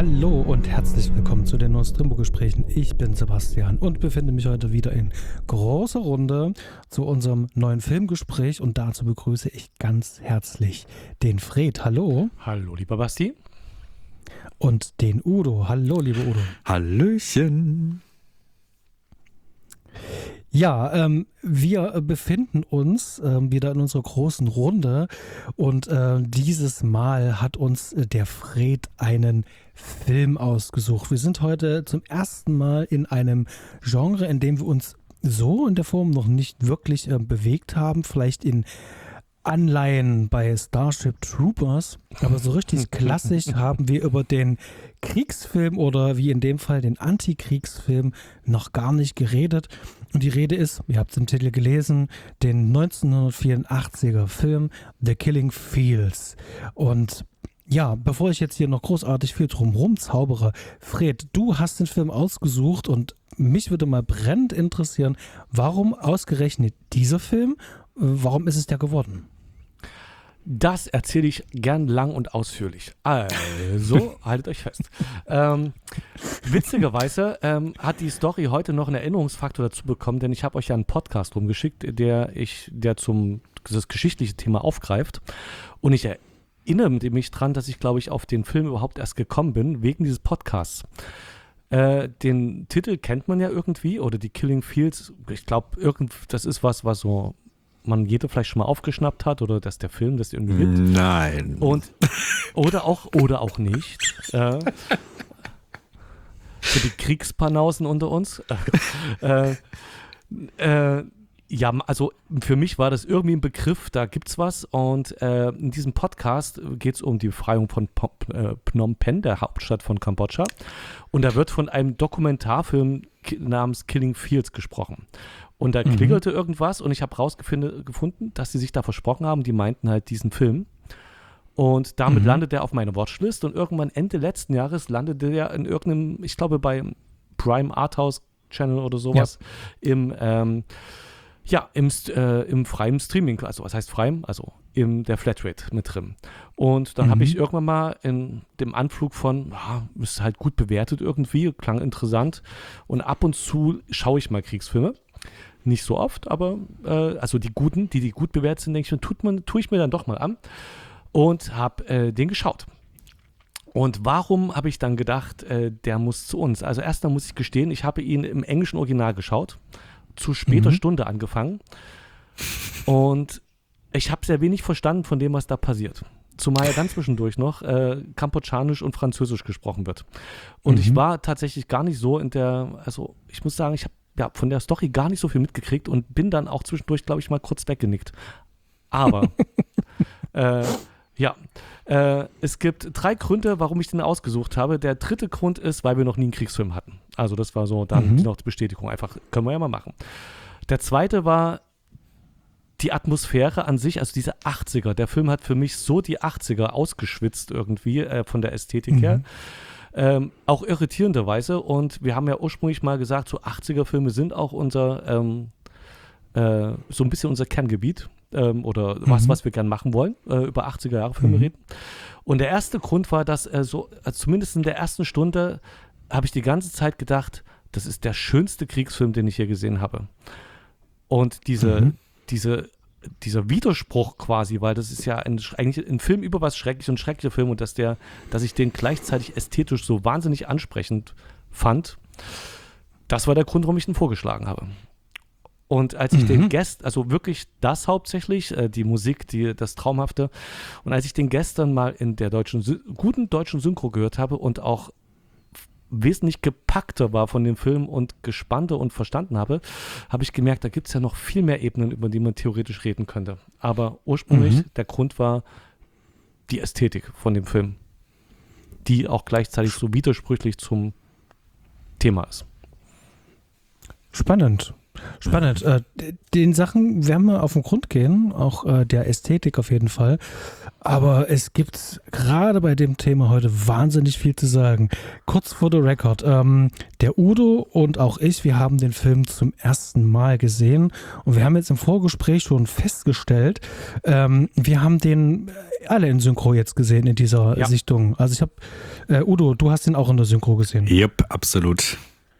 Hallo und herzlich willkommen zu den Nostrimbo-Gesprächen. Ich bin Sebastian und befinde mich heute wieder in großer Runde zu unserem neuen Filmgespräch und dazu begrüße ich ganz herzlich den Fred. Hallo. Hallo, lieber Basti. Und den Udo. Hallo, lieber Udo. Hallöchen. Ja, wir befinden uns wieder in unserer großen Runde und dieses Mal hat uns der Fred einen Film ausgesucht. Wir sind heute zum ersten Mal in einem Genre, in dem wir uns so in der Form noch nicht wirklich bewegt haben, vielleicht in Anleihen bei Starship Troopers, aber so richtig klassisch haben wir über den Kriegsfilm oder wie in dem Fall den Antikriegsfilm noch gar nicht geredet. Und die Rede ist, ihr habt es im Titel gelesen, den 1984er Film The Killing Fields. Und ja, bevor ich jetzt hier noch großartig viel drumherum zaubere, Fred, du hast den Film ausgesucht und mich würde mal brennend interessieren, warum ausgerechnet dieser Film? Warum ist es der geworden? Das erzähle ich gern lang und ausführlich. Also, haltet euch fest. Witzigerweise hat die Story heute noch einen Erinnerungsfaktor dazu bekommen, denn ich habe euch ja einen Podcast rumgeschickt, der das geschichtliche Thema aufgreift. Und ich erinnere mich dran, dass ich, glaube ich, auf den Film überhaupt erst gekommen bin, wegen dieses Podcasts. Den Titel kennt man ja irgendwie, oder die Killing Fields, ich glaube, das ist was so jeder vielleicht schon mal aufgeschnappt hat oder dass der Film das irgendwie gibt. Nein. Oder auch nicht. Für die Kriegspanausen unter uns. Ja, also für mich war das irgendwie ein Begriff, da gibt's was und in diesem Podcast geht es um die Befreiung von Phnom Penh, der Hauptstadt von Kambodscha, und da wird von einem Dokumentarfilm namens Killing Fields gesprochen. Und da klingelte irgendwas und ich habe rausgefunden, dass sie sich da versprochen haben, die meinten halt diesen Film. Und damit landet er auf meiner Watchlist und irgendwann Ende letzten Jahres landete er in irgendeinem, ich glaube bei Prime Arthouse Channel oder sowas, im freien Streaming, also was heißt freiem? Also in der Flatrate mit drin. Und dann habe ich irgendwann mal in dem Anflug von, ist halt gut bewertet irgendwie, klang interessant und ab und zu schaue ich mal Kriegsfilme. Nicht so oft, aber also die guten, die gut bewertet sind, denke ich, tue ich mir dann doch mal an und habe den geschaut. Und warum habe ich dann gedacht, der muss zu uns? Also erstmal muss ich gestehen, ich habe ihn im englischen Original geschaut, zu später Stunde angefangen und ich habe sehr wenig verstanden von dem, was da passiert. Zumal ja dann zwischendurch noch Kambodschanisch und Französisch gesprochen wird. Und ich war tatsächlich gar nicht so also ich muss sagen, ich habe von der Story gar nicht so viel mitgekriegt und bin dann auch zwischendurch, glaube ich, mal kurz weggenickt. Aber, es gibt 3 Gründe, warum ich den ausgesucht habe. Der dritte Grund ist, weil wir noch nie einen Kriegsfilm hatten. Also das war so dann noch die Bestätigung. Einfach, können wir ja mal machen. Der zweite war die Atmosphäre an sich, also diese 80er. Der Film hat für mich so die 80er ausgeschwitzt irgendwie von der Ästhetik her. Auch irritierenderweise. Und wir haben ja ursprünglich mal gesagt, so 80er-Filme sind auch unser, so ein bisschen unser Kerngebiet oder was wir gern machen wollen, über 80er-Jahre-Filme reden. Und der erste Grund war, dass also zumindest in der ersten Stunde habe ich die ganze Zeit gedacht, das ist der schönste Kriegsfilm, den ich hier gesehen habe. Und dieser Widerspruch quasi, weil das ist ja eigentlich ein Film über was Schreckliches und ein schrecklicher Film und dass ich den gleichzeitig ästhetisch so wahnsinnig ansprechend fand, das war der Grund, warum ich den vorgeschlagen habe. Und als ich den also wirklich das hauptsächlich, die Musik, das Traumhafte, und als ich den gestern mal in der guten deutschen Synchro gehört habe und auch wesentlich gepackter war von dem Film und gespannter und verstanden habe ich gemerkt, da gibt es ja noch viel mehr Ebenen, über die man theoretisch reden könnte. Aber ursprünglich der Grund war die Ästhetik von dem Film, die auch gleichzeitig so widersprüchlich zum Thema ist. Spannend. Spannend. Den Sachen werden wir auf den Grund gehen, auch der Ästhetik auf jeden Fall. Aber es gibt gerade bei dem Thema heute wahnsinnig viel zu sagen. Kurz vor the record. Der Udo und auch ich, wir haben den Film zum ersten Mal gesehen und wir haben jetzt im Vorgespräch schon festgestellt, wir haben den alle in Synchro jetzt gesehen in dieser Sichtung. Also ich habe, Udo, du hast den auch in der Synchro gesehen. Yep, absolut.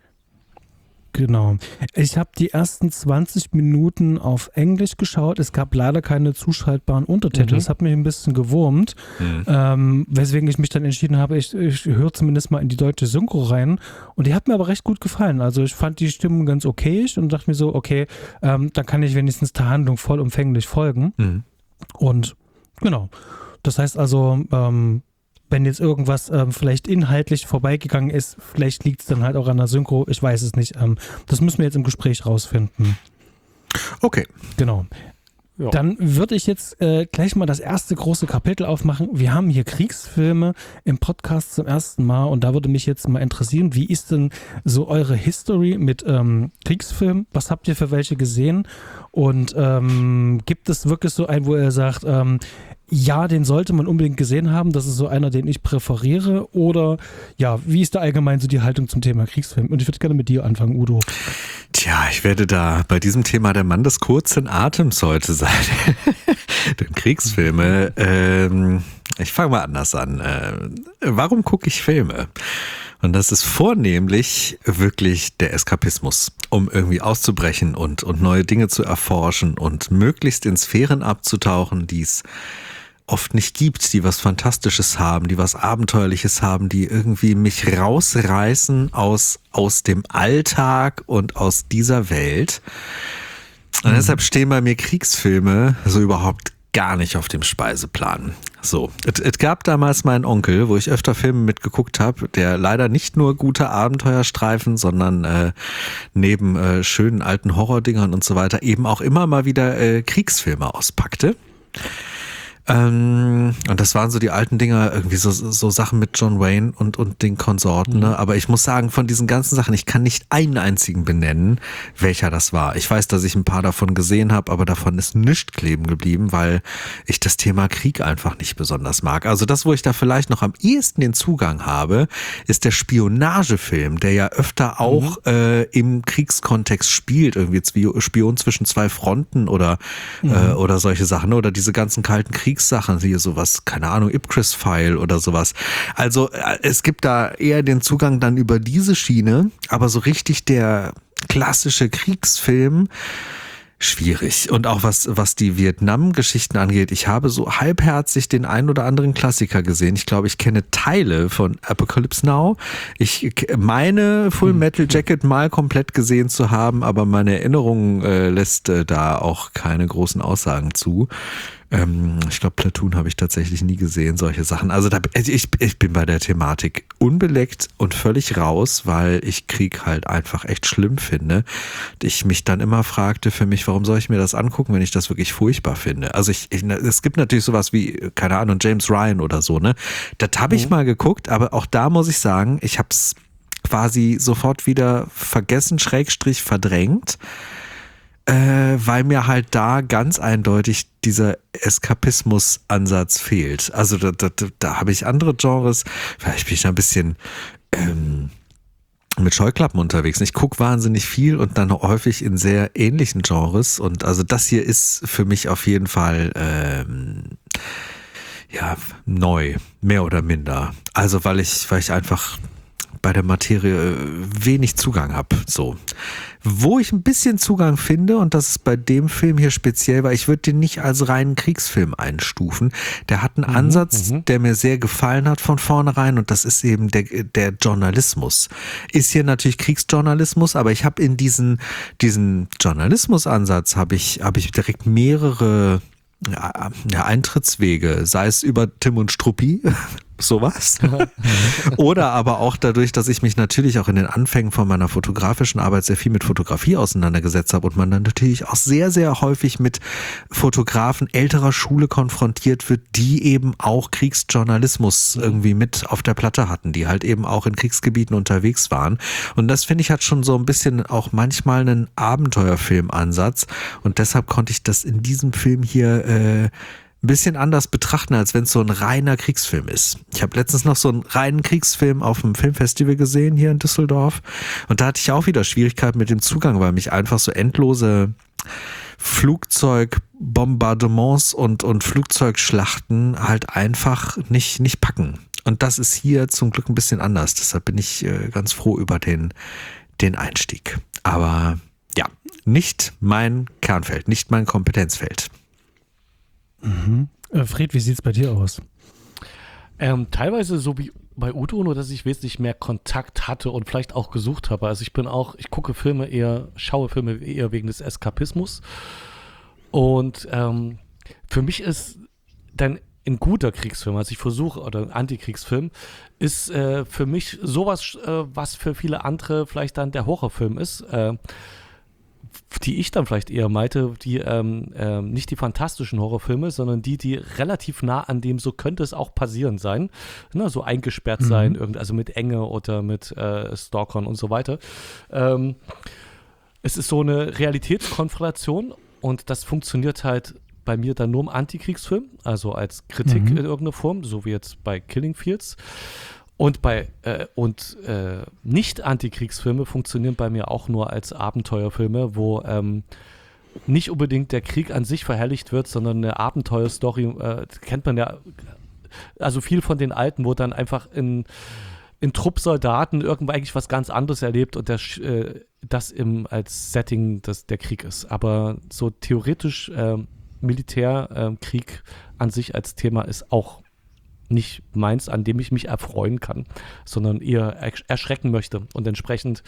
Genau. Ich habe die ersten 20 Minuten auf Englisch geschaut. Es gab leider keine zuschaltbaren Untertitel. Das hat mich ein bisschen gewurmt, weswegen ich mich dann entschieden habe, ich höre zumindest mal in die deutsche Synchro rein. Und die hat mir aber recht gut gefallen. Also ich fand die Stimmen ganz okay und dachte mir so, okay, dann kann ich wenigstens der Handlung vollumfänglich folgen. Und genau. Das heißt also, wenn jetzt irgendwas vielleicht inhaltlich vorbeigegangen ist, vielleicht liegt es dann halt auch an der Synchro, ich weiß es nicht. Das müssen wir jetzt im Gespräch rausfinden. Okay. Genau. Ja. Dann würde ich jetzt gleich mal das erste große Kapitel aufmachen. Wir haben hier Kriegsfilme im Podcast zum ersten Mal und da würde mich jetzt mal interessieren, wie ist denn so eure History mit Kriegsfilmen? Was habt ihr für welche gesehen? Und gibt es wirklich so einen, wo ihr sagt, ja, den sollte man unbedingt gesehen haben, das ist so einer, den ich präferiere? Oder ja, wie ist da allgemein so die Haltung zum Thema Kriegsfilm? Und ich würde gerne mit dir anfangen, Udo. Tja, ich werde da bei diesem Thema der Mann des kurzen Atems heute sein. Denn Kriegsfilme, ich fange mal anders an. Warum gucke ich Filme? Und das ist vornehmlich wirklich der Eskapismus, um irgendwie auszubrechen und neue Dinge zu erforschen und möglichst in Sphären abzutauchen, die es oft nicht gibt, die was Fantastisches haben, die was Abenteuerliches haben, die irgendwie mich rausreißen aus dem Alltag und aus dieser Welt. Und deshalb stehen bei mir Kriegsfilme so überhaupt gar nicht auf dem Speiseplan. So, es gab damals meinen Onkel, wo ich öfter Filme mitgeguckt habe, der leider nicht nur gute Abenteuerstreifen, sondern neben schönen alten Horrordingern und so weiter eben auch immer mal wieder Kriegsfilme auspackte. Und das waren so die alten Dinger, irgendwie so Sachen mit John Wayne und den Konsorten. Ne? Aber ich muss sagen, von diesen ganzen Sachen, ich kann nicht einen einzigen benennen, welcher das war. Ich weiß, dass ich ein paar davon gesehen habe, aber davon ist nichts kleben geblieben, weil ich das Thema Krieg einfach nicht besonders mag. Also das, wo ich da vielleicht noch am ehesten den Zugang habe, ist der Spionagefilm, der ja öfter auch im Kriegskontext spielt, irgendwie Spion zwischen zwei Fronten oder solche Sachen, oder diese ganzen kalten Kriegssachen, hier sowas, keine Ahnung, Ipcris-File oder sowas. Also es gibt da eher den Zugang dann über diese Schiene, aber so richtig der klassische Kriegsfilm, schwierig. Und auch was die Vietnam-Geschichten angeht, ich habe so halbherzig den einen oder anderen Klassiker gesehen. Ich glaube, ich kenne Teile von Apocalypse Now. Ich meine Full Metal Jacket mal komplett gesehen zu haben, aber meine Erinnerung lässt da auch keine großen Aussagen zu. Ich glaube, Platoon habe ich tatsächlich nie gesehen, solche Sachen. Also ich bin bei der Thematik unbeleckt und völlig raus, weil ich Krieg halt einfach echt schlimm finde. Ich mich dann immer fragte für mich, warum soll ich mir das angucken, wenn ich das wirklich furchtbar finde? Also es gibt natürlich sowas wie, keine Ahnung, James Ryan oder so, ne? Das habe ich mal geguckt, aber auch da muss ich sagen, ich habe es quasi sofort wieder vergessen, / verdrängt. Weil mir halt da ganz eindeutig dieser Eskapismus-Ansatz fehlt. Also da habe ich andere Genres, vielleicht bin ich da ein bisschen mit Scheuklappen unterwegs. Ich gucke wahnsinnig viel und dann häufig in sehr ähnlichen Genres, und also das hier ist für mich auf jeden Fall neu, mehr oder minder. Also weil ich einfach bei der Materie wenig Zugang habe. So. Wo ich ein bisschen Zugang finde, und das ist bei dem Film hier speziell, weil ich würde den nicht als reinen Kriegsfilm einstufen. Der hat einen Ansatz, der mir sehr gefallen hat von vornherein, und das ist eben der Journalismus. Ist hier natürlich Kriegsjournalismus, aber ich habe in diesen Journalismusansatz habe ich direkt mehrere Eintrittswege, sei es über Tim und Struppi, sowas. Oder aber auch dadurch, dass ich mich natürlich auch in den Anfängen von meiner fotografischen Arbeit sehr viel mit Fotografie auseinandergesetzt habe und man dann natürlich auch sehr, sehr häufig mit Fotografen älterer Schule konfrontiert wird, die eben auch Kriegsjournalismus irgendwie mit auf der Platte hatten, die halt eben auch in Kriegsgebieten unterwegs waren. Und das finde ich hat schon so ein bisschen auch manchmal einen Abenteuerfilmansatz und deshalb konnte ich das in diesem Film hier ein bisschen anders betrachten, als wenn es so ein reiner Kriegsfilm ist. Ich habe letztens noch so einen reinen Kriegsfilm auf dem Filmfestival gesehen hier in Düsseldorf und da hatte ich auch wieder Schwierigkeiten mit dem Zugang, weil mich einfach so endlose Flugzeugbombardements und Flugzeugschlachten halt einfach nicht packen. Und das ist hier zum Glück ein bisschen anders. Deshalb bin ich ganz froh über den Einstieg. Aber ja, nicht mein Kernfeld, nicht mein Kompetenzfeld. Mhm. Fred, wie sieht es bei dir aus? Teilweise so wie bei Udo, nur dass ich wesentlich mehr Kontakt hatte und vielleicht auch gesucht habe. Also ich gucke schaue Filme eher wegen des Eskapismus. Und für mich ist dann ein guter Kriegsfilm, also ich versuche, oder ein Antikriegsfilm, ist für mich sowas, was für viele andere vielleicht dann der Horrorfilm ist, die ich dann vielleicht eher meinte, die nicht die fantastischen Horrorfilme, sondern die relativ nah an dem, so könnte es auch passieren sein, ne, so eingesperrt sein, also mit Enge oder mit Stalkern und so weiter. Es ist so eine Realitätskonfrontation und das funktioniert halt bei mir dann nur im Antikriegsfilm, also als Kritik in irgendeiner Form, so wie jetzt bei Killing Fields. Und Nicht-Antikriegsfilme funktionieren bei mir auch nur als Abenteuerfilme, wo nicht unbedingt der Krieg an sich verherrlicht wird, sondern eine Abenteuerstory, kennt man ja, also viel von den alten, wo dann einfach in Truppsoldaten irgendwo eigentlich was ganz anderes erlebt und das als Setting der Krieg ist. Aber so theoretisch Militärkrieg an sich als Thema ist auch nicht meins, an dem ich mich erfreuen kann, sondern eher erschrecken möchte. Und entsprechend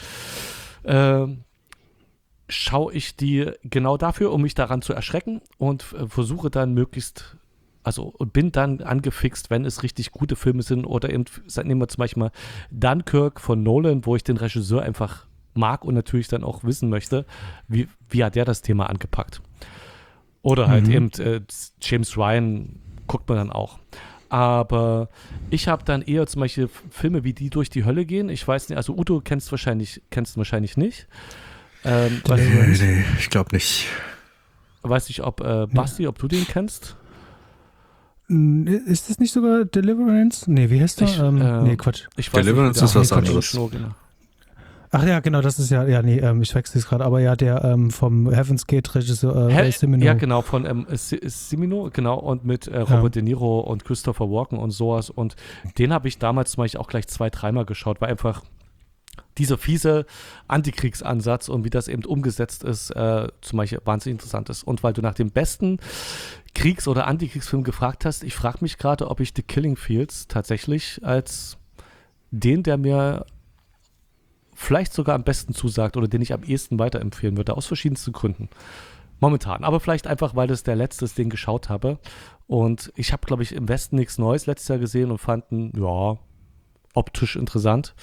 schaue ich die genau dafür, um mich daran zu erschrecken und versuche dann und bin dann angefixt, wenn es richtig gute Filme sind oder eben, nehmen wir zum Beispiel mal Dunkirk von Nolan, wo ich den Regisseur einfach mag und natürlich dann auch wissen möchte, wie hat der das Thema angepackt. Oder halt eben James Ryan guckt man dann auch. Aber ich habe dann eher zum Beispiel Filme, wie die durch die Hölle gehen. Ich weiß nicht, also Udo kennst du wahrscheinlich nicht. Nee, ich glaube nicht. Weiß nicht, ob Basti, ob du den kennst? Ist das nicht sogar Deliverance? Nee, wie heißt der? Nee, Quatsch. Deliverance ist was anderes. Ach ja, genau, das ist ich wechsle es gerade, aber ja, der vom Heaven's Gate Regisseur Cimino. Ja, genau, von Cimino, genau, und mit Robert De Niro und Christopher Walken und sowas. Und den habe ich damals zum Beispiel auch gleich 2-3 Mal geschaut, weil einfach dieser fiese Antikriegsansatz und wie das eben umgesetzt ist, zum Beispiel wahnsinnig interessant ist. Und weil du nach dem besten Kriegs- oder Antikriegsfilm gefragt hast, ich frage mich gerade, ob ich The Killing Fields tatsächlich als der mir vielleicht sogar am besten zusagt oder den ich am ehesten weiterempfehlen würde, aus verschiedensten Gründen. Momentan. Aber vielleicht einfach, weil das der letzte ist, den ich geschaut habe. Und ich habe, glaube ich, im Westen nichts Neues letztes Jahr gesehen und fand ihn, ja, optisch interessant.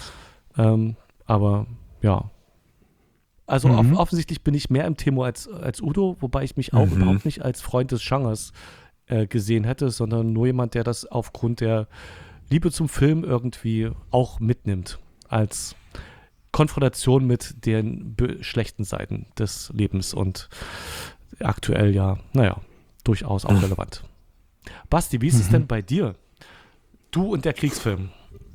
Aber, ja. Also offensichtlich bin ich mehr im Thema als Udo, wobei ich mich auch überhaupt nicht als Freund des Genres gesehen hätte, sondern nur jemand, der das aufgrund der Liebe zum Film irgendwie auch mitnimmt. Als Konfrontation mit den schlechten Seiten des Lebens und aktuell durchaus auch relevant. Basti, wie ist es denn bei dir? Du und der Kriegsfilm.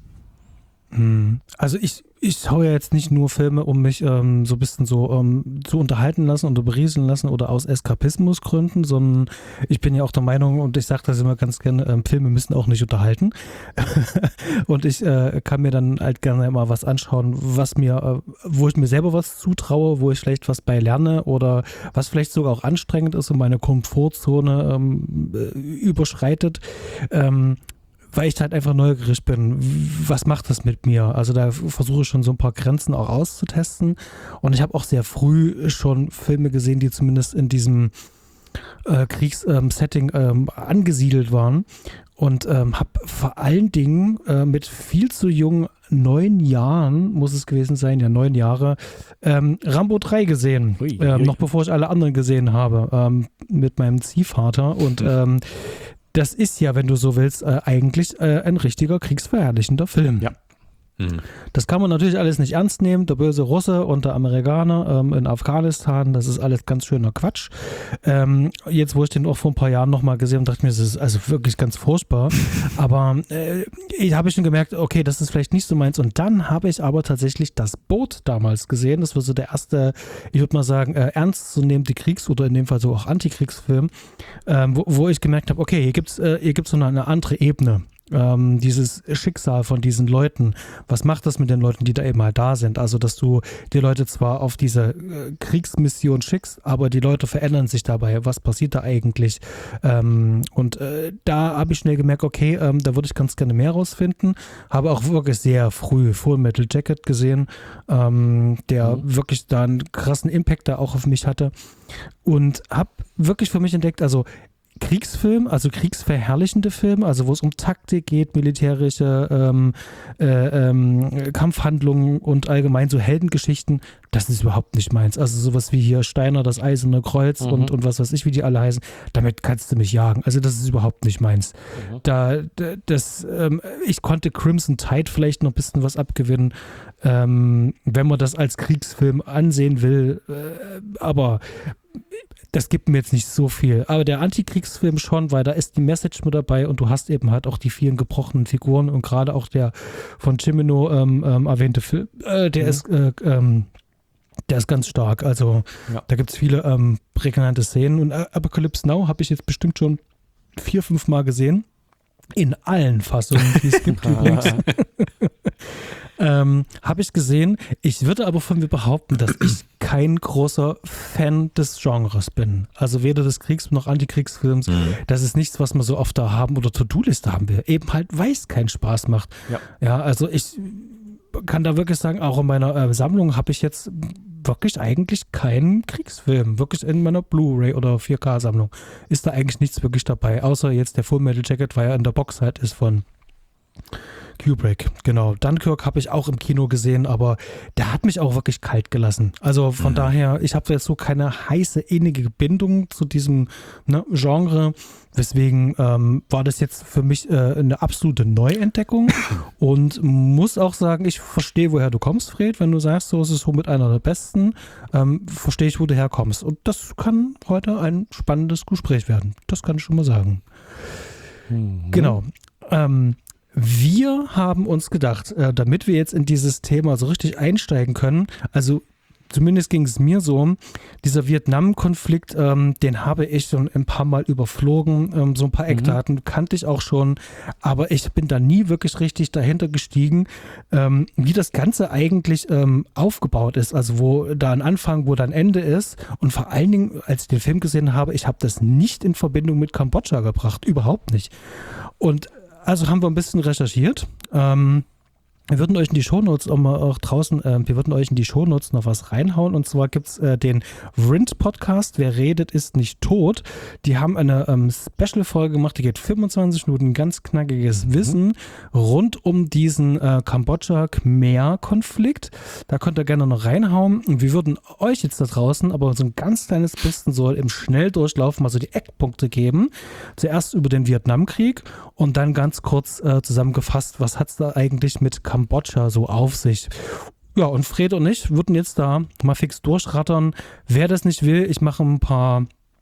Also ich schaue ja jetzt nicht nur Filme, um mich so ein bisschen zu unterhalten lassen und berieseln lassen oder aus Eskapismusgründen, sondern ich bin ja auch der Meinung, und ich sage das immer ganz gerne, Filme müssen auch nicht unterhalten. Und ich kann mir dann halt gerne mal was anschauen, wo ich mir selber was zutraue, wo ich vielleicht was bei lerne oder was vielleicht sogar auch anstrengend ist und meine Komfortzone überschreitet. Weil ich halt einfach neugierig bin, was macht das mit mir? Also da versuche ich schon so ein paar Grenzen auch auszutesten. Und ich habe auch sehr früh schon Filme gesehen, die zumindest in diesem Kriegssetting angesiedelt waren. Und habe vor allen Dingen mit viel zu jungen 9 Jahren, muss es gewesen sein, ja 9 Jahre, Rambo 3 gesehen. Noch bevor ich alle anderen gesehen habe, mit meinem Ziehvater. Und das ist ja, wenn du so willst, eigentlich ein richtiger kriegsverherrlichender Film. Ja. Das kann man natürlich alles nicht ernst nehmen. Der böse Russe und der Amerikaner in Afghanistan, das ist alles ganz schöner Quatsch. Jetzt, wo ich den auch vor ein paar Jahren nochmal gesehen habe, dachte ich mir, das ist also wirklich ganz furchtbar. Aber habe ich schon gemerkt, okay, das ist vielleicht nicht so meins. Und dann habe ich aber tatsächlich Das Boot damals gesehen. Das war so der erste, ich würde mal sagen, ernstzunehmende Kriegs- oder in dem Fall so auch Antikriegsfilm, wo ich gemerkt habe, okay, hier gibt's so eine andere Ebene. Dieses Schicksal von diesen Leuten, was macht das mit den Leuten, die da eben halt da sind? Also, dass du die Leute zwar auf diese Kriegsmission schickst, aber die Leute verändern sich dabei. Was passiert da eigentlich? Da habe ich schnell gemerkt, okay, da würde ich ganz gerne mehr rausfinden. Habe auch wirklich sehr früh Full Metal Jacket gesehen, der wirklich da einen krassen Impact da auch auf mich hatte. Und habe wirklich für mich entdeckt, also Kriegsfilm, also kriegsverherrlichende Filme, also wo es um Taktik geht, militärische Kampfhandlungen und allgemein so Heldengeschichten, das ist überhaupt nicht meins. Also sowas wie hier Steiner, das Eiserne Kreuz und was weiß ich, wie die alle heißen, damit kannst du mich jagen. Also das ist überhaupt nicht meins. Ich konnte Crimson Tide vielleicht noch ein bisschen was abgewinnen, wenn man das als Kriegsfilm ansehen will, aber das gibt mir jetzt nicht so viel. Aber der Antikriegsfilm schon, weil da ist die Message mit dabei und du hast eben halt auch die vielen gebrochenen Figuren und gerade auch der von Cimino erwähnte Film, der ist ganz stark. Also da gibt es viele prägnante Szenen und Apocalypse Now habe ich jetzt bestimmt schon 4-5 Mal gesehen. In allen Fassungen, die es gibt übrigens. Habe ich gesehen. Ich würde aber von mir behaupten, dass ich kein großer Fan des Genres bin. Also weder des Kriegs- noch Antikriegsfilms. Das ist nichts, was man so oft da haben oder To-Do-Liste haben will. Eben halt, weil es keinen Spaß macht. Ja, also ich kann da wirklich sagen, auch in meiner Sammlung habe ich jetzt wirklich eigentlich keinen Kriegsfilm. Wirklich in meiner Blu-ray oder 4K-Sammlung ist da eigentlich nichts wirklich dabei. Außer jetzt der Full Metal Jacket, weil er in der Box halt ist von Kubrick, genau. Dunkirk habe ich auch im Kino gesehen, aber der hat mich auch wirklich kalt gelassen. Also von daher, ich habe jetzt so keine heiße, innige Bindung zu diesem Genre. Deswegen war das jetzt für mich eine absolute Neuentdeckung und muss auch sagen, ich verstehe, woher du kommst, Fred. Wenn du sagst, so ist es so mit einer der besten, verstehe ich, wo du herkommst. Und das kann heute ein spannendes Gespräch werden. Das kann ich schon mal sagen. Genau. Wir haben uns gedacht, damit wir jetzt in dieses Thema so richtig einsteigen können, also zumindest ging es mir so, dieser Vietnam-Konflikt, den habe ich schon ein paar Mal überflogen, so ein paar Eckdaten kannte ich auch schon, aber ich bin da nie wirklich richtig dahinter gestiegen, wie das Ganze eigentlich aufgebaut ist, also wo da ein Anfang, wo da ein Ende ist und vor allen Dingen, als ich den Film gesehen habe, ich habe das nicht in Verbindung mit Kambodscha gebracht, überhaupt nicht. Und also haben wir ein bisschen recherchiert. Wir würden euch in die Shownotes auch draußen, wir würden euch in die Shownotes noch was reinhauen. Und zwar gibt es den Vrind-Podcast, Wer redet, ist nicht tot. Die haben eine Special-Folge gemacht, die geht 25 Minuten, ganz knackiges Wissen rund um diesen Kambodscha-Khmer-Konflikt. Da könnt ihr gerne noch reinhauen. Und wir würden euch jetzt da draußen aber so ein ganz kleines bisschen so im Schnelldurchlauf mal so die Eckpunkte geben. Zuerst über den Vietnamkrieg und dann ganz kurz zusammengefasst, was hat es da eigentlich mit Kambodscha so auf sich. Ja, und Fred und ich würden jetzt da mal fix durchrattern. Wer das nicht will, ich mache ein paar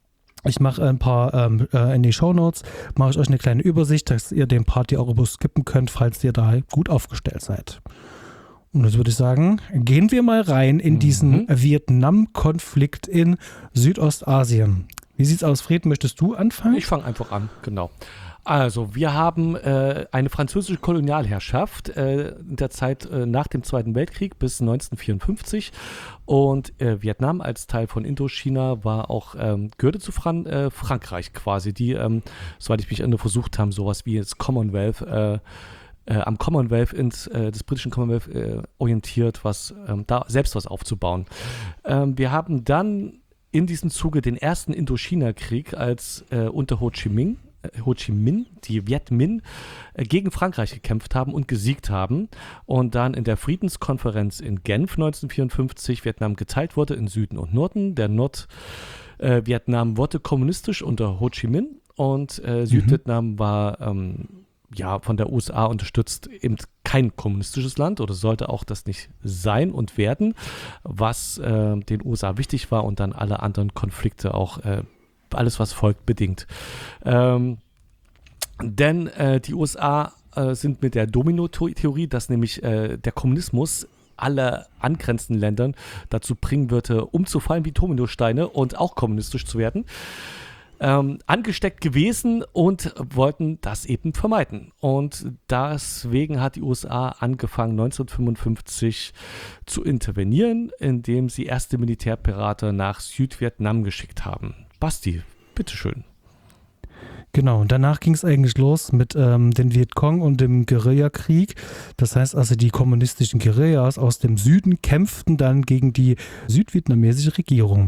in die Shownotes, mache ich euch eine kleine Übersicht, dass ihr den Part hier auch überskippen könnt, falls ihr da gut aufgestellt seid. Und jetzt würde ich sagen, gehen wir mal rein in diesen Vietnam-Konflikt in Südostasien. Wie sieht's aus, Fred? Möchtest du anfangen? Ich fange einfach an, genau. Also, wir haben eine französische Kolonialherrschaft in der Zeit nach dem Zweiten Weltkrieg bis 1954 und Vietnam als Teil von Indochina war auch gehörte zu Frankreich quasi, die, soweit ich mich erinnere, versucht haben, sowas wie das Commonwealth am Commonwealth des britischen Commonwealth orientiert, da selbst was aufzubauen. Wir haben dann in diesem Zuge den ersten Indochina-Krieg, als unter Ho Chi Minh, die Viet Minh, gegen Frankreich gekämpft haben und gesiegt haben. Und dann in der Friedenskonferenz in Genf 1954 Vietnam geteilt wurde in Süden und Norden. Der Nordvietnam wurde kommunistisch unter Ho Chi Minh und Südvietnam war von der USA unterstützt, eben kein kommunistisches Land oder sollte auch das nicht sein und werden, was den USA wichtig war und dann alle anderen Konflikte auch alles, was folgt, bedingt. Denn die USA sind mit der Domino-Theorie, dass nämlich der Kommunismus alle angrenzenden Ländern dazu bringen würde, umzufallen wie Dominosteine und auch kommunistisch zu werden, angesteckt gewesen und wollten das eben vermeiden. Und deswegen hat die USA angefangen, 1955 zu intervenieren, indem sie erste Militärberater nach Südvietnam geschickt haben. Basti, bitteschön. Genau, und danach ging es eigentlich los mit den Vietcong und dem Guerillakrieg. Das heißt also, die kommunistischen Guerillas aus dem Süden kämpften dann gegen die südvietnamesische Regierung.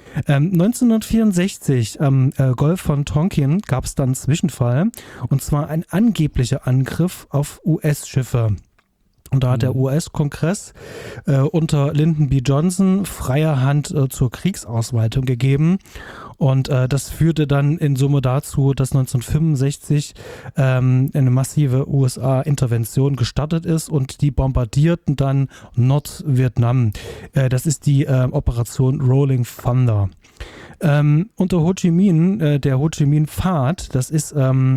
1964 am Golf von Tonkin gab es dann einen Zwischenfall, und zwar ein angeblicher Angriff auf US-Schiffe. Und da hat der US-Kongress unter Lyndon B. Johnson freie Hand zur Kriegsausweitung gegeben. Und das führte dann in Summe dazu, dass 1965 eine massive USA-Intervention gestartet ist und die bombardierten dann Nordvietnam. Das ist die Operation Rolling Thunder. Unter Ho Chi Minh, der Ho Chi Minh-Pfad, das ist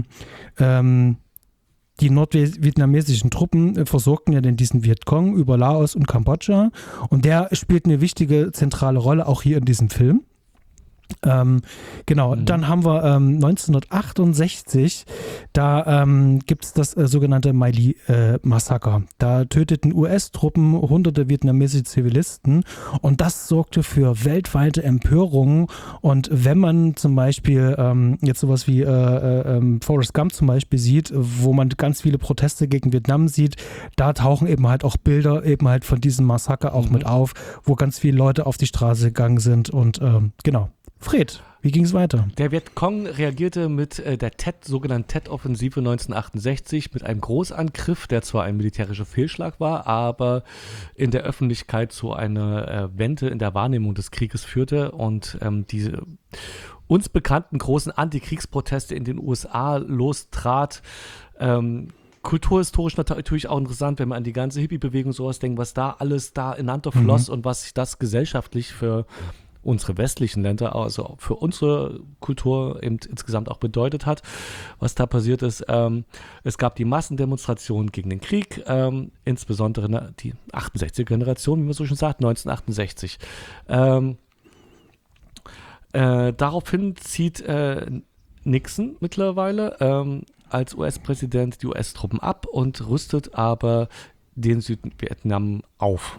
die nordvietnamesischen Truppen versorgten ja diesen Vietcong über Laos und Kambodscha, und der spielt eine wichtige zentrale Rolle auch hier in diesem Film. Dann haben wir 1968, da gibt es das sogenannte My Lai-Massaker. Da töteten US-Truppen hunderte vietnamesische Zivilisten, und das sorgte für weltweite Empörungen. Und wenn man zum Beispiel jetzt sowas wie Forrest Gump zum Beispiel sieht, wo man ganz viele Proteste gegen Vietnam sieht, da tauchen eben halt auch Bilder eben halt von diesem Massaker auch mit auf, wo ganz viele Leute auf die Straße gegangen sind, und Fred, wie ging es weiter? Der Vietcong reagierte mit der sogenannten Tet-Offensive 1968 mit einem Großangriff, der zwar ein militärischer Fehlschlag war, aber in der Öffentlichkeit zu einer Wende in der Wahrnehmung des Krieges führte, und diese uns bekannten großen Antikriegsproteste in den USA lostrat. Kulturhistorisch natürlich auch interessant, wenn man an die ganze Hippie-Bewegung sowas denkt, was da alles da ineinander floss und was sich das gesellschaftlich für unsere westlichen Länder, also für unsere Kultur eben insgesamt auch bedeutet hat, was da passiert ist. Es gab die Massendemonstrationen gegen den Krieg, insbesondere die 68er-Generation, wie man so schon sagt, 1968. Daraufhin zieht Nixon mittlerweile als US-Präsident die US-Truppen ab und rüstet aber den Südvietnam auf.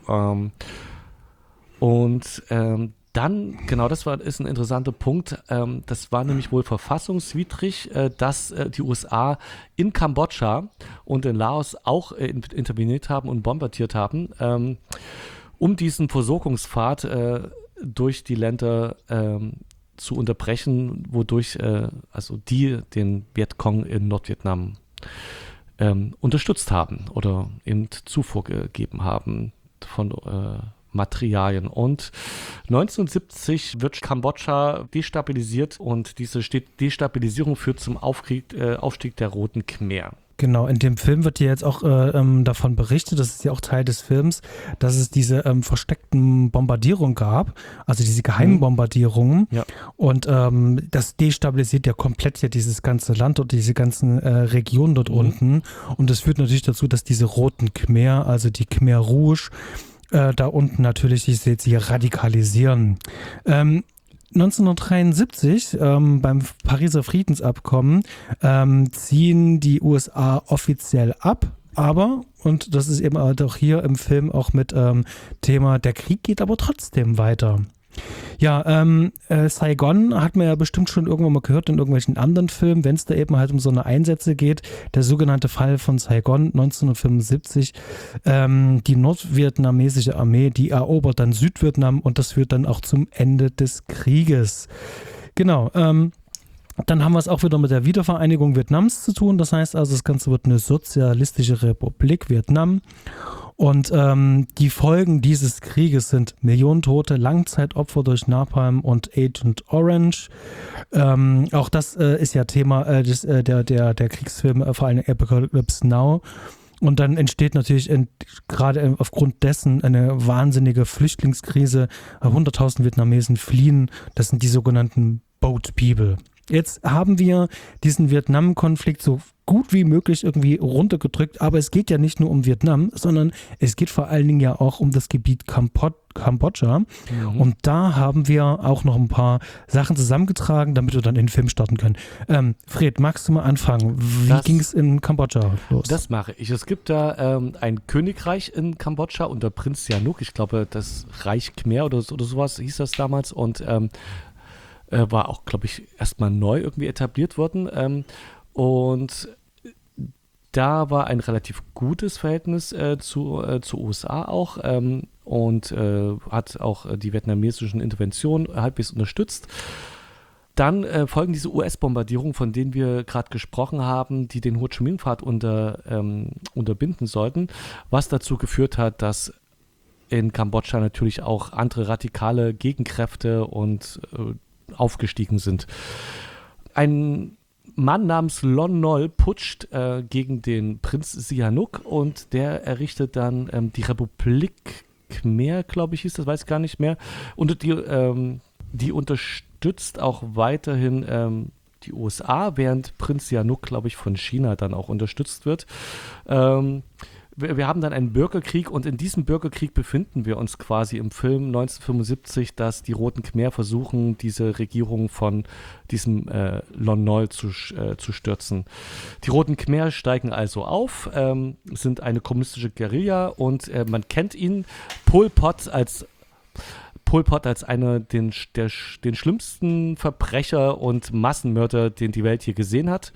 Dann, genau, ist ein interessanter Punkt, das war nämlich wohl verfassungswidrig, dass die USA in Kambodscha und in Laos auch interveniert haben und bombardiert haben, um diesen Versorgungspfad durch die Länder zu unterbrechen, wodurch die den Vietcong in Nordvietnam unterstützt haben oder eben Zufuhr gegeben haben von Materialien. Und 1970 wird Kambodscha destabilisiert, und diese Destabilisierung führt zum Aufstieg der Roten Khmer. Genau, in dem Film wird ja jetzt auch davon berichtet, das ist ja auch Teil des Films, dass es diese versteckten Bombardierungen gab, also diese geheimen Bombardierungen. Ja. Und das destabilisiert ja komplett ja dieses ganze Land und diese ganzen Regionen dort unten. Und das führt natürlich dazu, dass diese Roten Khmer, also die Khmer Rouge, da unten natürlich sich radikalisieren. 1973 beim Pariser Friedensabkommen ziehen die USA offiziell ab, aber, und das ist eben auch hier im Film auch mit Thema, der Krieg geht aber trotzdem weiter. Ja, Saigon hat man ja bestimmt schon irgendwann mal gehört in irgendwelchen anderen Filmen, wenn es da eben halt um so eine Einsätze geht. Der sogenannte Fall von Saigon 1975. Die nordvietnamesische Armee, die erobert dann Südvietnam und das führt dann auch zum Ende des Krieges. Genau, dann haben wir es auch wieder mit der Wiedervereinigung Vietnams zu tun. Das heißt also, das Ganze wird eine sozialistische Republik Vietnam. Und die Folgen dieses Krieges sind Millionen Tote, Langzeitopfer durch Napalm und Agent Orange. Auch das ist ja Thema der Kriegsfilme, vor allem Apocalypse Now. Und dann entsteht natürlich gerade aufgrund dessen eine wahnsinnige Flüchtlingskrise. 100.000 Vietnamesen fliehen. Das sind die sogenannten Boat People. Jetzt haben wir diesen Vietnam-Konflikt so gut wie möglich irgendwie runtergedrückt, aber es geht ja nicht nur um Vietnam, sondern es geht vor allen Dingen ja auch um das Gebiet Kambodscha. Und da haben wir auch noch ein paar Sachen zusammengetragen, damit wir dann in den Film starten können. Fred, magst du mal anfangen? Wie ging es in Kambodscha los? Das mache ich. Es gibt da ein Königreich in Kambodscha unter Prinz Sihanouk. Ich glaube, das Reich Khmer oder sowas hieß das damals und war auch, glaube ich, erstmal neu irgendwie etabliert worden. Und da war ein relativ gutes Verhältnis zu USA auch und hat auch die vietnamesischen Interventionen halbwegs unterstützt. Dann folgen diese US-Bombardierungen, von denen wir gerade gesprochen haben, die den Ho Chi Minh-Pfad unterbinden sollten, was dazu geführt hat, dass in Kambodscha natürlich auch andere radikale Gegenkräfte und aufgestiegen sind. Ein Mann namens Lon Nol putscht gegen den Prinz Sihanouk und der errichtet dann die Republik Khmer, glaube ich, hieß das, weiß ich gar nicht mehr. Und die unterstützt auch weiterhin die USA, während Prinz Sihanouk, glaube ich, von China dann auch unterstützt wird. Wir haben dann einen Bürgerkrieg und in diesem Bürgerkrieg befinden wir uns quasi im Film 1975, dass die Roten Khmer versuchen, diese Regierung von diesem Lon Nol zu stürzen. Die Roten Khmer steigen also auf, sind eine kommunistische Guerilla und man kennt ihn, Pol Pot als einer den schlimmsten Verbrecher und Massenmörder, den die Welt hier gesehen hat,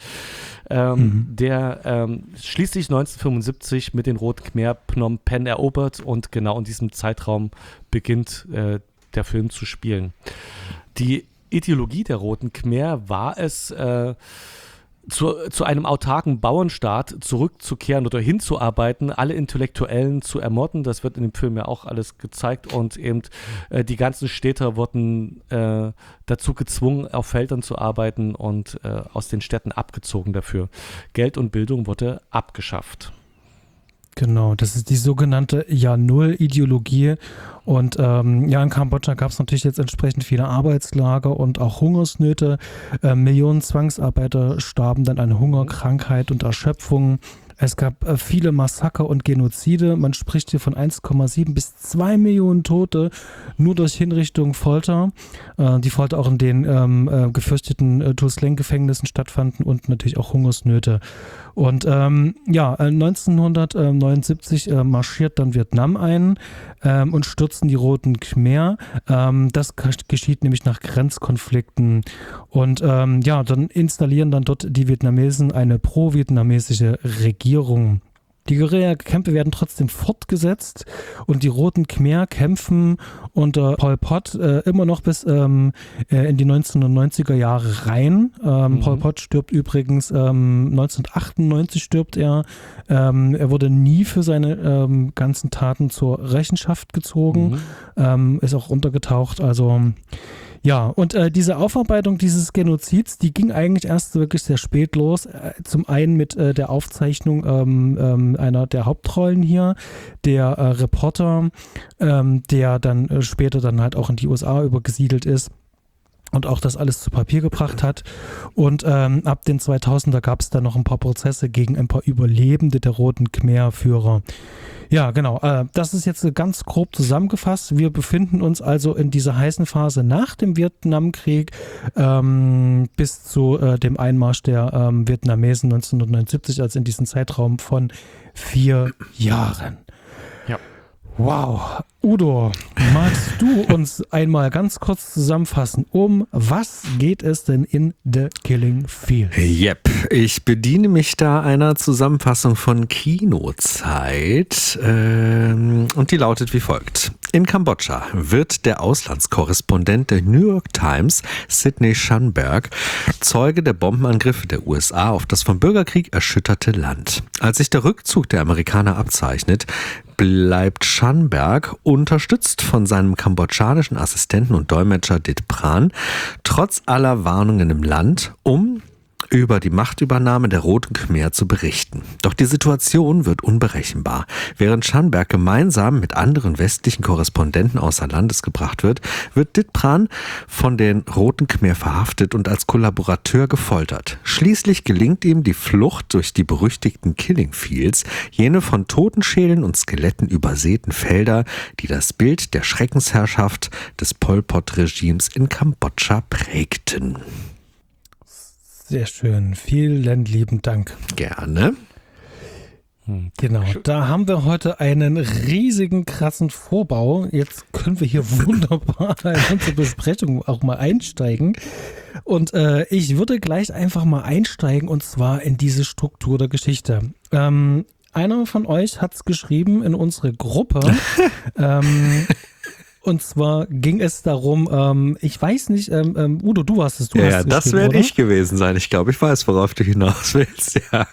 der schließlich 1975 mit den Roten Khmer Phnom Penh erobert und genau in diesem Zeitraum beginnt der Film zu spielen. Die Ideologie der Roten Khmer war es, zu einem autarken Bauernstaat zurückzukehren oder hinzuarbeiten, alle Intellektuellen zu ermorden. Das wird in dem Film ja auch alles gezeigt und eben die ganzen Städter wurden dazu gezwungen, auf Feldern zu arbeiten und aus den Städten abgezogen dafür. Geld und Bildung wurde abgeschafft. Genau, das ist die sogenannte Ja-Null-Ideologie. Und in Kambodscha gab es natürlich jetzt entsprechend viele Arbeitslager und auch Hungersnöte. Millionen Zwangsarbeiter starben dann an Hunger, Krankheit und Erschöpfung. Es gab viele Massaker und Genozide. Man spricht hier von 1,7 bis 2 Millionen Tote nur durch Hinrichtung, Folter. Die Folter auch in den gefürchteten Tu Sleng-Gefängnissen stattfanden und natürlich auch Hungersnöte. Und 1979 marschiert dann Vietnam ein und stürzen die Roten Khmer. Das geschieht nämlich nach Grenzkonflikten. Und dann installieren dann dort die Vietnamesen eine pro-vietnamesische Regierung. Die Guerilla-Kämpfe werden trotzdem fortgesetzt und die Roten Khmer kämpfen unter Pol Pot immer noch bis in die 1990er Jahre rein. Pol Pot stirbt übrigens 1998 stirbt er. Er wurde nie für seine ganzen Taten zur Rechenschaft gezogen, ist auch untergetaucht. Also ja, und diese Aufarbeitung dieses Genozids, die ging eigentlich erst wirklich sehr spät los. Zum einen mit der Aufzeichnung einer der Hauptrollen hier, der Reporter, der dann später dann halt auch in die USA übergesiedelt ist und auch das alles zu Papier gebracht hat. Und ab den 2000er gab es dann noch ein paar Prozesse gegen ein paar Überlebende der Roten Khmer-Führer. Ja, genau. Das ist jetzt ganz grob zusammengefasst. Wir befinden uns also in dieser heißen Phase nach dem Vietnamkrieg bis zu dem Einmarsch der Vietnamesen 1979, also in diesem Zeitraum von 4 Jahren. Ja. Wow. Udo, magst du uns einmal ganz kurz zusammenfassen, um was geht es denn in The Killing Fields? Yep, ich bediene mich da einer Zusammenfassung von Kinozeit und die lautet wie folgt. In Kambodscha wird der Auslandskorrespondent der New York Times, Sidney Shunberg, Zeuge der Bombenangriffe der USA auf das vom Bürgerkrieg erschütterte Land. Als sich der Rückzug der Amerikaner abzeichnet, bleibt Shunberg, unterstützt von seinem kambodschanischen Assistenten und Dolmetscher Dit Pran, trotz aller Warnungen im Land, um über die Machtübernahme der Roten Khmer zu berichten. Doch die Situation wird unberechenbar. Während Shunberg gemeinsam mit anderen westlichen Korrespondenten außer Landes gebracht wird, wird Dit Pran von den Roten Khmer verhaftet und als Kollaborateur gefoltert. Schließlich gelingt ihm die Flucht durch die berüchtigten Killing Fields, jene von Totenschädeln und Skeletten übersäten Felder, die das Bild der Schreckensherrschaft des Pol Pot-Regimes in Kambodscha prägten. Sehr schön. Vielen lieben Dank. Gerne. Genau, da haben wir heute einen riesigen, krassen Vorbau. Jetzt können wir hier wunderbar in unsere Besprechung auch mal einsteigen. Und ich würde gleich einfach mal einsteigen und zwar in diese Struktur der Geschichte. Einer von euch hat es geschrieben in unsere Gruppe. Und zwar ging es darum, ich weiß nicht, Udo, du hast es. Ja, das werde ich gewesen sein. Ich glaube, ich weiß, worauf du hinaus willst. Ja.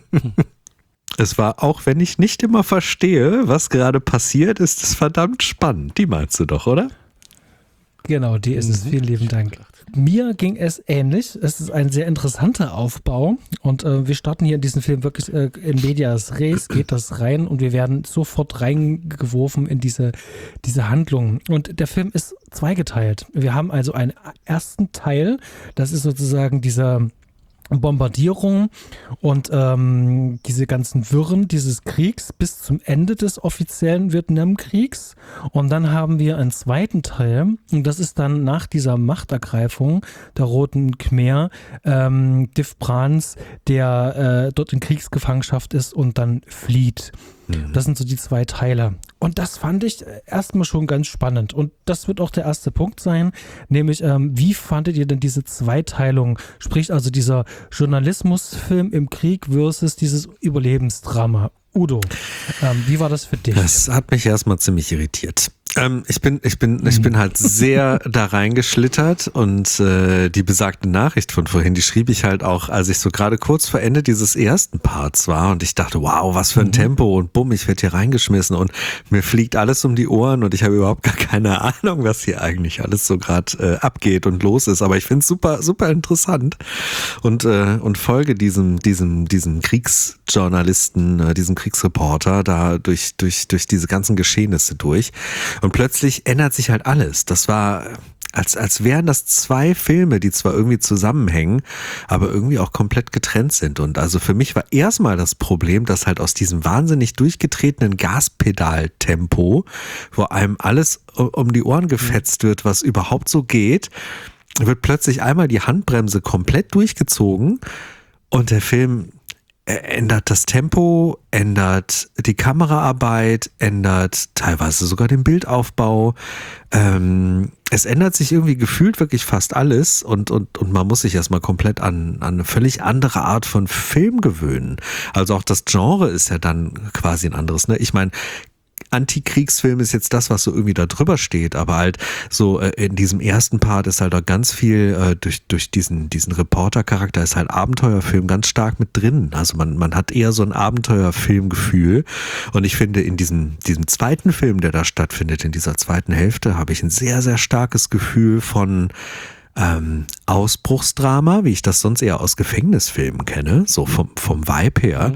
Es war, auch wenn ich nicht immer verstehe, was gerade passiert, ist es verdammt spannend. Die meinst du doch, oder? Genau, die ist es. Vielen lieben Dank. Mir ging es ähnlich. Es ist ein sehr interessanter Aufbau und wir starten hier in diesen Film wirklich in medias res, geht das rein und wir werden sofort reingeworfen in diese Handlung. Und der Film ist zweigeteilt. Wir haben also einen ersten Teil, das ist sozusagen dieser Bombardierung und diese ganzen Wirren dieses Kriegs bis zum Ende des offiziellen Vietnamkriegs. Und dann haben wir einen zweiten Teil und das ist dann nach dieser Machtergreifung der Roten Khmer, Dit Prans, der dort in Kriegsgefangenschaft ist und dann flieht. Das sind so die zwei Teile. Und das fand ich erstmal schon ganz spannend. Und das wird auch der erste Punkt sein, nämlich wie fandet ihr denn diese Zweiteilung? Sprich also dieser Journalismusfilm im Krieg versus dieses Überlebensdrama. Udo, wie war das für dich? Das hat mich erstmal ziemlich irritiert. Ich bin halt sehr da reingeschlittert und die besagte Nachricht von vorhin, die schrieb ich halt auch, als ich so gerade kurz vor Ende dieses ersten Parts war und ich dachte, wow, was für ein Tempo und bumm, ich werde hier reingeschmissen und mir fliegt alles um die Ohren und ich habe überhaupt gar keine Ahnung, was hier eigentlich alles so gerade abgeht und los ist, aber ich finde es super, super interessant und folge diesem Kriegsjournalisten, diesem Kriegsreporter da durch diese ganzen Geschehnisse durch. Und plötzlich ändert sich halt alles. Das war, als wären das zwei Filme, die zwar irgendwie zusammenhängen, aber irgendwie auch komplett getrennt sind. Und also für mich war erstmal das Problem, dass halt aus diesem wahnsinnig durchgetretenen Gaspedal-Tempo, wo einem alles um die Ohren gefetzt wird, was überhaupt so geht, wird plötzlich einmal die Handbremse komplett durchgezogen und der Film ändert das Tempo, ändert die Kameraarbeit, ändert teilweise sogar den Bildaufbau. Es ändert sich irgendwie gefühlt wirklich fast alles und man muss sich erstmal komplett an eine völlig andere Art von Film gewöhnen. Also auch das Genre ist ja dann quasi ein anderes, ne? Ich meine, Antikriegsfilm ist jetzt das, was so irgendwie da drüber steht, aber halt so in diesem ersten Part ist halt auch ganz viel durch diesen Reporter-Charakter ist halt Abenteuerfilm ganz stark mit drin. Also man hat eher so ein Abenteuerfilmgefühl und ich finde in diesem zweiten Film, der da stattfindet, in dieser zweiten Hälfte, habe ich ein sehr, sehr starkes Gefühl von Ausbruchsdrama, wie ich das sonst eher aus Gefängnisfilmen kenne, so vom Vibe her,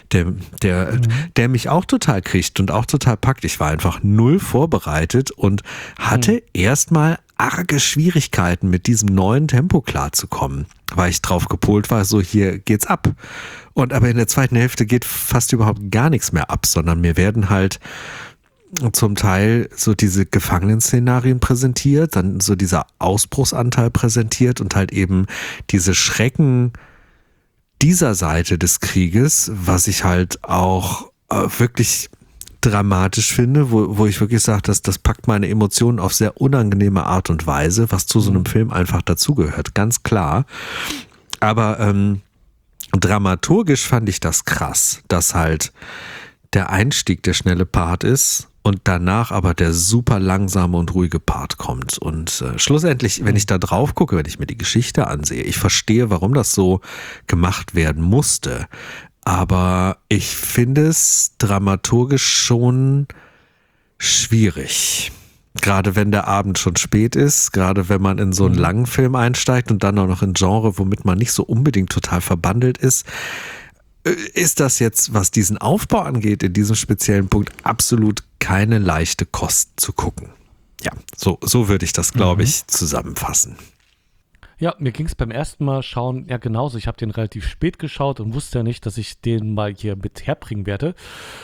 der mich auch total kriegt und auch total packt. Ich war einfach null vorbereitet und hatte erstmal arge Schwierigkeiten, mit diesem neuen Tempo klarzukommen, weil ich drauf gepolt war, so hier geht's ab. Und aber in der zweiten Hälfte geht fast überhaupt gar nichts mehr ab, sondern mir werden halt zum Teil so diese Gefangenenszenarien präsentiert, dann so dieser Ausbruchsanteil präsentiert und halt eben diese Schrecken dieser Seite des Krieges, was ich halt auch wirklich dramatisch finde, wo ich wirklich sage, das packt meine Emotionen auf sehr unangenehme Art und Weise, was zu so einem Film einfach dazugehört, ganz klar. Aber dramaturgisch fand ich das krass, dass halt der Einstieg der schnelle Part ist und danach aber der super langsame und ruhige Part kommt. Und schlussendlich, wenn ich da drauf gucke, wenn ich mir die Geschichte ansehe, ich verstehe, warum das so gemacht werden musste. Aber ich finde es dramaturgisch schon schwierig. Gerade wenn der Abend schon spät ist, gerade wenn man in so einen langen Film einsteigt und dann auch noch in Genre, womit man nicht so unbedingt total verbandelt ist das jetzt, was diesen Aufbau angeht, in diesem speziellen Punkt absolut keine leichte Kost zu gucken. Ja, so würde ich das, glaube ich, zusammenfassen. Ja, mir ging es beim ersten Mal schauen ja genauso. Ich habe den relativ spät geschaut und wusste ja nicht, dass ich den mal hier mit herbringen werde.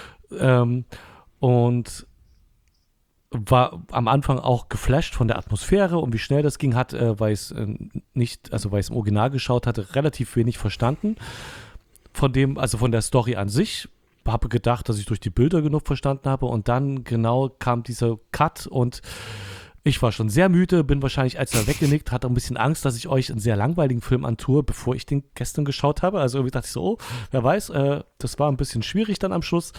Und war am Anfang auch geflasht von der Atmosphäre und wie schnell das ging, weil ich es im Original geschaut hatte, relativ wenig verstanden. Von der Story an sich. Habe gedacht, dass ich durch die Bilder genug verstanden habe und dann genau kam dieser Cut und ich war schon sehr müde, bin wahrscheinlich als er weggenickt, hatte ein bisschen Angst, dass ich euch einen sehr langweiligen Film antue, bevor ich den gestern geschaut habe. Also irgendwie dachte ich so, oh, wer weiß, das war ein bisschen schwierig dann am Schluss.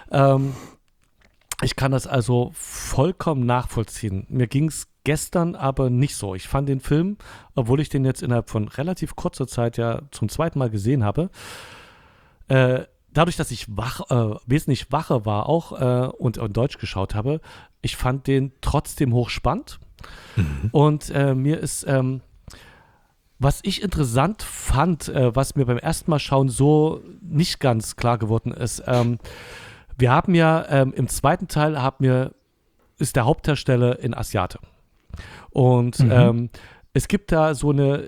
Ich kann das also vollkommen nachvollziehen. Mir ging es gestern aber nicht so. Ich fand den Film, obwohl ich den jetzt innerhalb von relativ kurzer Zeit ja zum zweiten Mal gesehen habe, dadurch, dass ich wesentlich wacher war auch und in Deutsch geschaut habe, ich fand den trotzdem hochspannend. Und mir ist, was ich interessant fand, was mir beim ersten Mal schauen so nicht ganz klar geworden ist, wir haben ja im zweiten Teil ist der Hauptdarsteller ein Asiate. Und es gibt da so eine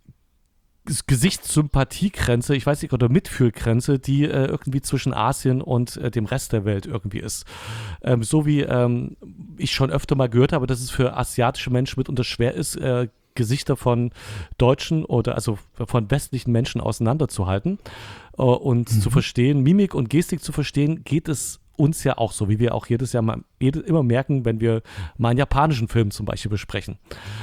Gesichtssympathiegrenze, ich weiß nicht, oder Mitfühlgrenze, die irgendwie zwischen Asien und dem Rest der Welt irgendwie ist. So wie ich schon öfter mal gehört habe, dass es für asiatische Menschen mitunter schwer ist, Gesichter von Deutschen oder also von westlichen Menschen auseinanderzuhalten und zu verstehen, Mimik und Gestik zu verstehen, geht es uns ja auch so, wie wir auch jedes Jahr immer merken, wenn wir mal einen japanischen Film zum Beispiel besprechen.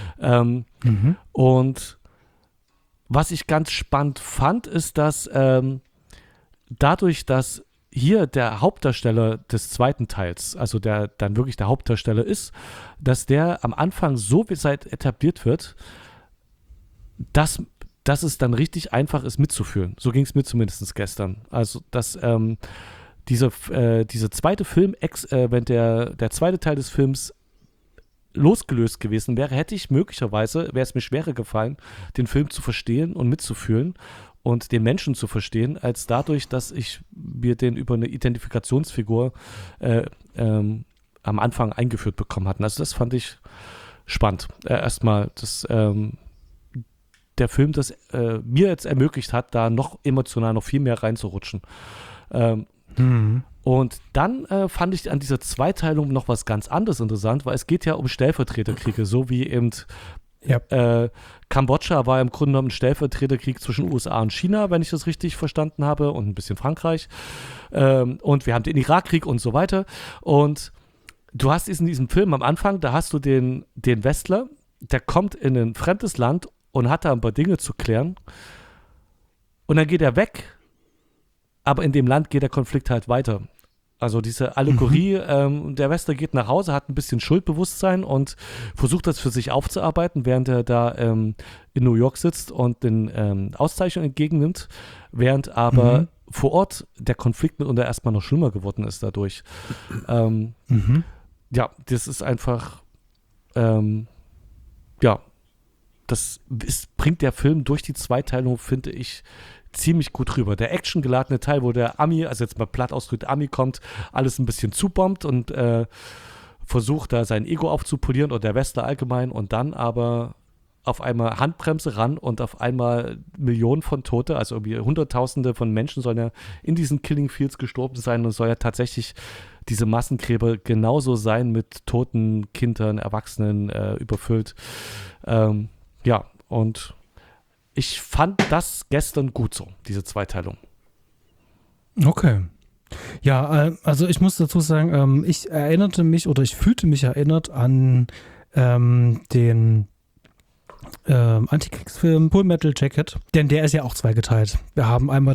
Und was ich ganz spannend fand, ist, dass dadurch, dass hier der Hauptdarsteller des zweiten Teils, also der dann wirklich der Hauptdarsteller ist, dass der am Anfang so etabliert wird, dass es dann richtig einfach ist mitzufühlen. So ging es mir zumindest gestern. Also, dass diese zweite Film, wenn der zweite Teil des Films losgelöst gewesen wäre, wäre es mir schwerer gefallen, den Film zu verstehen und mitzufühlen und den Menschen zu verstehen, als dadurch, dass wir den über eine Identifikationsfigur am Anfang eingeführt bekommen hatten. Also das fand ich spannend. Erstmal, dass der Film das mir jetzt ermöglicht hat, da noch emotional noch viel mehr reinzurutschen. Und dann fand ich an dieser Zweiteilung noch was ganz anderes interessant, weil es geht ja um Stellvertreterkriege, so wie eben Kambodscha war im Grunde genommen ein Stellvertreterkrieg zwischen USA und China, wenn ich das richtig verstanden habe, und ein bisschen Frankreich. Und wir haben den Irakkrieg und so weiter. Und du hast in diesem Film am Anfang, da hast du den Westler, der kommt in ein fremdes Land und hat da ein paar Dinge zu klären. Und dann geht er weg, aber in dem Land geht der Konflikt halt weiter. Also diese Allegorie, der Westler geht nach Hause, hat ein bisschen Schuldbewusstsein und versucht das für sich aufzuarbeiten, während er da in New York sitzt und den Auszeichnungen entgegennimmt, während aber vor Ort der Konflikt mitunter erstmal noch schlimmer geworden ist dadurch. Ja, das ist einfach, bringt der Film durch die Zweiteilung, finde ich, ziemlich gut rüber. Der actiongeladene Teil, wo der Ami, also jetzt mal platt ausgedrückt, Ami kommt, alles ein bisschen zubombt und versucht da sein Ego aufzupolieren oder der Westler allgemein und dann aber auf einmal Handbremse ran und auf einmal Millionen von Tote, also irgendwie Hunderttausende von Menschen sollen ja in diesen Killing Fields gestorben sein und soll ja tatsächlich diese Massengräber genauso sein mit toten Kindern, Erwachsenen überfüllt. Und ich fand das gestern gut so, diese Zweiteilung. Okay. Also ich muss dazu sagen, ich fühlte mich erinnert an den Antikriegsfilm Full Metal Jacket, denn der ist ja auch zweigeteilt. Wir haben einmal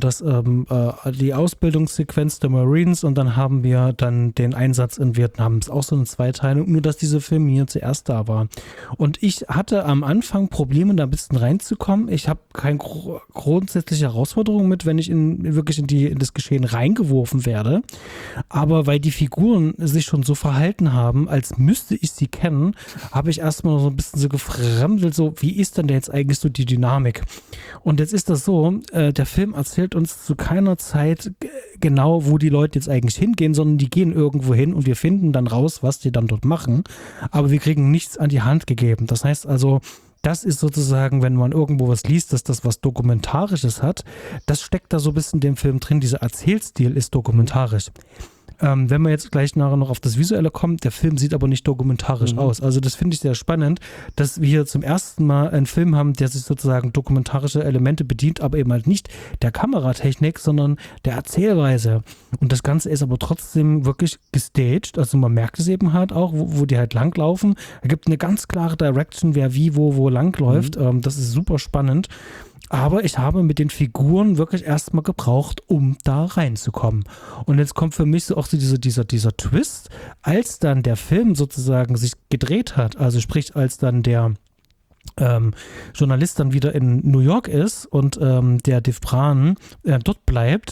die Ausbildungssequenz der Marines und dann haben wir dann den Einsatz in Vietnam. Ist auch so eine Zweiteilung, nur dass dieser Film hier zuerst da war. Und ich hatte am Anfang Probleme, da ein bisschen reinzukommen. Ich habe keine grundsätzliche Herausforderung mit, wenn ich wirklich in das Geschehen reingeworfen werde. Aber weil die Figuren sich schon so verhalten haben, als müsste ich sie kennen, habe ich erstmal so ein bisschen so gefremdelt, so wie ist denn jetzt eigentlich so die Dynamik? Und jetzt ist das so, der Film erzählt uns zu keiner Zeit genau, wo die Leute jetzt eigentlich hingehen, sondern die gehen irgendwo hin und wir finden dann raus, was die dann dort machen. Aber wir kriegen nichts an die Hand gegeben. Das heißt also, das ist sozusagen, wenn man irgendwo was liest, dass das was Dokumentarisches hat, das steckt da so ein bisschen in dem Film drin. Dieser Erzählstil ist dokumentarisch. Wenn wir jetzt gleich nachher noch auf das Visuelle kommen, der Film sieht aber nicht dokumentarisch aus. Also das finde ich sehr spannend, dass wir hier zum ersten Mal einen Film haben, der sich sozusagen dokumentarische Elemente bedient, aber eben halt nicht der Kameratechnik, sondern der Erzählweise. Und das Ganze ist aber trotzdem wirklich gestaged. Also man merkt es eben halt auch, wo die halt langlaufen. Da gibt eine ganz klare Direction, wer wie, wo langläuft. Das ist super spannend. Aber ich habe mit den Figuren wirklich erstmal gebraucht, um da reinzukommen. Und jetzt kommt für mich so auch so dieser Twist, als dann der Film sozusagen sich gedreht hat, also sprich, als dann der Journalist dann wieder in New York ist und der Devran dort bleibt,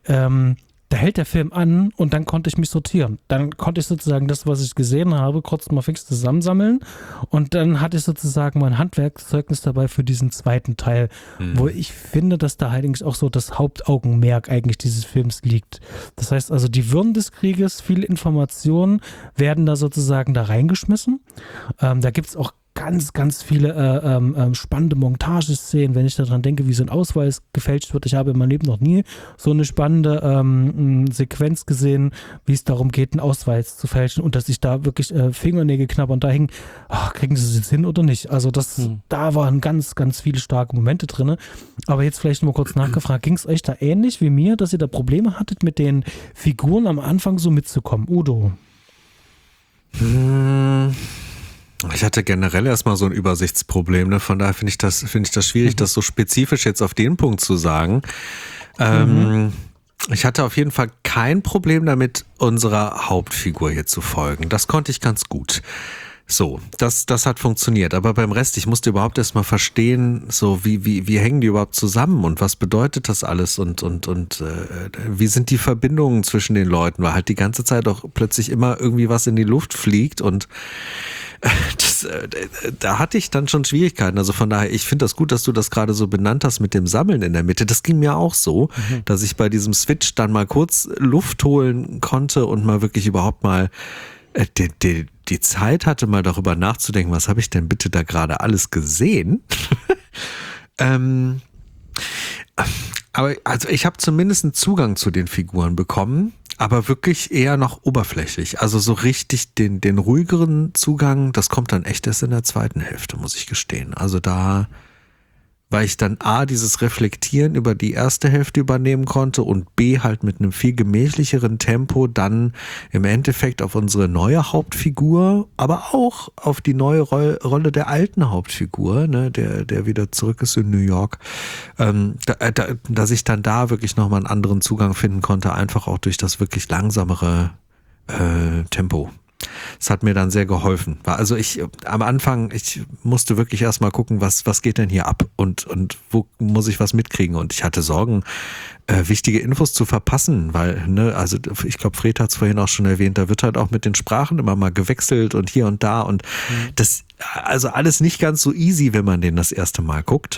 da hält der Film an und dann konnte ich mich sortieren. Dann konnte ich sozusagen das, was ich gesehen habe, kurz mal fix zusammensammeln und dann hatte ich sozusagen mein Handwerkszeugnis dabei für diesen zweiten Teil, wo ich finde, dass da halt eigentlich auch so das Hauptaugenmerk eigentlich dieses Films liegt. Das heißt also, die Würden des Krieges, viele Informationen werden da sozusagen da reingeschmissen. Da gibt es auch ganz, ganz viele spannende Montageszenen, wenn ich daran denke, wie so ein Ausweis gefälscht wird. Ich habe in meinem Leben noch nie so eine spannende Sequenz gesehen, wie es darum geht, einen Ausweis zu fälschen und dass sich da wirklich Fingernägel knabbern da hingen, kriegen sie es jetzt hin oder nicht? Also da waren ganz, ganz viele starke Momente drin. Aber jetzt vielleicht nur kurz nachgefragt, ging es euch da ähnlich wie mir, dass ihr da Probleme hattet, mit den Figuren am Anfang so mitzukommen? Udo? Ich hatte generell erstmal so ein Übersichtsproblem, ne? Von daher finde ich das schwierig, das so spezifisch jetzt auf den Punkt zu sagen. Ich hatte auf jeden Fall kein Problem damit, unserer Hauptfigur hier zu folgen. Das konnte ich ganz gut. So, das hat funktioniert. Aber beim Rest, ich musste überhaupt erstmal verstehen, so wie hängen die überhaupt zusammen und was bedeutet das alles und wie sind die Verbindungen zwischen den Leuten, weil halt die ganze Zeit auch plötzlich immer irgendwie was in die Luft fliegt und da hatte ich dann schon Schwierigkeiten. Also von daher, ich finde das gut, dass du das gerade so benannt hast mit dem Sammeln in der Mitte. Das ging mir auch so, dass ich bei diesem Switch dann mal kurz Luft holen konnte und mal wirklich überhaupt mal die Zeit hatte, mal darüber nachzudenken, was habe ich denn bitte da gerade alles gesehen? Aber also ich habe zumindest einen Zugang zu den Figuren bekommen, aber wirklich eher noch oberflächlich. Also so richtig den ruhigeren Zugang, das kommt dann echt erst in der zweiten Hälfte, muss ich gestehen. Also da, weil ich dann A, dieses Reflektieren über die erste Hälfte übernehmen konnte und B, halt mit einem viel gemächlicheren Tempo dann im Endeffekt auf unsere neue Hauptfigur, aber auch auf die neue Rolle der alten Hauptfigur, ne, der wieder zurück ist in New York, dass ich dann da wirklich nochmal einen anderen Zugang finden konnte, einfach auch durch das wirklich langsamere Tempo. Das hat mir dann sehr geholfen. Also am Anfang, ich musste wirklich erstmal gucken, was geht denn hier ab und wo muss ich was mitkriegen. Und ich hatte Sorgen, wichtige Infos zu verpassen, weil, ne, also ich glaube, Fred hat es vorhin auch schon erwähnt, da wird halt auch mit den Sprachen immer mal gewechselt und hier und da und das, also alles nicht ganz so easy, wenn man den das erste Mal guckt.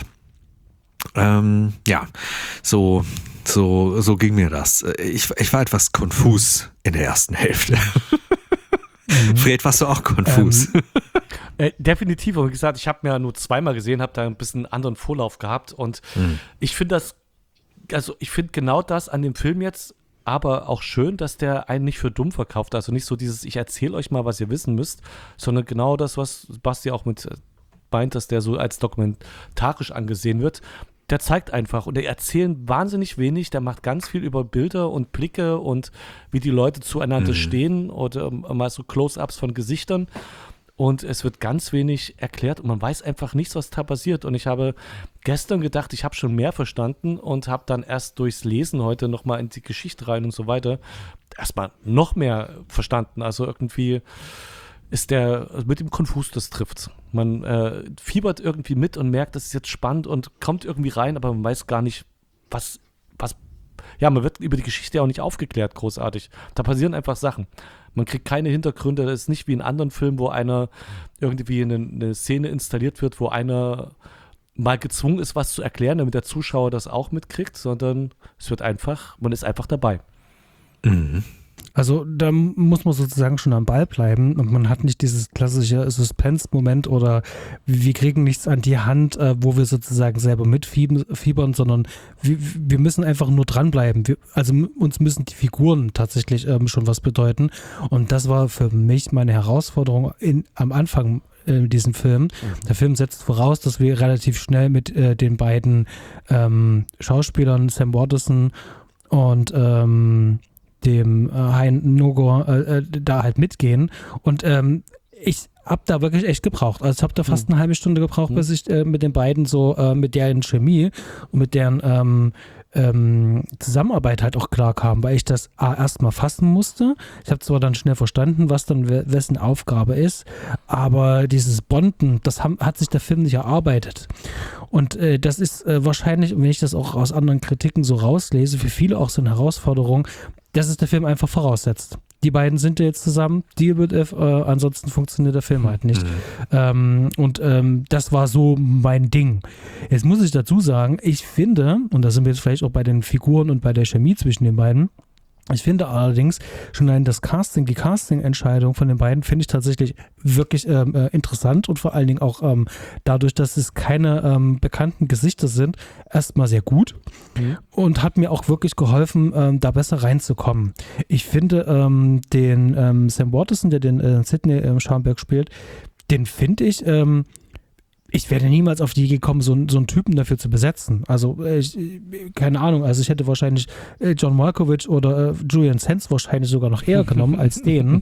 Ja, so ging mir das. Ich war etwas konfus in der ersten Hälfte. Fred, warst du auch konfus? Definitiv. Und wie gesagt, ich habe mir nur zweimal gesehen, habe da ein bisschen anderen Vorlauf gehabt. Und ich finde genau das an dem Film jetzt aber auch schön, dass der einen nicht für dumm verkauft. Also nicht so dieses, ich erzähle euch mal, was ihr wissen müsst, sondern genau das, was Basti auch mit meint, dass der so als dokumentarisch angesehen wird. der zeigt einfach und der erzählt wahnsinnig wenig, der macht ganz viel über Bilder und Blicke und wie die Leute zueinander stehen oder mal so Close-Ups von Gesichtern und es wird ganz wenig erklärt und man weiß einfach nichts, was da passiert und ich habe gestern gedacht, ich habe schon mehr verstanden und habe dann erst durchs Lesen heute nochmal in die Geschichte rein und so weiter erstmal noch mehr verstanden, also irgendwie ist der mit dem Konfus, das trifft. Man fiebert irgendwie mit und merkt, das ist jetzt spannend und kommt irgendwie rein, aber man weiß gar nicht, was, ja, man wird über die Geschichte auch nicht aufgeklärt, großartig. Da passieren einfach Sachen. Man kriegt keine Hintergründe, das ist nicht wie in anderen Filmen, wo einer irgendwie eine Szene installiert wird, wo einer mal gezwungen ist, was zu erklären, damit der Zuschauer das auch mitkriegt, sondern es wird einfach, man ist einfach dabei. Mhm. Also da muss man sozusagen schon am Ball bleiben und man hat nicht dieses klassische Suspense-Moment oder wir kriegen nichts an die Hand, wo wir sozusagen selber mitfiebern, sondern wir müssen einfach nur dranbleiben. Also uns müssen die Figuren tatsächlich schon was bedeuten und das war für mich meine Herausforderung am Anfang diesem Film. Der Film setzt voraus, dass wir relativ schnell mit den beiden Schauspielern Sam Waterston und dem Hein Nogor da halt mitgehen und ich habe da wirklich echt gebraucht. Also ich habe da fast eine halbe Stunde gebraucht, bis ich mit den beiden so, mit deren Chemie und mit deren Zusammenarbeit halt auch klar kam, weil ich das erstmal fassen musste. Ich habe zwar dann schnell verstanden, was dann wessen Aufgabe ist, aber dieses Bonden, das hat sich der Film nicht erarbeitet. Und das ist wahrscheinlich, wenn ich das auch aus anderen Kritiken so rauslese, für viele auch so eine Herausforderung, dass es der Film einfach voraussetzt. Die beiden sind ja jetzt zusammen, Deal with it, ansonsten funktioniert der Film halt nicht. Das war so mein Ding. Jetzt muss ich dazu sagen, ich finde, und da sind wir jetzt vielleicht auch bei den Figuren und bei der Chemie zwischen den beiden, ich finde allerdings schon allein die Casting-Entscheidung von den beiden finde ich tatsächlich wirklich interessant und vor allen Dingen auch dadurch, dass es keine bekannten Gesichter sind, erstmal sehr gut und hat mir auch wirklich geholfen, da besser reinzukommen. Ich finde den Sam Waterston, der den Sidney Scharnberg spielt, den finde ich wäre niemals auf die Idee gekommen, so einen Typen dafür zu besetzen. Also, keine Ahnung, also ich hätte wahrscheinlich John Malkovich oder Julian Sands wahrscheinlich sogar noch eher genommen als den.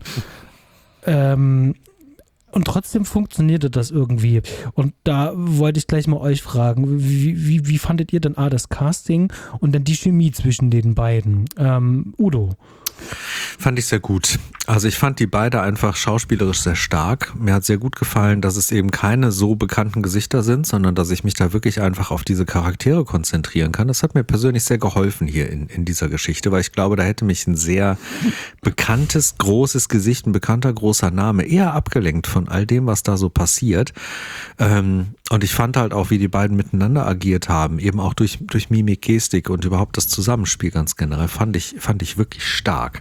Und trotzdem funktionierte das irgendwie. Und da wollte ich gleich mal euch fragen, wie fandet ihr denn das Casting und dann die Chemie zwischen den beiden? Udo? Fand ich sehr gut. Also ich fand die beide einfach schauspielerisch sehr stark. Mir hat sehr gut gefallen, dass es eben keine so bekannten Gesichter sind, sondern dass ich mich da wirklich einfach auf diese Charaktere konzentrieren kann. Das hat mir persönlich sehr geholfen hier in dieser Geschichte, weil ich glaube, da hätte mich ein sehr bekanntes, großes Gesicht, ein bekannter, großer Name eher abgelenkt von all dem, was da so passiert. Und ich fand halt auch, wie die beiden miteinander agiert haben, eben auch durch Mimik, Gestik und überhaupt das Zusammenspiel ganz generell, fand ich wirklich stark.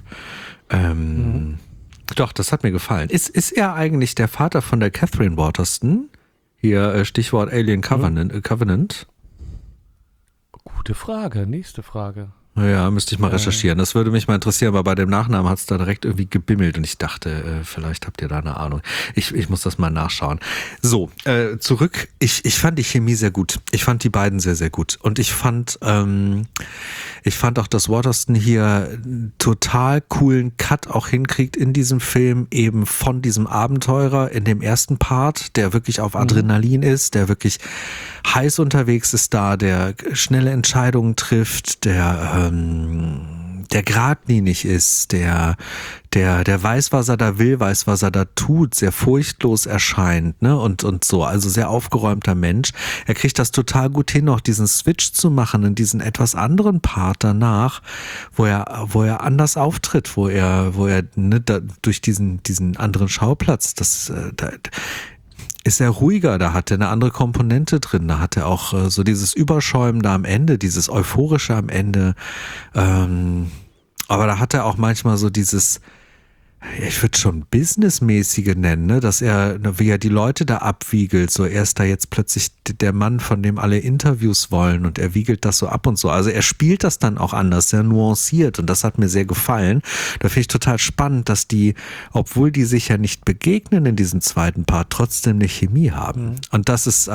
Doch, das hat mir gefallen. Ist er eigentlich der Vater von der Catherine Waterston? Hier Stichwort Alien Covenant. Gute Frage, nächste Frage. Ja, müsste ich mal recherchieren. Das würde mich mal interessieren, weil bei dem Nachnamen hat es da direkt irgendwie gebimmelt und ich dachte, vielleicht habt ihr da eine Ahnung. Ich muss das mal nachschauen. So, zurück. Ich fand die Chemie sehr gut. Ich fand die beiden sehr, sehr gut. Und ich fand auch, dass Waterston hier einen total coolen Cut auch hinkriegt in diesem Film, eben von diesem Abenteurer in dem ersten Part, der wirklich auf Adrenalin ist, der wirklich heiß unterwegs ist da, der schnelle Entscheidungen trifft, der geradlinig ist, der weiß, was er da will, weiß, was er da tut, sehr furchtlos erscheint, ne, und so, also sehr aufgeräumter Mensch. Er kriegt das total gut hin, auch diesen Switch zu machen in diesen etwas anderen Part danach, wo er anders auftritt, wo er ne, durch diesen anderen Schauplatz, da ist er ruhiger, da hat er eine andere Komponente drin, da hat er auch so dieses Überschäumende am Ende, dieses Euphorische am Ende, aber da hat er auch manchmal so dieses, ich würde schon Businessmäßige nennen, ne? Dass wie er die Leute da abwiegelt, so er ist da jetzt plötzlich der Mann, von dem alle Interviews wollen und er wiegelt das so ab und so. Also er spielt das dann auch anders, sehr nuanciert und das hat mir sehr gefallen. Da finde ich total spannend, dass die, obwohl die sich ja nicht begegnen in diesem zweiten Part, trotzdem eine Chemie haben. Und das ist also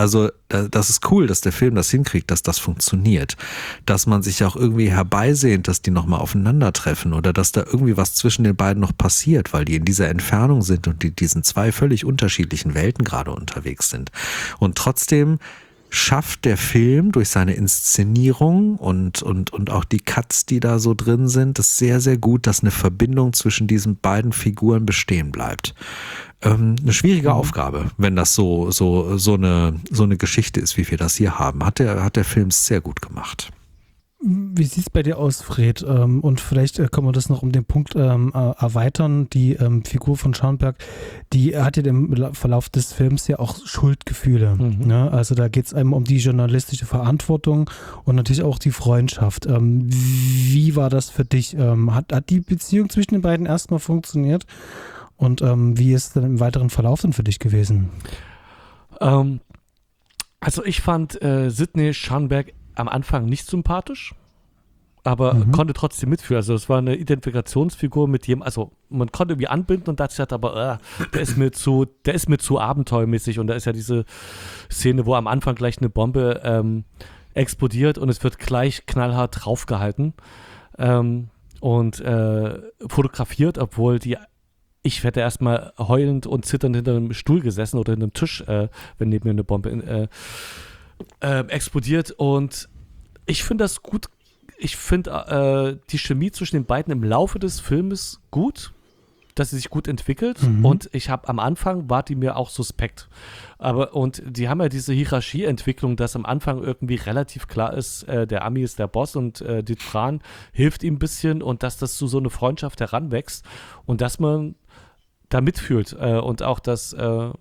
das ist cool, dass der Film das hinkriegt, dass das funktioniert. Dass man sich auch irgendwie herbeisehnt, dass die nochmal aufeinandertreffen oder dass da irgendwie was zwischen den beiden noch passiert, weil die in dieser Entfernung sind und die diesen zwei völlig unterschiedlichen Welten gerade unterwegs sind. Und trotzdem schafft der Film durch seine Inszenierung und auch die Cuts, die da so drin sind, das sehr, sehr gut, dass eine Verbindung zwischen diesen beiden Figuren bestehen bleibt. Eine schwierige Aufgabe, wenn das so eine Geschichte ist, wie wir das hier haben. Hat der Film sehr gut gemacht. Wie sieht es bei dir aus, Fred? Und vielleicht können wir das noch um den Punkt erweitern. Die Figur von Scharnberg, die hat ja im Verlauf des Films ja auch Schuldgefühle. Ne? Also da geht es einem um die journalistische Verantwortung und natürlich auch die Freundschaft. Wie war das für dich? Hat die Beziehung zwischen den beiden erstmal funktioniert? Und wie ist es dann im weiteren Verlauf dann für dich gewesen? Also ich fand Sidney Scharnberg am Anfang nicht sympathisch, aber konnte trotzdem mitfühlen. Also es war eine Identifikationsfigur mit jemandem, also man konnte irgendwie anbinden und dachte sich, aber der ist mir zu abenteuermäßig und da ist ja diese Szene, wo am Anfang gleich eine Bombe explodiert und es wird gleich knallhart draufgehalten und fotografiert, obwohl ich hätte erstmal heulend und zitternd hinter einem Stuhl gesessen oder hinter einem Tisch, wenn neben mir eine Bombe explodiert und ich finde das gut. Ich finde die Chemie zwischen den beiden im Laufe des Filmes gut, dass sie sich gut entwickelt und ich habe am Anfang war die mir auch suspekt. Und die haben ja diese Hierarchieentwicklung, dass am Anfang irgendwie relativ klar ist, der Ami ist der Boss und Dithran hilft ihm ein bisschen und dass das zu so eine Freundschaft heranwächst und dass man da mitfühlt und auch, dass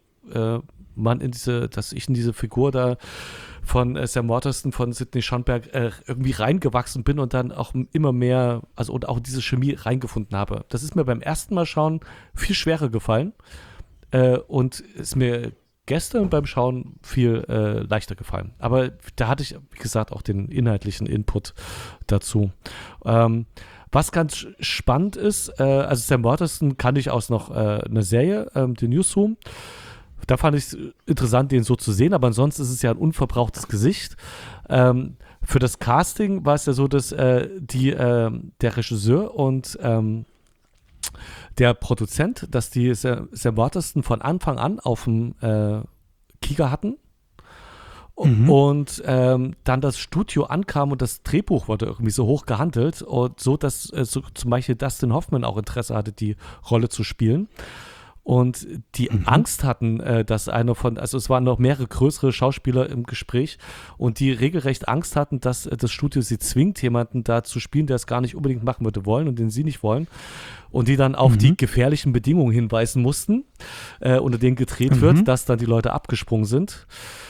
dass ich in diese Figur da von Sam Waterston, von Sidney Scharnberg irgendwie reingewachsen bin und dann auch immer mehr, also und auch diese Chemie reingefunden habe. Das ist mir beim ersten Mal schauen viel schwerer gefallen und ist mir gestern beim Schauen viel leichter gefallen. Aber da hatte ich, wie gesagt, auch den inhaltlichen Input dazu. Was ganz spannend ist, also Sam Waterston kannte ich aus noch einer Serie, The Newsroom. Da fand ich es interessant, den so zu sehen, aber ansonsten ist es ja ein unverbrauchtes Gesicht. Für das Casting war es ja so, dass der Regisseur und der Produzent, dass die Sam Waterston von Anfang an auf dem Kieker hatten. Und dann das Studio ankam und das Drehbuch wurde irgendwie so hoch gehandelt und so, dass zum Beispiel Dustin Hoffman auch Interesse hatte, die Rolle zu spielen. Und die Angst hatten, dass also es waren noch mehrere größere Schauspieler im Gespräch und die regelrecht Angst hatten, dass das Studio sie zwingt, jemanden da zu spielen, der es gar nicht unbedingt machen würde wollen und den sie nicht wollen. Und die dann auf die gefährlichen Bedingungen hinweisen mussten, unter denen gedreht wird, dass dann die Leute abgesprungen sind.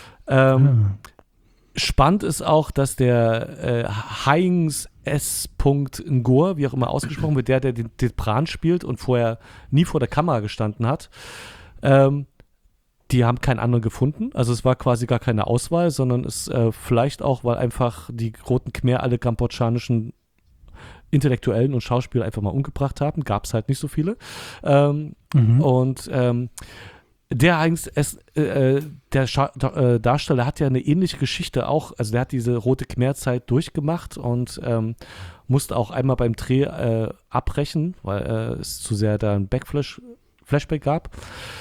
Spannend ist auch, dass der Heinz S. Ngor, wie auch immer ausgesprochen wird, der den Dithran spielt und vorher nie vor der Kamera gestanden hat, die haben keinen anderen gefunden. Also es war quasi gar keine Auswahl, sondern es vielleicht auch, weil einfach die Roten Khmer alle kambodschanischen Intellektuellen und Schauspieler einfach mal umgebracht haben. Gab es halt nicht so viele. Und der Darsteller hat ja eine ähnliche Geschichte auch, also der hat diese Rote Khmer-Zeit durchgemacht und musste auch einmal beim Dreh abbrechen, weil es zu sehr da ein Flashback gab.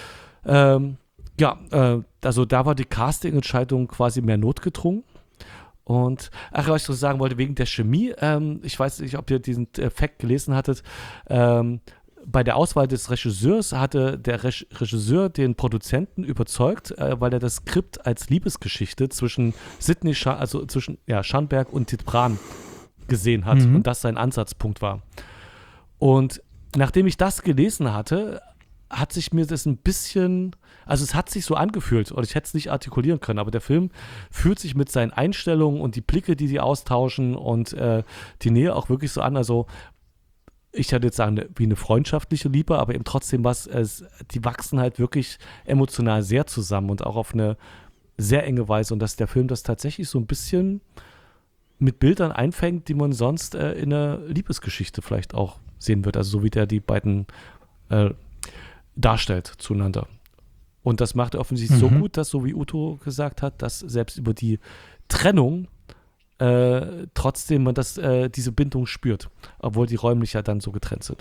Also da war die Casting-Entscheidung quasi mehr notgedrungen. Und, was ich so sagen wollte, wegen der Chemie, ich weiß nicht, ob ihr diesen Fact gelesen hattet, bei der Auswahl des Regisseurs hatte der Regisseur den Produzenten überzeugt, weil er das Skript als Liebesgeschichte zwischen Scharnberg und Dithran gesehen hat und das sein Ansatzpunkt war. Und nachdem ich das gelesen hatte, hat sich mir das ein bisschen, also es hat sich so angefühlt und ich hätte es nicht artikulieren können, aber der Film fühlt sich mit seinen Einstellungen und die Blicke, die sie austauschen und die Nähe auch wirklich so an, also ich würde jetzt sagen, wie eine freundschaftliche Liebe, aber eben trotzdem die wachsen halt wirklich emotional sehr zusammen und auch auf eine sehr enge Weise und dass der Film das tatsächlich so ein bisschen mit Bildern einfängt, die man sonst in einer Liebesgeschichte vielleicht auch sehen wird, also so wie der die beiden darstellt zueinander. Und das macht er offensichtlich so gut, dass, so wie Uto gesagt hat, dass selbst über die Trennung trotzdem man diese Bindung spürt, obwohl die räumlich ja dann so getrennt sind.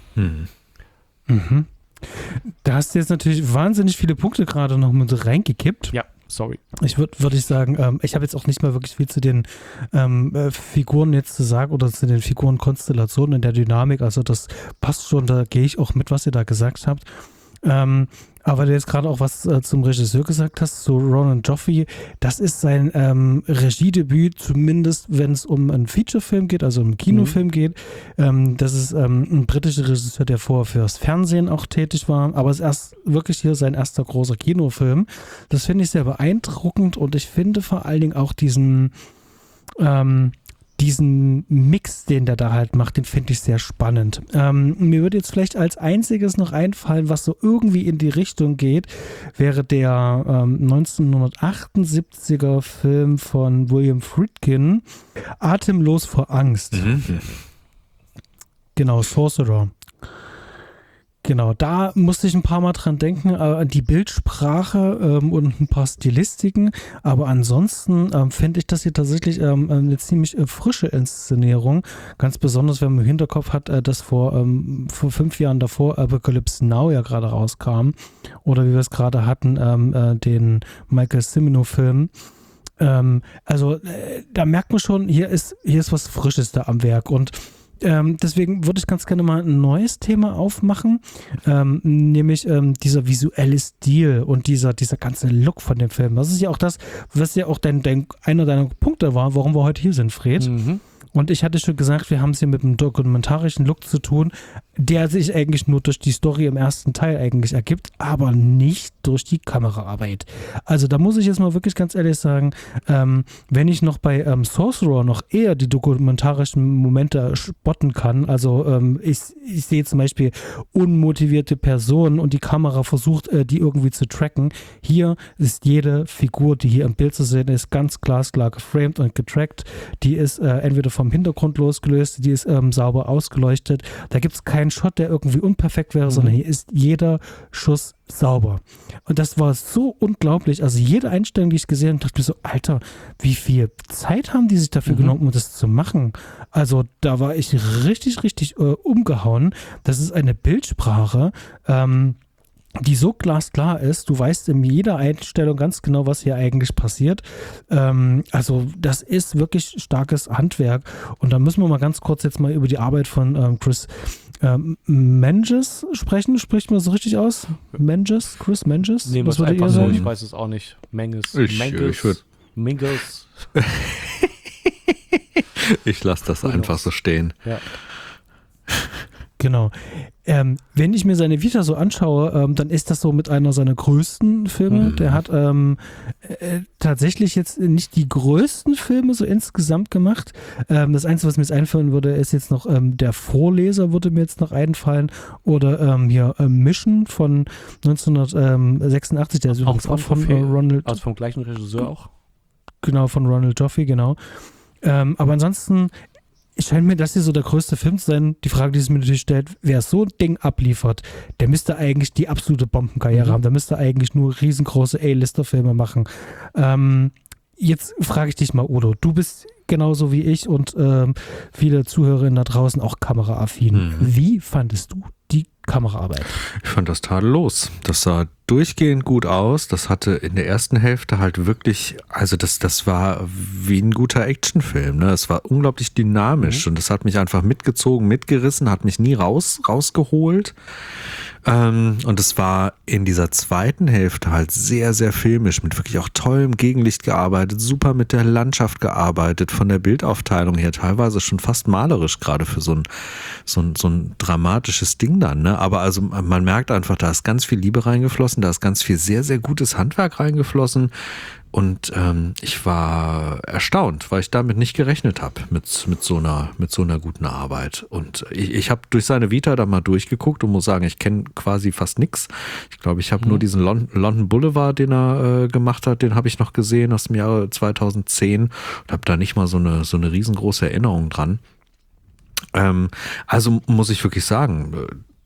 Da hast du jetzt natürlich wahnsinnig viele Punkte gerade noch mit reingekippt. Ja, sorry. Ich würde sagen, ich habe jetzt auch nicht mal wirklich viel zu den Figuren jetzt zu sagen oder zu den Figurenkonstellationen in der Dynamik. Also das passt schon, da gehe ich auch mit, was ihr da gesagt habt. Aber du jetzt gerade auch was zum Regisseur gesagt hast, zu Ronan Joffé, das ist sein Regiedebüt, zumindest wenn es um einen Featurefilm geht, also um einen Kinofilm geht. Das ist ein britischer Regisseur, der vorher fürs Fernsehen auch tätig war, aber es ist erst wirklich hier sein erster großer Kinofilm. Das finde ich sehr beeindruckend und ich finde vor allen Dingen auch diesen Mix, den der da halt macht, den finde ich sehr spannend. Mir würde jetzt vielleicht als einziges noch einfallen, was so irgendwie in die Richtung geht, wäre der 1978er Film von William Friedkin, Atemlos vor Angst. Genau, Sorcerer. Genau, da musste ich ein paar Mal dran denken, an die Bildsprache und ein paar Stilistiken, aber ansonsten finde ich das hier tatsächlich eine ziemlich frische Inszenierung, ganz besonders, wenn man im Hinterkopf hat, dass vor 5 Jahren davor Apocalypse Now ja gerade rauskam oder wie wir es gerade hatten, den Michael Cimino-Film. Also da merkt man schon, hier ist was Frisches da am Werk und deswegen würde ich ganz gerne mal ein neues Thema aufmachen, nämlich dieser visuelle Stil und dieser ganze Look von dem Film. Das ist ja auch das, was ja auch einer deiner Punkte war, warum wir heute hier sind, Fred. Und ich hatte schon gesagt, wir haben es hier mit einem dokumentarischen Look zu tun, der sich eigentlich nur durch die Story im ersten Teil eigentlich ergibt, aber nicht durch die Kameraarbeit. Also da muss ich jetzt mal wirklich ganz ehrlich sagen, wenn ich noch bei Sorcerer noch eher die dokumentarischen Momente spotten kann, also ich sehe zum Beispiel unmotivierte Personen und die Kamera versucht, die irgendwie zu tracken. Hier ist jede Figur, die hier im Bild zu sehen ist, ganz glasklar geframed und getrackt. Die ist entweder vom Hintergrund losgelöst, die ist sauber ausgeleuchtet. Da gibt es keinen Shot, der irgendwie unperfekt wäre, sondern hier ist jeder Schuss sauber. Und das war so unglaublich. Also jede Einstellung, die ich gesehen habe, dachte ich mir so, Alter, wie viel Zeit haben die sich dafür genommen, um das zu machen? Also da war ich richtig, richtig umgehauen. Das ist eine Bildsprache, die so glasklar ist, du weißt in jeder Einstellung ganz genau, was hier eigentlich passiert. Also das ist wirklich starkes Handwerk. Und da müssen wir mal ganz kurz jetzt mal über die Arbeit von Chris Menges sprechen. Spricht man so richtig aus? Menges? Chris Menges? Nee, was einfach so, ich weiß es auch nicht. Menges. Ich lasse das einfach so stehen. Ja. Genau. Wenn ich mir seine Vita so anschaue, dann ist das so mit einer seiner größten Filme. Der hat tatsächlich jetzt nicht die größten Filme so insgesamt gemacht. Das Einzige, was mir jetzt einfallen würde, ist jetzt noch Der Vorleser würde mir jetzt noch einfallen. Oder hier Mission von 1986, der ist übrigens auch von Ronald. Also vom gleichen Regisseur auch? Genau, von Ronald Joffé, genau. Aber ansonsten scheint mir das hier so der größte Film zu sein. Die Frage, die sich mir natürlich stellt, wer so ein Ding abliefert, der müsste eigentlich die absolute Bombenkarriere haben. Der müsste eigentlich nur riesengroße A-Lister-Filme machen. Jetzt frage ich dich mal, Udo, du bist genauso wie ich und viele Zuhörerinnen da draußen auch kameraaffin. Wie fandest du die Kameraarbeit? Ich fand das tadellos. Das sah durchgehend gut aus. Das hatte in der ersten Hälfte halt wirklich, also das war wie ein guter Actionfilm. Ne? Es war unglaublich dynamisch und das hat mich einfach mitgezogen, mitgerissen, hat mich nie rausgeholt. Und es war in dieser zweiten Hälfte halt sehr, sehr filmisch, mit wirklich auch tollem Gegenlicht gearbeitet, super mit der Landschaft gearbeitet, von der Bildaufteilung her teilweise schon fast malerisch, gerade für so ein dramatisches Ding dann. Ne? Aber also man merkt einfach, da ist ganz viel Liebe reingeflossen, da ist ganz viel sehr, sehr gutes Handwerk reingeflossen. Und ich war erstaunt, weil ich damit nicht gerechnet habe, mit so einer guten Arbeit. Und ich habe durch seine Vita da mal durchgeguckt und muss sagen, ich kenne quasi fast nichts. Ich glaube, ich habe nur diesen London Boulevard, den er gemacht hat, den habe ich noch gesehen aus dem Jahre 2010 und habe da nicht mal so eine riesengroße Erinnerung dran. Also muss ich wirklich sagen,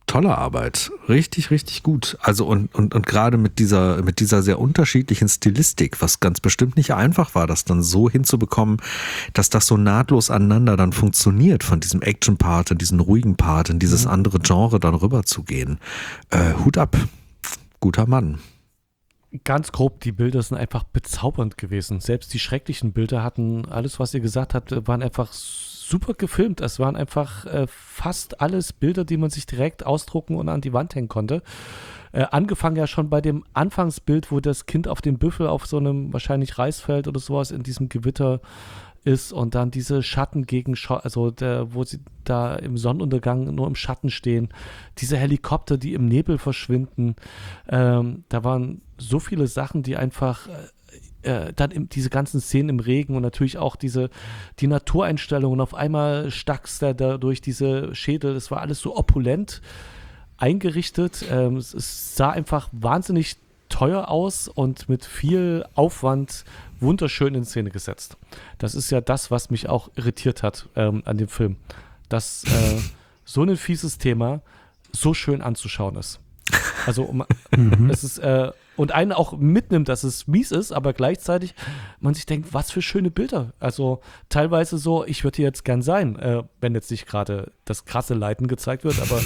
tolle Arbeit. Richtig, richtig gut. Also und gerade mit dieser sehr unterschiedlichen Stilistik, was ganz bestimmt nicht einfach war, das dann so hinzubekommen, dass das so nahtlos aneinander dann funktioniert, von diesem Action-Part in diesen ruhigen Part in dieses andere Genre dann rüber zu gehen. Hut ab. Guter Mann. Ganz grob, die Bilder sind einfach bezaubernd gewesen. Selbst die schrecklichen Bilder hatten, alles, was ihr gesagt habt, waren einfach super gefilmt. Es waren einfach fast alles Bilder, die man sich direkt ausdrucken und an die Wand hängen konnte. Angefangen ja schon bei dem Anfangsbild, wo das Kind auf dem Büffel auf so einem wahrscheinlich Reisfeld oder sowas in diesem Gewitter ist und dann diese Schatten wo sie da im Sonnenuntergang nur im Schatten stehen, diese Helikopter, die im Nebel verschwinden, da waren so viele Sachen, die einfach dann diese ganzen Szenen im Regen und natürlich auch die Natureinstellungen, auf einmal stackst da durch diese Schädel, das war alles so opulent eingerichtet, es sah einfach wahnsinnig teuer aus und mit viel Aufwand wunderschön in Szene gesetzt. Das ist ja das, was mich auch irritiert hat an dem Film, dass so ein fieses Thema so schön anzuschauen ist. Also es ist und einen auch mitnimmt, dass es mies ist, aber gleichzeitig man sich denkt, was für schöne Bilder. Also teilweise so, ich würde hier jetzt gern sein, wenn jetzt nicht gerade das krasse Leiden gezeigt wird, aber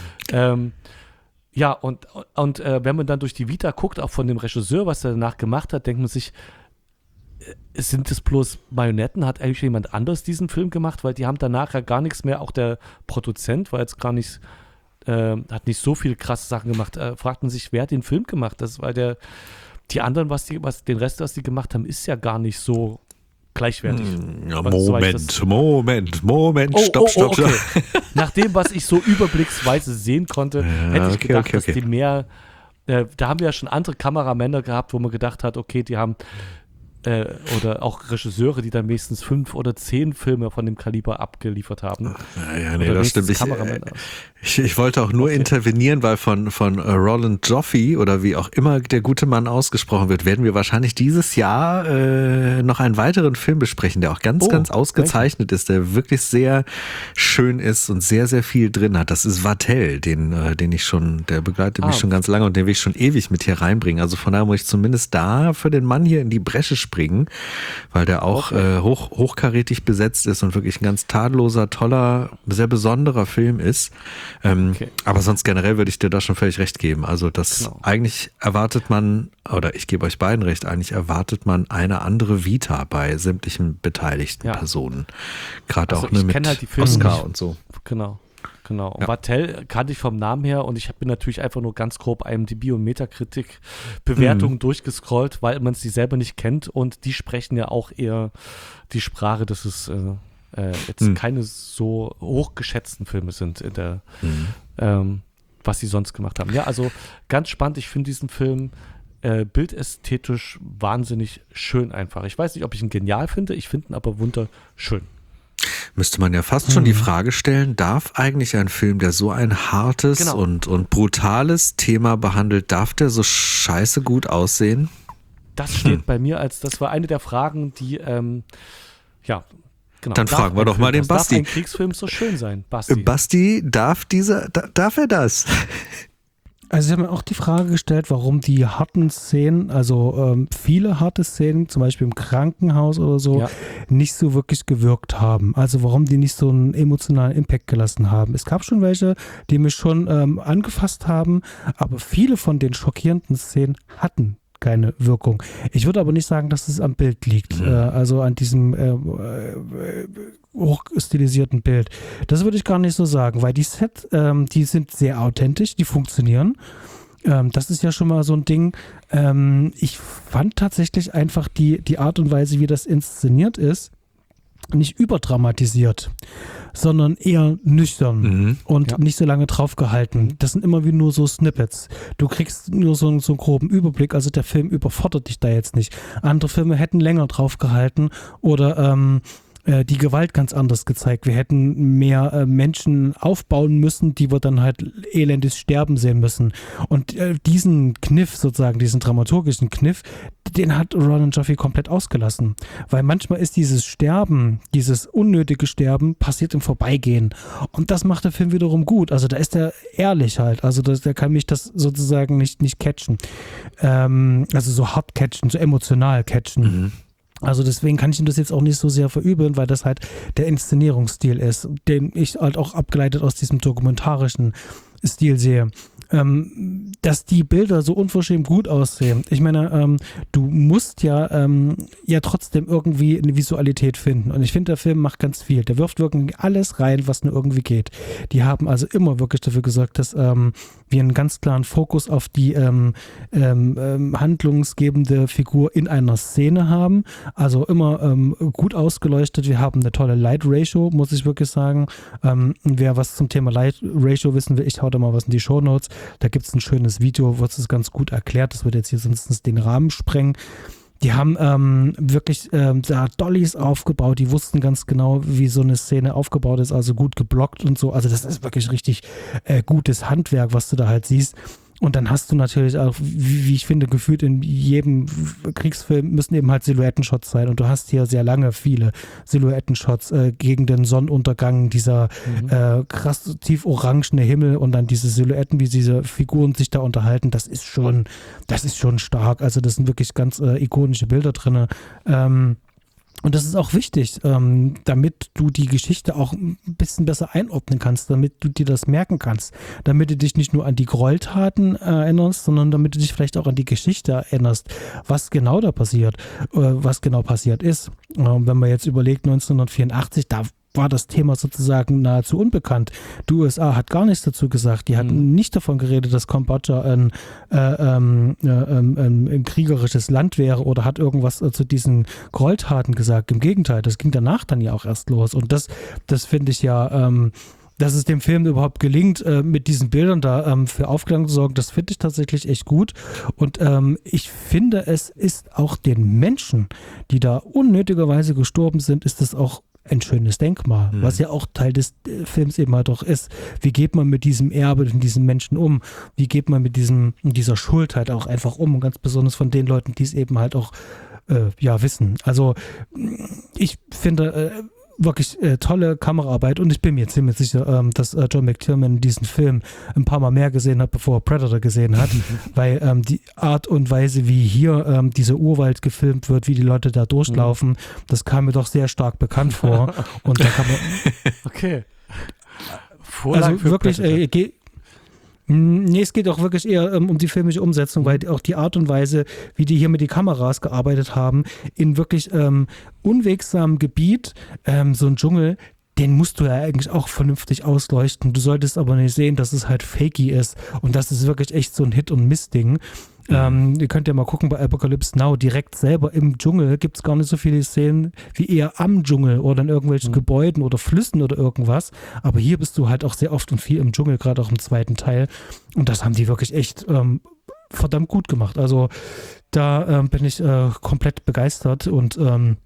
ja, und wenn man dann durch die Vita guckt, auch von dem Regisseur, was er danach gemacht hat, denkt man sich, sind das bloß Marionetten? Hat eigentlich jemand anders diesen Film gemacht? Weil die haben danach ja gar nichts mehr, auch der Produzent war jetzt gar nicht, hat nicht so viele krasse Sachen gemacht. Fragt man sich, wer hat den Film gemacht? Das, weil die anderen, den Rest, was die gemacht haben, ist ja gar nicht so gleichwertig. Ja, Moment, stopp. Okay. Nach dem, was ich so überblicksweise sehen konnte, hätte ich gedacht, dass die mehr, da haben wir ja schon andere Kameramänner gehabt, wo man gedacht hat, okay, die haben oder auch Regisseure, die dann wenigstens 5 oder 10 Filme von dem Kaliber abgeliefert haben. Ja, nee, das stimmt. Ich wollte auch nur intervenieren, weil von Roland Joffe oder wie auch immer der gute Mann ausgesprochen wird, werden wir wahrscheinlich dieses Jahr noch einen weiteren Film besprechen, der auch ganz ausgezeichnet ist, der wirklich sehr schön ist und sehr, sehr viel drin hat. Das ist Vatel, der begleitet mich schon ganz lange und den will ich schon ewig mit hier reinbringen. Also von daher muss ich zumindest da für den Mann hier in die Bresche springen, weil der auch hochkarätig besetzt ist und wirklich ein ganz tadelloser, toller, sehr besonderer Film ist. Aber sonst generell würde ich dir da schon völlig recht geben. Also eigentlich erwartet man, oder ich gebe euch beiden recht, eigentlich erwartet man eine andere Vita bei sämtlichen beteiligten Personen. Gerade auch mit halt die Filme Oscar nicht. Und so. Genau. Und Vatel kannte ich vom Namen her und ich bin natürlich einfach nur ganz grob IMDb und Metacritic-Bewertungen durchgescrollt, weil man sie selber nicht kennt und die sprechen ja auch eher die Sprache, dass es jetzt keine so hochgeschätzten Filme sind in der, was sie sonst gemacht haben. Ja, also ganz spannend. Ich finde diesen Film bildästhetisch wahnsinnig schön einfach. Ich weiß nicht, ob ich ihn genial finde, ich finde ihn aber wunderschön. Müsste man ja fast schon die Frage stellen, darf eigentlich ein Film, der so ein hartes und brutales Thema behandelt, darf der so scheiße gut aussehen? Das steht bei mir das war eine der Fragen, die, genau. Dann fragen wir doch mal den Basti. Darf ein Kriegsfilm so schön sein, Basti? Basti, darf er das? Also ich habe mir auch die Frage gestellt, warum die harten Szenen, also viele harte Szenen, zum Beispiel im Krankenhaus oder so, nicht so wirklich gewirkt haben. Also warum die nicht so einen emotionalen Impact gelassen haben. Es gab schon welche, die mich schon angefasst haben, aber viele von den schockierenden Szenen hatten keine Wirkung. Ich würde aber nicht sagen, dass es am Bild liegt, also an diesem hochstilisierten Bild. Das würde ich gar nicht so sagen, weil die Sets, die sind sehr authentisch, die funktionieren. Das ist ja schon mal so ein Ding. Ich fand tatsächlich einfach die Art und Weise, wie das inszeniert ist, nicht überdramatisiert, sondern eher nüchtern und nicht so lange draufgehalten. Das sind immer wie nur so Snippets. Du kriegst nur so einen groben Überblick, also der Film überfordert dich da jetzt nicht. Andere Filme hätten länger draufgehalten oder die Gewalt ganz anders gezeigt. Wir hätten mehr Menschen aufbauen müssen, die wir dann halt elendes sterben sehen müssen. Und diesen Kniff sozusagen, diesen dramaturgischen Kniff, den hat Ronan Joffe komplett ausgelassen. Weil manchmal ist dieses Sterben, dieses unnötige Sterben, passiert im Vorbeigehen. Und das macht der Film wiederum gut. Also da ist er ehrlich halt. Also der kann mich das sozusagen nicht catchen. Also so hart catchen, so emotional catchen. Mhm. Also deswegen kann ich ihm das jetzt auch nicht so sehr verübeln, weil das halt der Inszenierungsstil ist, den ich halt auch abgeleitet aus diesem dokumentarischen Stil sehe. Dass die Bilder so unverschämt gut aussehen. Ich meine, du musst ja trotzdem irgendwie eine Visualität finden. Und ich finde, der Film macht ganz viel. Der wirft wirklich alles rein, was nur irgendwie geht. Die haben also immer wirklich dafür gesorgt, dass wir einen ganz klaren Fokus auf die handlungsgebende Figur in einer Szene haben. Also immer gut ausgeleuchtet. Wir haben eine tolle Light Ratio, muss ich wirklich sagen. Wer was zum Thema Light Ratio wissen will, ich hau da mal was in die Shownotes. Da gibt es ein schönes Video, wo es ganz gut erklärt. Das wird jetzt hier sonst den Rahmen sprengen. Die haben wirklich da Dollys aufgebaut. Die wussten ganz genau, wie so eine Szene aufgebaut ist. Also gut geblockt und so. Also das ist wirklich richtig gutes Handwerk, was du da halt siehst. Und dann hast du natürlich auch, wie ich finde, gefühlt in jedem Kriegsfilm müssen eben halt Silhouettenshots sein. Und du hast hier sehr lange viele Silhouettenshots gegen den Sonnenuntergang, dieser krass tief orangene Himmel und dann diese Silhouetten, wie diese Figuren sich da unterhalten. Das ist schon stark. Also das sind wirklich ganz ikonische Bilder drin. Und das ist auch wichtig, damit du die Geschichte auch ein bisschen besser einordnen kannst, damit du dir das merken kannst, damit du dich nicht nur an die Gräueltaten erinnerst, sondern damit du dich vielleicht auch an die Geschichte erinnerst, was genau da passiert, was genau passiert ist. Wenn man jetzt überlegt, 1984, da war das Thema sozusagen nahezu unbekannt. Die USA hat gar nichts dazu gesagt. Die hatten nicht davon geredet, dass Kambodscha ein kriegerisches Land wäre oder hat irgendwas zu diesen Gräueltaten gesagt. Im Gegenteil, das ging danach dann ja auch erst los. Und das finde ich ja, dass es dem Film überhaupt gelingt, mit diesen Bildern da für Aufklärung zu sorgen, das finde ich tatsächlich echt gut. Und ich finde, es ist auch den Menschen, die da unnötigerweise gestorben sind, ist es auch ein schönes Denkmal, was ja auch Teil des Films eben halt auch ist. Wie geht man mit diesem Erbe, mit diesen Menschen um? Wie geht man mit dieser Schuld halt auch einfach um? Und ganz besonders von den Leuten, die es eben halt auch wissen. Also ich finde wirklich tolle Kameraarbeit und ich bin mir ziemlich sicher, dass John McTiernan diesen Film ein paar Mal mehr gesehen hat, bevor er Predator gesehen hat, weil die Art und Weise, wie hier dieser Urwald gefilmt wird, wie die Leute da durchlaufen, das kam mir doch sehr stark bekannt vor und da kann man okay. Vorlage also wirklich nee, es geht auch wirklich eher um die filmische Umsetzung, weil auch die Art und Weise, wie die hier mit den Kameras gearbeitet haben, in wirklich unwegsamem Gebiet, so ein Dschungel, den musst du ja eigentlich auch vernünftig ausleuchten. Du solltest aber nicht sehen, dass es halt fakey ist und das ist wirklich echt so ein Hit- und Miss-Ding. Ihr könnt ja mal gucken bei Apocalypse Now, direkt selber im Dschungel gibt es gar nicht so viele Szenen wie eher am Dschungel oder in irgendwelchen Gebäuden oder Flüssen oder irgendwas, aber hier bist du halt auch sehr oft und viel im Dschungel, gerade auch im zweiten Teil und das haben die wirklich echt verdammt gut gemacht, also da bin ich komplett begeistert und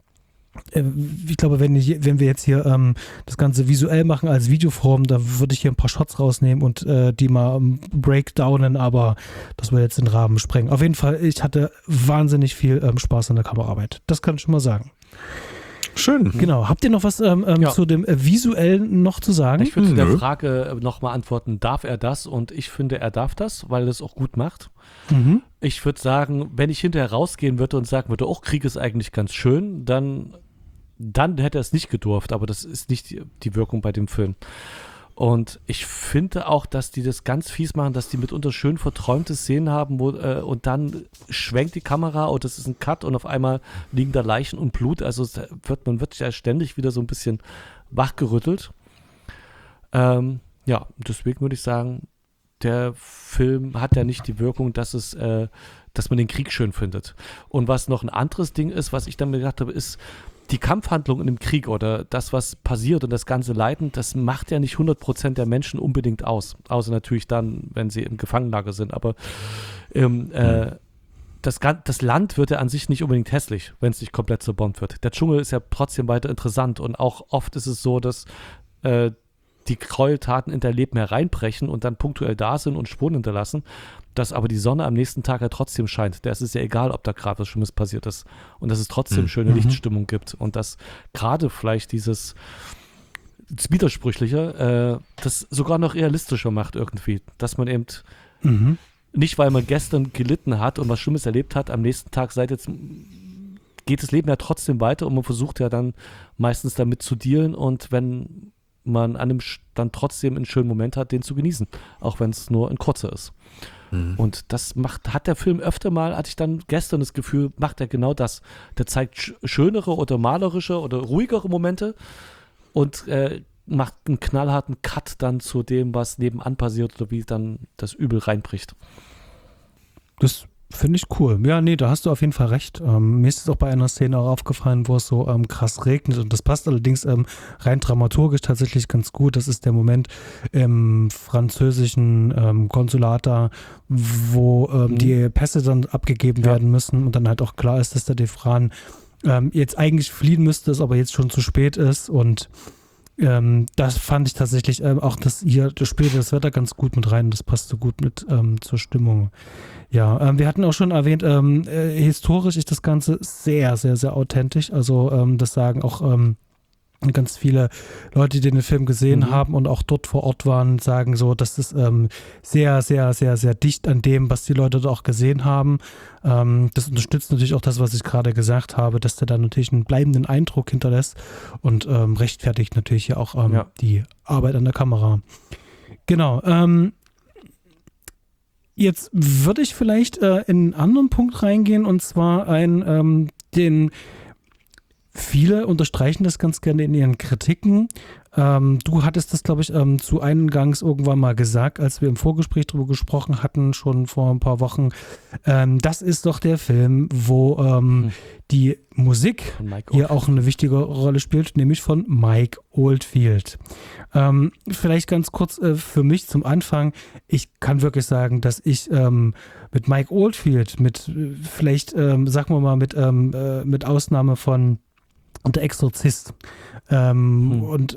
ich glaube, wenn wir jetzt hier das Ganze visuell machen als Videoform, da würde ich hier ein paar Shots rausnehmen und die mal breakdownen, aber das würde jetzt den Rahmen sprengen. Auf jeden Fall, ich hatte wahnsinnig viel Spaß an der Kameraarbeit. Das kann ich schon mal sagen. Schön. Genau. Habt ihr noch was zu dem Visuellen noch zu sagen? Ich würde der Frage nochmal antworten, darf er das? Und ich finde, er darf das, weil er es auch gut macht. Ich würde sagen, wenn ich hinterher rausgehen würde und sagen würde, oh, Krieg ist eigentlich ganz schön, dann hätte er es nicht gedurft, aber das ist nicht die Wirkung bei dem Film. Und ich finde auch, dass die das ganz fies machen, dass die mitunter schön verträumte Szenen haben, und dann schwenkt die Kamera und das ist ein Cut und auf einmal liegen da Leichen und Blut. Also man wird ja ständig wieder so ein bisschen wachgerüttelt. Deswegen würde ich sagen, der Film hat ja nicht die Wirkung, dass man den Krieg schön findet. Und was noch ein anderes Ding ist, was ich dann mir gedacht habe, ist, die Kampfhandlung in dem Krieg oder das, was passiert und das ganze Leiden, das macht ja nicht 100% der Menschen unbedingt aus. Außer natürlich dann, wenn sie im Gefangenenlager sind. Aber das Land wird ja an sich nicht unbedingt hässlich, wenn es nicht komplett zerbombt wird. Der Dschungel ist ja trotzdem weiter interessant und auch oft ist es so, dass die Gräueltaten in dein Leben hereinbrechen und dann punktuell da sind und Spuren hinterlassen, dass aber die Sonne am nächsten Tag ja trotzdem scheint. Da ist es ja egal, ob da gerade was Schlimmes passiert ist und dass es trotzdem schöne Lichtstimmung gibt und dass gerade vielleicht dieses Widersprüchliche das sogar noch realistischer macht irgendwie, dass man eben nicht, weil man gestern gelitten hat und was Schlimmes erlebt hat, am nächsten Tag geht das Leben ja trotzdem weiter und man versucht ja dann meistens damit zu dealen und wenn man dann trotzdem einen schönen Moment hat, den zu genießen, auch wenn es nur ein kurzer ist. Und das hat der Film öfter mal, hatte ich dann gestern das Gefühl, macht er genau das. Der zeigt schönere oder malerische oder ruhigere Momente und macht einen knallharten Cut dann zu dem, was nebenan passiert oder wie dann das Übel reinbricht. Das finde ich cool. Ja, nee, da hast du auf jeden Fall recht. Mir ist es auch bei einer Szene auch aufgefallen, wo es so krass regnet und das passt allerdings rein dramaturgisch tatsächlich ganz gut. Das ist der Moment im französischen Konsulat da, wo die Pässe dann abgegeben werden müssen und dann halt auch klar ist, dass der Defran jetzt eigentlich fliehen müsste, es aber jetzt schon zu spät ist und das fand ich tatsächlich auch, dass hier das spielt das Wetter ganz gut mit rein. Das passte gut mit zur Stimmung. Ja, wir hatten auch schon erwähnt, historisch ist das Ganze sehr, sehr, sehr authentisch. Also das sagen auch ganz viele Leute, die den Film gesehen haben und auch dort vor Ort waren, sagen so, dass es sehr, sehr, sehr, sehr dicht an dem, was die Leute dort auch gesehen haben. Das unterstützt natürlich auch das, was ich gerade gesagt habe, dass der da natürlich einen bleibenden Eindruck hinterlässt und rechtfertigt natürlich hier auch die Arbeit an der Kamera. Genau. Jetzt würde ich vielleicht in einen anderen Punkt reingehen und zwar den viele unterstreichen das ganz gerne in ihren Kritiken. Du hattest das, glaube ich, zu eingangs irgendwann mal gesagt, als wir im Vorgespräch darüber gesprochen hatten, schon vor ein paar Wochen. Das ist doch der Film, wo die Musik hier auch eine wichtige Rolle spielt, nämlich von Mike Oldfield. Vielleicht ganz kurz für mich zum Anfang. Ich kann wirklich sagen, dass ich mit Mike Oldfield, sagen wir mal, mit Ausnahme von Der Exorzist und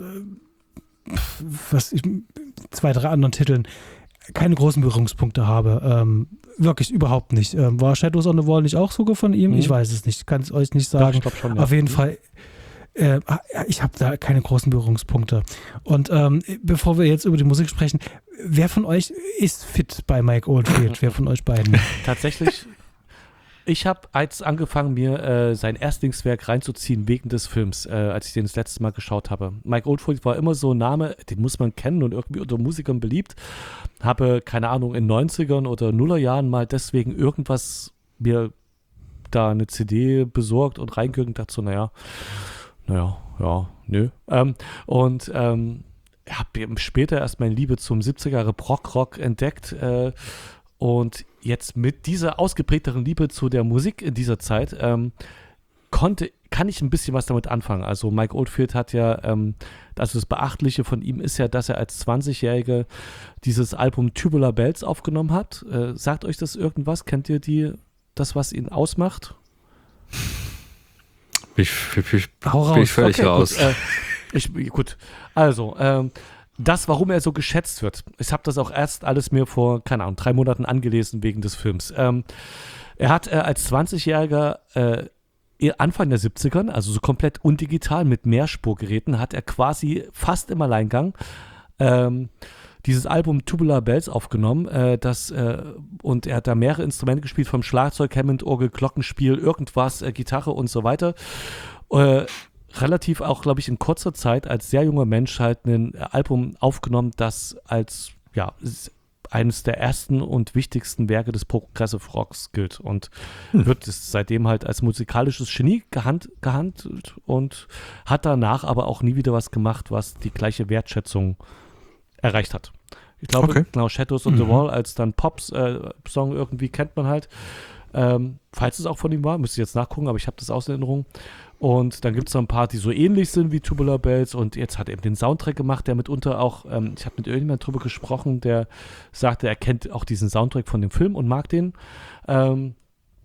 2, 3 anderen Titeln keine großen Berührungspunkte habe. Wirklich überhaupt nicht. War Shadows on the Wall nicht auch sogar von ihm? Ich weiß es nicht. Kann es euch nicht sagen. Ja, ich schon, ja. Auf jeden Fall, ich habe da keine großen Berührungspunkte. Und bevor wir jetzt über die Musik sprechen, wer von euch ist fit bei Mike Oldfield? Wer von euch beiden? Tatsächlich, ich habe jetzt angefangen, mir sein Erstlingswerk reinzuziehen wegen des Films, als ich den das letzte Mal geschaut habe. Mike Oldfield war immer so ein Name, den muss man kennen und irgendwie unter Musikern beliebt. Habe, keine Ahnung, in 90ern oder Nullerjahren mal deswegen irgendwas mir da eine CD besorgt und reingehört und dachte so, naja, nö. Habe später erst meine Liebe zum 70er Prog-Rock entdeckt und jetzt mit dieser ausgeprägteren Liebe zu der Musik in dieser Zeit kann ich ein bisschen was damit anfangen. Also Mike Oldfield hat ja, also das Beachtliche von ihm ist ja, dass er als 20-Jähriger dieses Album Tubular Bells aufgenommen hat. Sagt euch das irgendwas? Kennt ihr das, was ihn ausmacht? Bin ich völlig raus. Gut, also das, warum er so geschätzt wird. Ich habe das auch erst alles mir vor, keine Ahnung, 3 Monaten angelesen wegen des Films. Er hat als 20-Jähriger Anfang der 70ern, also so komplett undigital mit Mehrspurgeräten, hat er quasi fast im Alleingang dieses Album Tubular Bells aufgenommen, und er hat da mehrere Instrumente gespielt, vom Schlagzeug, Hammond-Orgel, Glockenspiel, irgendwas, Gitarre und so weiter. Relativ auch, glaube ich, in kurzer Zeit als sehr junger Mensch halt ein Album aufgenommen, das als eines der ersten und wichtigsten Werke des Progressive Rocks gilt und wird es seitdem halt als musikalisches Genie gehandelt und hat danach aber auch nie wieder was gemacht, was die gleiche Wertschätzung erreicht hat. Ich glaube, genau, Shadows on the Wall als dann Pop-Song irgendwie kennt man halt. Falls es auch von ihm war, müsste ich jetzt nachgucken, aber ich habe das aus Erinnerung. Und dann gibt es noch ein paar, die so ähnlich sind wie Tubular Bells und jetzt hat er eben den Soundtrack gemacht, der mitunter auch, ich habe mit irgendjemandem drüber gesprochen, der sagte, er kennt auch diesen Soundtrack von dem Film und mag den.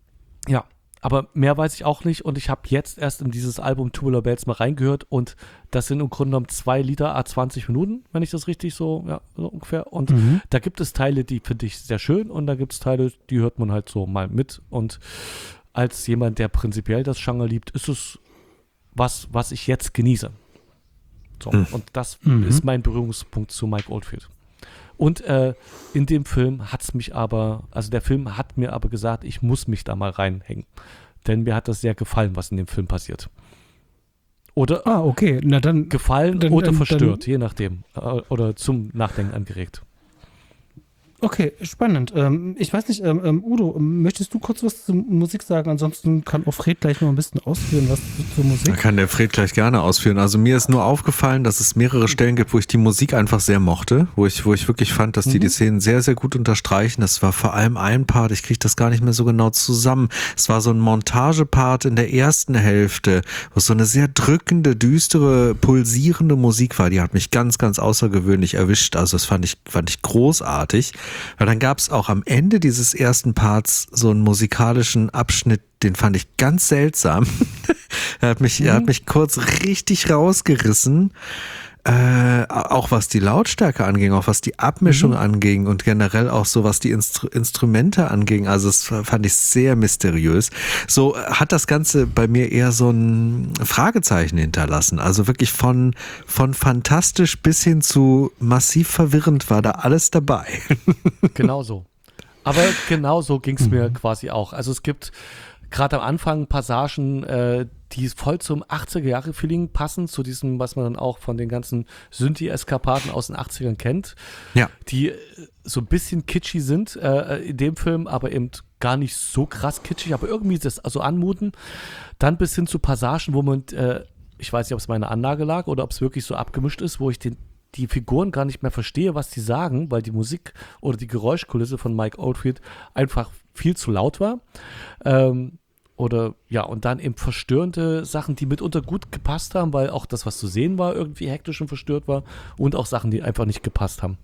Ja, aber mehr weiß ich auch nicht und ich habe jetzt erst in dieses Album Tubular Bells mal reingehört und das sind im Grunde genommen 2 Lieder, 20 Minuten, wenn ich das richtig so ungefähr. Und da gibt es Teile, die finde ich sehr schön und da gibt es Teile, die hört man halt so mal mit. Und als jemand, der prinzipiell das Genre liebt, ist es was ich jetzt genieße. So, und das ist mein Berührungspunkt zu Mike Oldfield. Und in dem Film hat es mich aber, also der Film hat mir aber gesagt, ich muss mich da mal reinhängen. Denn mir hat das sehr gefallen, was in dem Film passiert. Oder okay. Na dann, gefallen oder verstört, je nachdem. Oder zum Nachdenken angeregt. Okay, spannend. Ich weiß nicht, Udo, möchtest du kurz was zur Musik sagen? Ansonsten kann auch Fred gleich noch ein bisschen ausführen, was zur Musik. Da kann der Fred gleich gerne ausführen. Also mir ist nur aufgefallen, dass es mehrere Stellen gibt, wo ich die Musik einfach sehr mochte, wo ich wirklich fand, dass die Szenen sehr, sehr gut unterstreichen. Das war vor allem ein Part, ich kriege das gar nicht mehr so genau zusammen. Es war so ein Montagepart in der ersten Hälfte, wo so eine sehr drückende, düstere, pulsierende Musik war. Die hat mich ganz, ganz außergewöhnlich erwischt. Also das fand ich großartig. Weil dann gab es auch am Ende dieses ersten Parts so einen musikalischen Abschnitt, den fand ich ganz seltsam. er hat mich kurz richtig rausgerissen. Auch was die Lautstärke anging, auch was die Abmischung anging und generell auch so, was die Instrumente anging. Also das fand ich sehr mysteriös. So hat das Ganze bei mir eher so ein Fragezeichen hinterlassen. Also wirklich von fantastisch bis hin zu massiv verwirrend war da alles dabei. Genau so. Aber genau so ging es mir quasi auch. Also es gibt gerade am Anfang Passagen, die voll zum 80er-Jahre-Feeling passen, zu diesem, was man dann auch von den ganzen Synthi-Eskapaden aus den 80ern kennt, Ja. Die so ein bisschen kitschy sind in dem Film, aber eben gar nicht so krass kitschig, aber irgendwie das also anmuten. Dann bis hin zu Passagen, wo man, ich weiß nicht, ob es meine Anlage lag oder ob es wirklich so abgemischt ist, wo ich die Figuren gar nicht mehr verstehe, was die sagen, weil die Musik oder die Geräuschkulisse von Mike Oldfield einfach viel zu laut war. Und dann eben verstörende Sachen, die mitunter gut gepasst haben, weil auch das, was zu sehen war, irgendwie hektisch und verstört war und auch Sachen, die einfach nicht gepasst haben.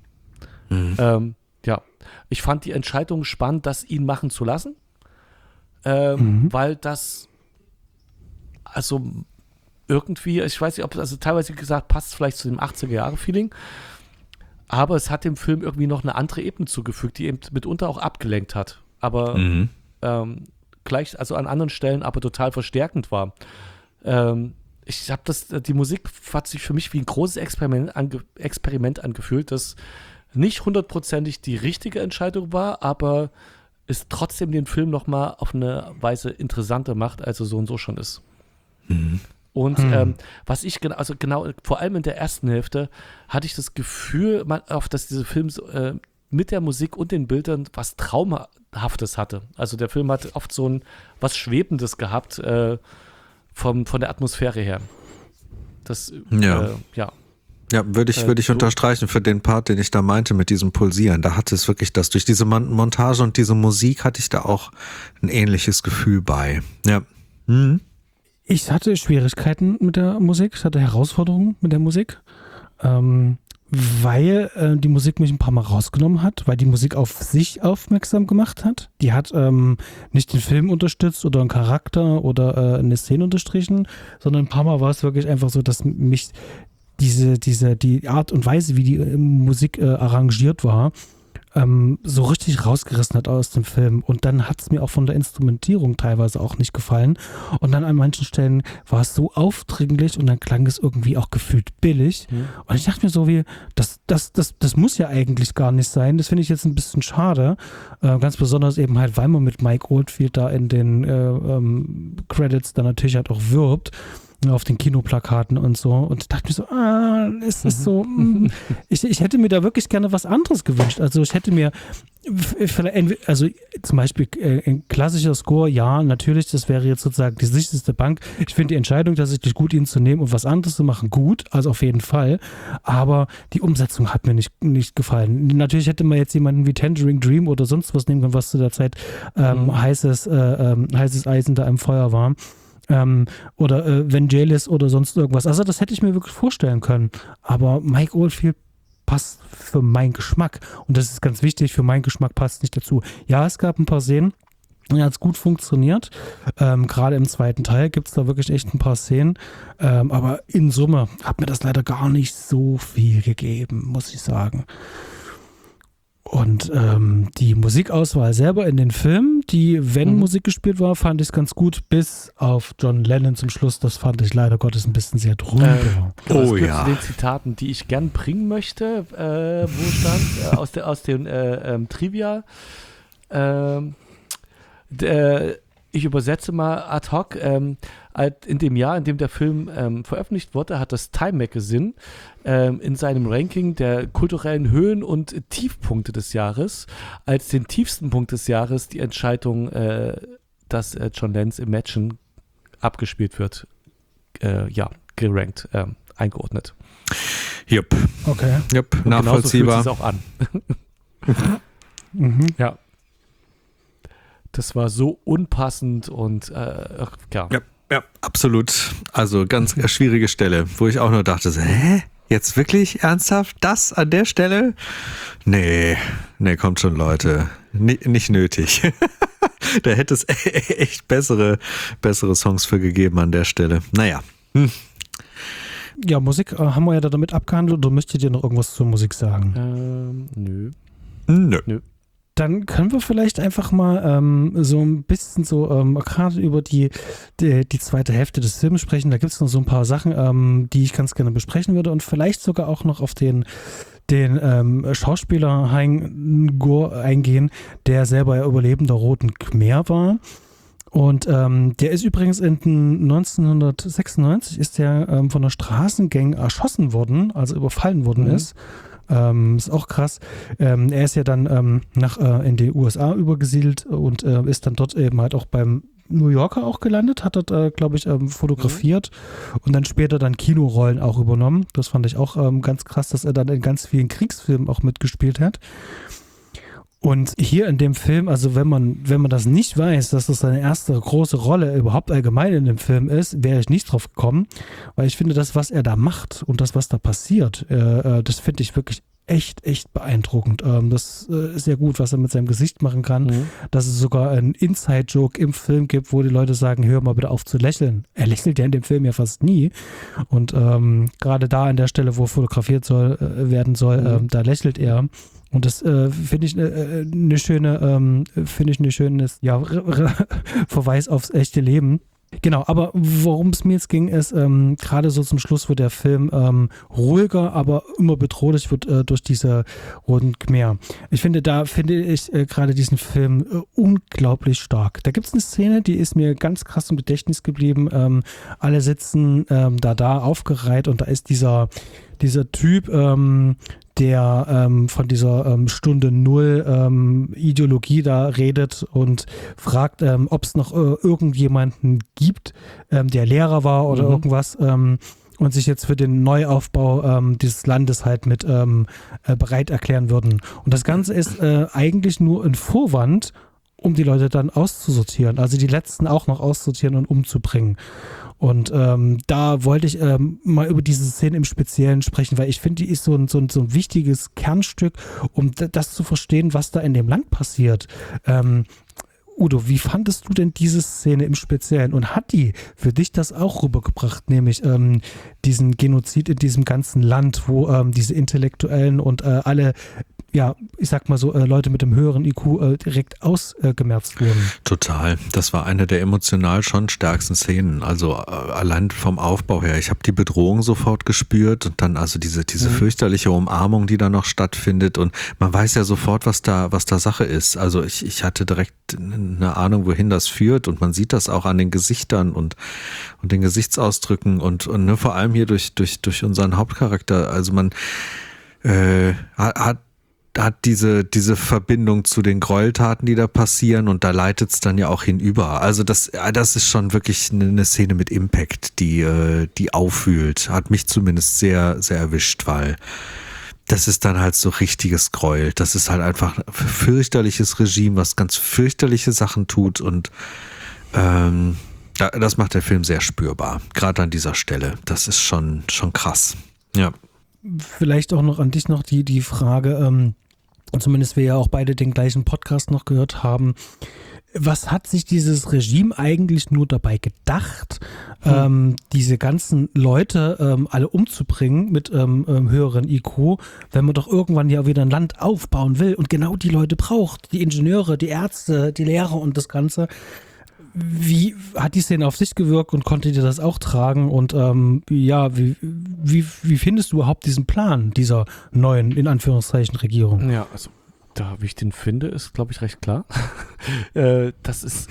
Ich fand die Entscheidung spannend, das ihn machen zu lassen, weil das also irgendwie, ich weiß nicht, ob also teilweise gesagt passt vielleicht zu dem 80er-Jahre-Feeling, aber es hat dem Film irgendwie noch eine andere Ebene zugefügt, die eben mitunter auch abgelenkt hat, aber gleich, also an anderen Stellen aber total verstärkend war. Die Musik hat sich für mich wie ein großes Experiment angefühlt, das nicht hundertprozentig die richtige Entscheidung war, aber es trotzdem den Film nochmal auf eine Weise interessanter macht, als er so und so schon ist. Und was ich genau, vor allem in der ersten Hälfte, hatte ich das Gefühl, dass dieser Film mit der Musik und den Bildern was Traumhaftes hatte. Also der Film hat oft so was Schwebendes gehabt von der Atmosphäre her. Das, Ja, würde ich unterstreichen für den Part, den ich da meinte mit diesem Pulsieren. Da hatte es wirklich das, durch diese Montage und diese Musik hatte ich da auch ein ähnliches Gefühl bei. Ja. Ich hatte Schwierigkeiten mit der Musik, ich hatte Herausforderungen mit der Musik, weil die Musik mich ein paar Mal rausgenommen hat, weil die Musik auf sich aufmerksam gemacht hat. Die hat nicht den Film unterstützt oder einen Charakter oder eine Szene unterstrichen, sondern ein paar Mal war es wirklich einfach so, dass mich die Art und Weise, wie die Musik arrangiert war, so richtig rausgerissen hat aus dem Film. Und dann hat es mir auch von der Instrumentierung teilweise auch nicht gefallen. Und dann an manchen Stellen war es so aufdringlich und dann klang es irgendwie auch gefühlt billig. Und ich dachte mir so wie, das muss ja eigentlich gar nicht sein. Das finde ich jetzt ein bisschen schade. Ganz besonders eben halt, weil man mit Mike Oldfield da in den Credits dann natürlich halt auch wirbt. Auf den Kinoplakaten und so. Und ich dachte mir so, es ist so, ich hätte mir da wirklich gerne was anderes gewünscht. Also ich hätte mir, also zum Beispiel ein klassischer Score, ja, natürlich, das wäre jetzt sozusagen die sicherste Bank. Ich finde die Entscheidung, tatsächlich gut ihn zu nehmen und was anderes zu machen, gut, also auf jeden Fall. Aber die Umsetzung hat mir nicht gefallen. Natürlich hätte man jetzt jemanden wie Tangerine Dream oder sonst was nehmen können, was zu der Zeit heißes Eisen da im Feuer war. Oder Vangelis oder sonst irgendwas. Also das hätte ich mir wirklich vorstellen können. Aber Mike Oldfield passt für meinen Geschmack. Und das ist ganz wichtig, für meinen Geschmack passt nicht dazu. Ja, es gab ein paar Szenen, Ja, hat's gut funktioniert. Gerade im zweiten Teil gibt es da wirklich echt ein paar Szenen. Aber in Summe hat mir das leider gar nicht so viel gegeben, muss ich sagen. Und die Musikauswahl selber in den Filmen, die, wenn Musik gespielt war, fand ich es ganz gut, bis auf John Lennon zum Schluss. Das fand ich leider Gottes ein bisschen sehr drüber. Das gehört zu den Zitaten, die ich gern bringen möchte, wo stand, aus dem Trivia. Ich übersetze mal ad hoc. In dem Jahr, in dem der Film veröffentlicht wurde, hat das Time Magazine in seinem Ranking der kulturellen Höhen- und Tiefpunkte des Jahres als den tiefsten Punkt des Jahres die Entscheidung, dass John Lennons Imagine abgespielt wird, gerankt, eingeordnet. Jupp. Okay. Jupp, nachvollziehbar. Genauso fühlt es auch an. Ja. Das war so unpassend und ja. Ja, absolut. Also ganz schwierige Stelle, wo ich auch nur dachte, so, hä? Jetzt wirklich ernsthaft? Das an der Stelle? Nee, kommt schon, Leute. Nicht nötig. Da hätte es echt bessere Songs für gegeben an der Stelle. Naja. Ja, Musik haben wir ja damit abgehandelt. Oder möchtet ihr noch irgendwas zur Musik sagen? Nö. Dann können wir vielleicht einfach mal so ein bisschen so gerade über die zweite Hälfte des Films sprechen. Da gibt es noch so ein paar Sachen, die ich ganz gerne besprechen würde und vielleicht sogar auch noch auf den Schauspieler Hein Gur eingehen, der selber ja Überlebender Roten Khmer war. Und der ist übrigens in 1996 ist der von einer Straßengang erschossen worden, also überfallen worden ist. Ist auch krass. Er ist ja dann in die USA übergesiedelt und ist dann dort eben halt auch beim New Yorker auch gelandet, hat dort, glaube ich, fotografiert und dann später dann Kinorollen auch übernommen. Das fand ich auch ganz krass, dass er dann in ganz vielen Kriegsfilmen auch mitgespielt hat. Und hier in dem Film, also wenn man das nicht weiß, dass das seine erste große Rolle überhaupt allgemein in dem Film ist, wäre ich nicht drauf gekommen, weil ich finde, das, was er da macht und das, was da passiert, das finde ich wirklich echt beeindruckend. Das ist ja gut, was er mit seinem Gesicht machen kann, dass es sogar einen Inside-Joke im Film gibt, wo die Leute sagen, hör mal bitte auf zu lächeln. Er lächelt ja in dem Film ja fast nie und gerade da an der Stelle, wo fotografiert werden soll, da lächelt er. Und das finde ich eine schöne Verweis aufs echte Leben. Genau, aber worum es mir jetzt ging, ist gerade so zum Schluss, wo der Film ruhiger, aber immer bedrohlich wird durch diese Roten Khmer. Ich finde gerade diesen Film unglaublich stark. Da gibt es eine Szene, die ist mir ganz krass im Gedächtnis geblieben. Alle sitzen da aufgereiht und da ist dieser Typ, der von dieser Stunde Null Ideologie da redet und fragt, ob es noch irgendjemanden gibt, der Lehrer war oder irgendwas und sich jetzt für den Neuaufbau dieses Landes halt mit bereit erklären würden. Und das Ganze ist eigentlich nur ein Vorwand, um die Leute dann auszusortieren, also die Letzten auch noch auszusortieren und umzubringen. Und da wollte ich mal über diese Szene im Speziellen sprechen, weil ich finde, die ist so ein wichtiges Kernstück, um das zu verstehen, was da in dem Land passiert. Udo, wie fandest du denn diese Szene im Speziellen und hat die für dich das auch rübergebracht, nämlich diesen Genozid in diesem ganzen Land, wo diese Intellektuellen und alle, ja, ich sag mal so, Leute mit dem höheren IQ direkt ausgemerzt wurden? Total. Das war eine der emotional schon stärksten Szenen. Also allein vom Aufbau her. Ich habe die Bedrohung sofort gespürt und dann also diese fürchterliche Umarmung, die da noch stattfindet und man weiß ja sofort, was da Sache ist. Also ich hatte direkt eine Ahnung, wohin das führt und man sieht das auch an den Gesichtern und den Gesichtsausdrücken und ne, vor allem hier durch unseren Hauptcharakter. Also man hat diese Verbindung zu den Gräueltaten, die da passieren und da leitet es dann ja auch hinüber. Also das ist schon wirklich eine Szene mit Impact, die auffühlt. Hat mich zumindest sehr, sehr erwischt, weil das ist dann halt so richtiges Gräuel. Das ist halt einfach ein fürchterliches Regime, was ganz fürchterliche Sachen tut und das macht der Film sehr spürbar. Gerade an dieser Stelle. Das ist schon krass. Ja. Vielleicht auch noch an dich noch die Frage, zumindest wir ja auch beide den gleichen Podcast noch gehört haben. was hat sich dieses Regime eigentlich nur dabei gedacht, diese ganzen Leute alle umzubringen mit höheren IQ, wenn man doch irgendwann ja wieder ein Land aufbauen will und genau die Leute braucht, die Ingenieure, die Ärzte, die Lehrer und das Ganze. Wie hat die Szene auf dich gewirkt und konntet ihr das auch tragen? Und wie findest du überhaupt diesen Plan dieser neuen, in Anführungszeichen, Regierung? Ja, also da, wie ich den finde, ist, glaube ich, recht klar. Das ist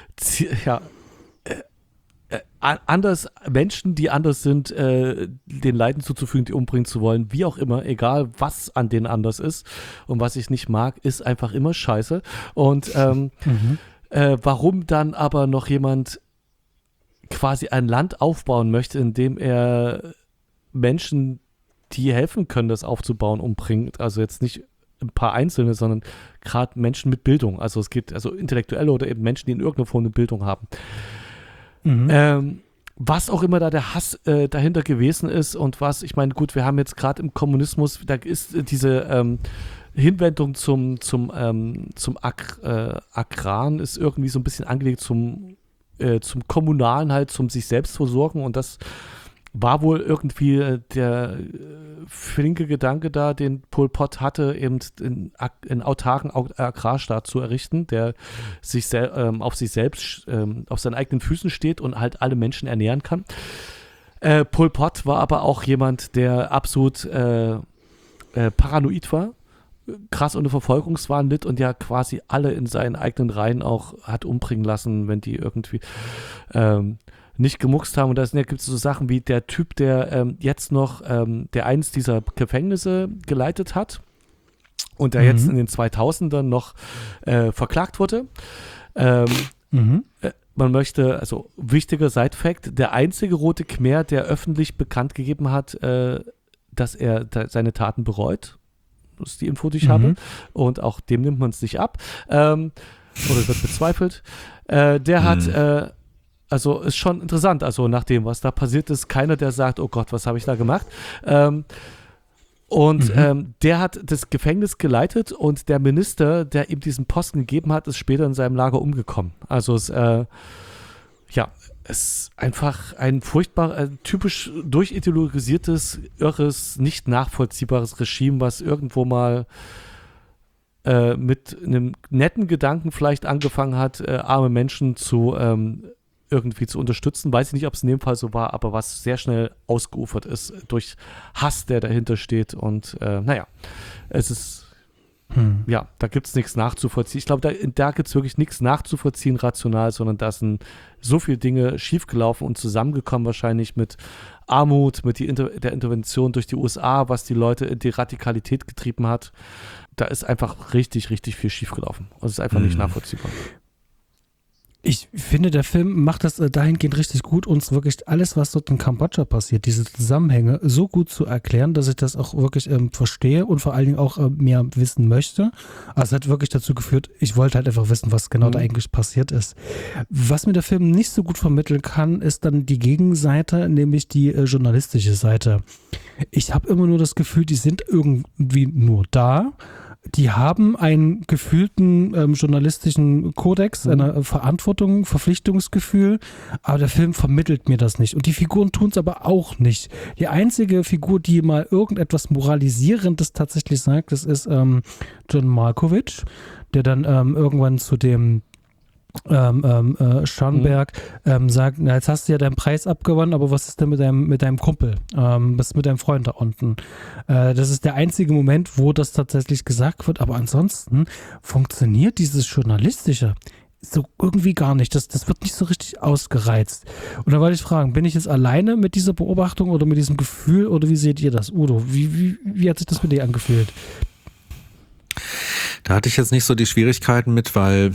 anders, Menschen, die anders sind, den Leiden zuzufügen, die umbringen zu wollen, wie auch immer, egal was an denen anders ist und was ich nicht mag, ist einfach immer scheiße. Und warum dann aber noch jemand quasi ein Land aufbauen möchte, in dem er Menschen, die helfen können, das aufzubauen, umbringt, also jetzt nicht ein paar Einzelne, sondern gerade Menschen mit Bildung. Also es geht also Intellektuelle oder eben Menschen, die in irgendeiner Form eine Bildung haben. Was auch immer da der Hass dahinter gewesen ist und was, ich meine, gut, wir haben jetzt gerade im Kommunismus, da ist diese Hinwendung zum Agran ist irgendwie so ein bisschen angelegt zum Kommunalen halt, zum sich selbst versorgen und das war wohl irgendwie der flinke Gedanke da, den Pol Pot hatte, eben einen autarken Agrarstaat zu errichten, der sich auf sich selbst, auf seinen eigenen Füßen steht und halt alle Menschen ernähren kann. Pol Pot war aber auch jemand, der absolut paranoid war, krass unter Verfolgungswahn litt und ja quasi alle in seinen eigenen Reihen auch hat umbringen lassen, wenn die irgendwie nicht gemuckst haben. Und da gibt es so Sachen wie der Typ, der jetzt noch, der eins dieser Gefängnisse geleitet hat und der jetzt in den 2000ern noch verklagt wurde. Man möchte, also wichtiger Side-Fact, der einzige Rote Khmer, der öffentlich bekannt gegeben hat, dass er seine Taten bereut. Das ist die Info, die ich habe. Und auch dem nimmt man es nicht ab. Oder wird bezweifelt. Der hat also ist schon interessant, also nach dem, was da passiert ist, keiner, der sagt, oh Gott, was habe ich da gemacht? Der hat das Gefängnis geleitet und der Minister, der ihm diesen Posten gegeben hat, ist später in seinem Lager umgekommen. Also es ist einfach ein furchtbar, typisch durchideologisiertes, irres, nicht nachvollziehbares Regime, was irgendwo mal mit einem netten Gedanken vielleicht angefangen hat, arme Menschen irgendwie zu unterstützen. Weiß ich nicht, ob es in dem Fall so war, aber was sehr schnell ausgeufert ist durch Hass, der dahinter steht. Und es ist, da gibt es nichts nachzuvollziehen. Ich glaube, da gibt es wirklich nichts nachzuvollziehen rational, sondern da sind so viele Dinge schiefgelaufen und zusammengekommen wahrscheinlich mit Armut, mit der Intervention durch die USA, was die Leute in die Radikalität getrieben hat. Da ist einfach richtig, richtig viel schiefgelaufen. Und es ist einfach nicht nachvollziehbar. Ich finde, der Film macht das dahingehend richtig gut, uns wirklich alles, was dort in Kambodscha passiert, diese Zusammenhänge so gut zu erklären, dass ich das auch wirklich verstehe und vor allen Dingen auch mehr wissen möchte. Also es hat wirklich dazu geführt, ich wollte halt einfach wissen, was genau da eigentlich passiert ist. Was mir der Film nicht so gut vermitteln kann, ist dann die Gegenseite, nämlich die journalistische Seite. Ich habe immer nur das Gefühl, die sind irgendwie nur da. Die haben einen gefühlten journalistischen Kodex, eine Verantwortung, Verpflichtungsgefühl, aber der Film vermittelt mir das nicht. Und die Figuren tun es aber auch nicht. Die einzige Figur, die mal irgendetwas Moralisierendes tatsächlich sagt, das ist John Malkovich, der dann irgendwann zu dem Scharnberg sagt, na, jetzt hast du ja deinen Preis abgewonnen, aber was ist denn mit deinem Kumpel? Was ist mit deinem Freund da unten? Das ist der einzige Moment, wo das tatsächlich gesagt wird, aber ansonsten funktioniert dieses Journalistische so irgendwie gar nicht. Das wird nicht so richtig ausgereizt. Und da wollte ich fragen, bin ich jetzt alleine mit dieser Beobachtung oder mit diesem Gefühl oder wie seht ihr das? Udo, wie hat sich das für dich angefühlt? Da hatte ich jetzt nicht so die Schwierigkeiten mit, weil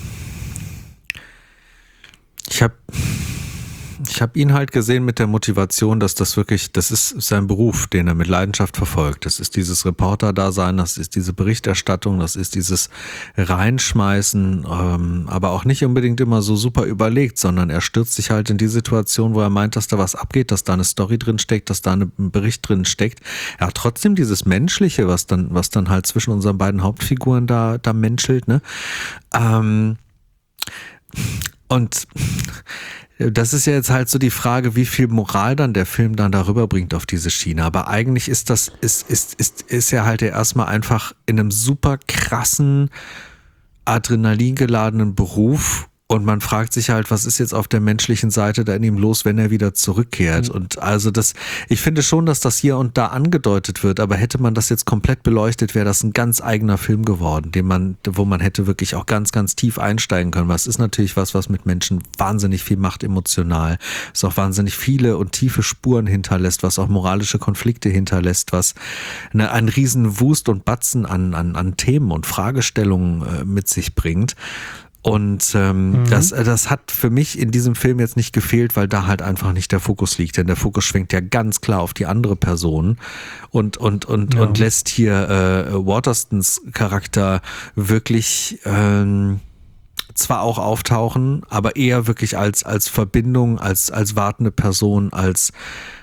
ich hab ihn halt gesehen mit der Motivation, dass das ist sein Beruf, den er mit Leidenschaft verfolgt. Das ist dieses Reporter-Dasein, das ist diese Berichterstattung, das ist dieses Reinschmeißen, aber auch nicht unbedingt immer so super überlegt, sondern er stürzt sich halt in die Situation, wo er meint, dass da was abgeht, dass da eine Story drin steckt, dass da ein Bericht drin steckt. Er hat trotzdem dieses Menschliche, was dann halt zwischen unseren beiden Hauptfiguren da menschelt, ne? Und das ist ja jetzt halt so die Frage, wie viel Moral dann der Film dann darüber bringt auf diese Schiene. Aber eigentlich ist ja halt erstmal einfach in einem super krassen, adrenalingeladenen Beruf. Und man fragt sich halt, was ist jetzt auf der menschlichen Seite da in ihm los, wenn er wieder zurückkehrt? Und also ich finde schon, dass das hier und da angedeutet wird, aber hätte man das jetzt komplett beleuchtet, wäre das ein ganz eigener Film geworden, wo man hätte wirklich auch ganz, ganz tief einsteigen können. Was ist natürlich was mit Menschen wahnsinnig viel macht emotional, was auch wahnsinnig viele und tiefe Spuren hinterlässt, was auch moralische Konflikte hinterlässt, was einen riesen Wust und Batzen an Themen und Fragestellungen mit sich bringt. Und das hat für mich in diesem Film jetzt nicht gefehlt, weil da halt einfach nicht der Fokus liegt. Denn der Fokus schwenkt ja ganz klar auf die andere Person und lässt hier Waterstons Charakter wirklich zwar auch auftauchen, aber eher wirklich als Verbindung, als wartende Person, als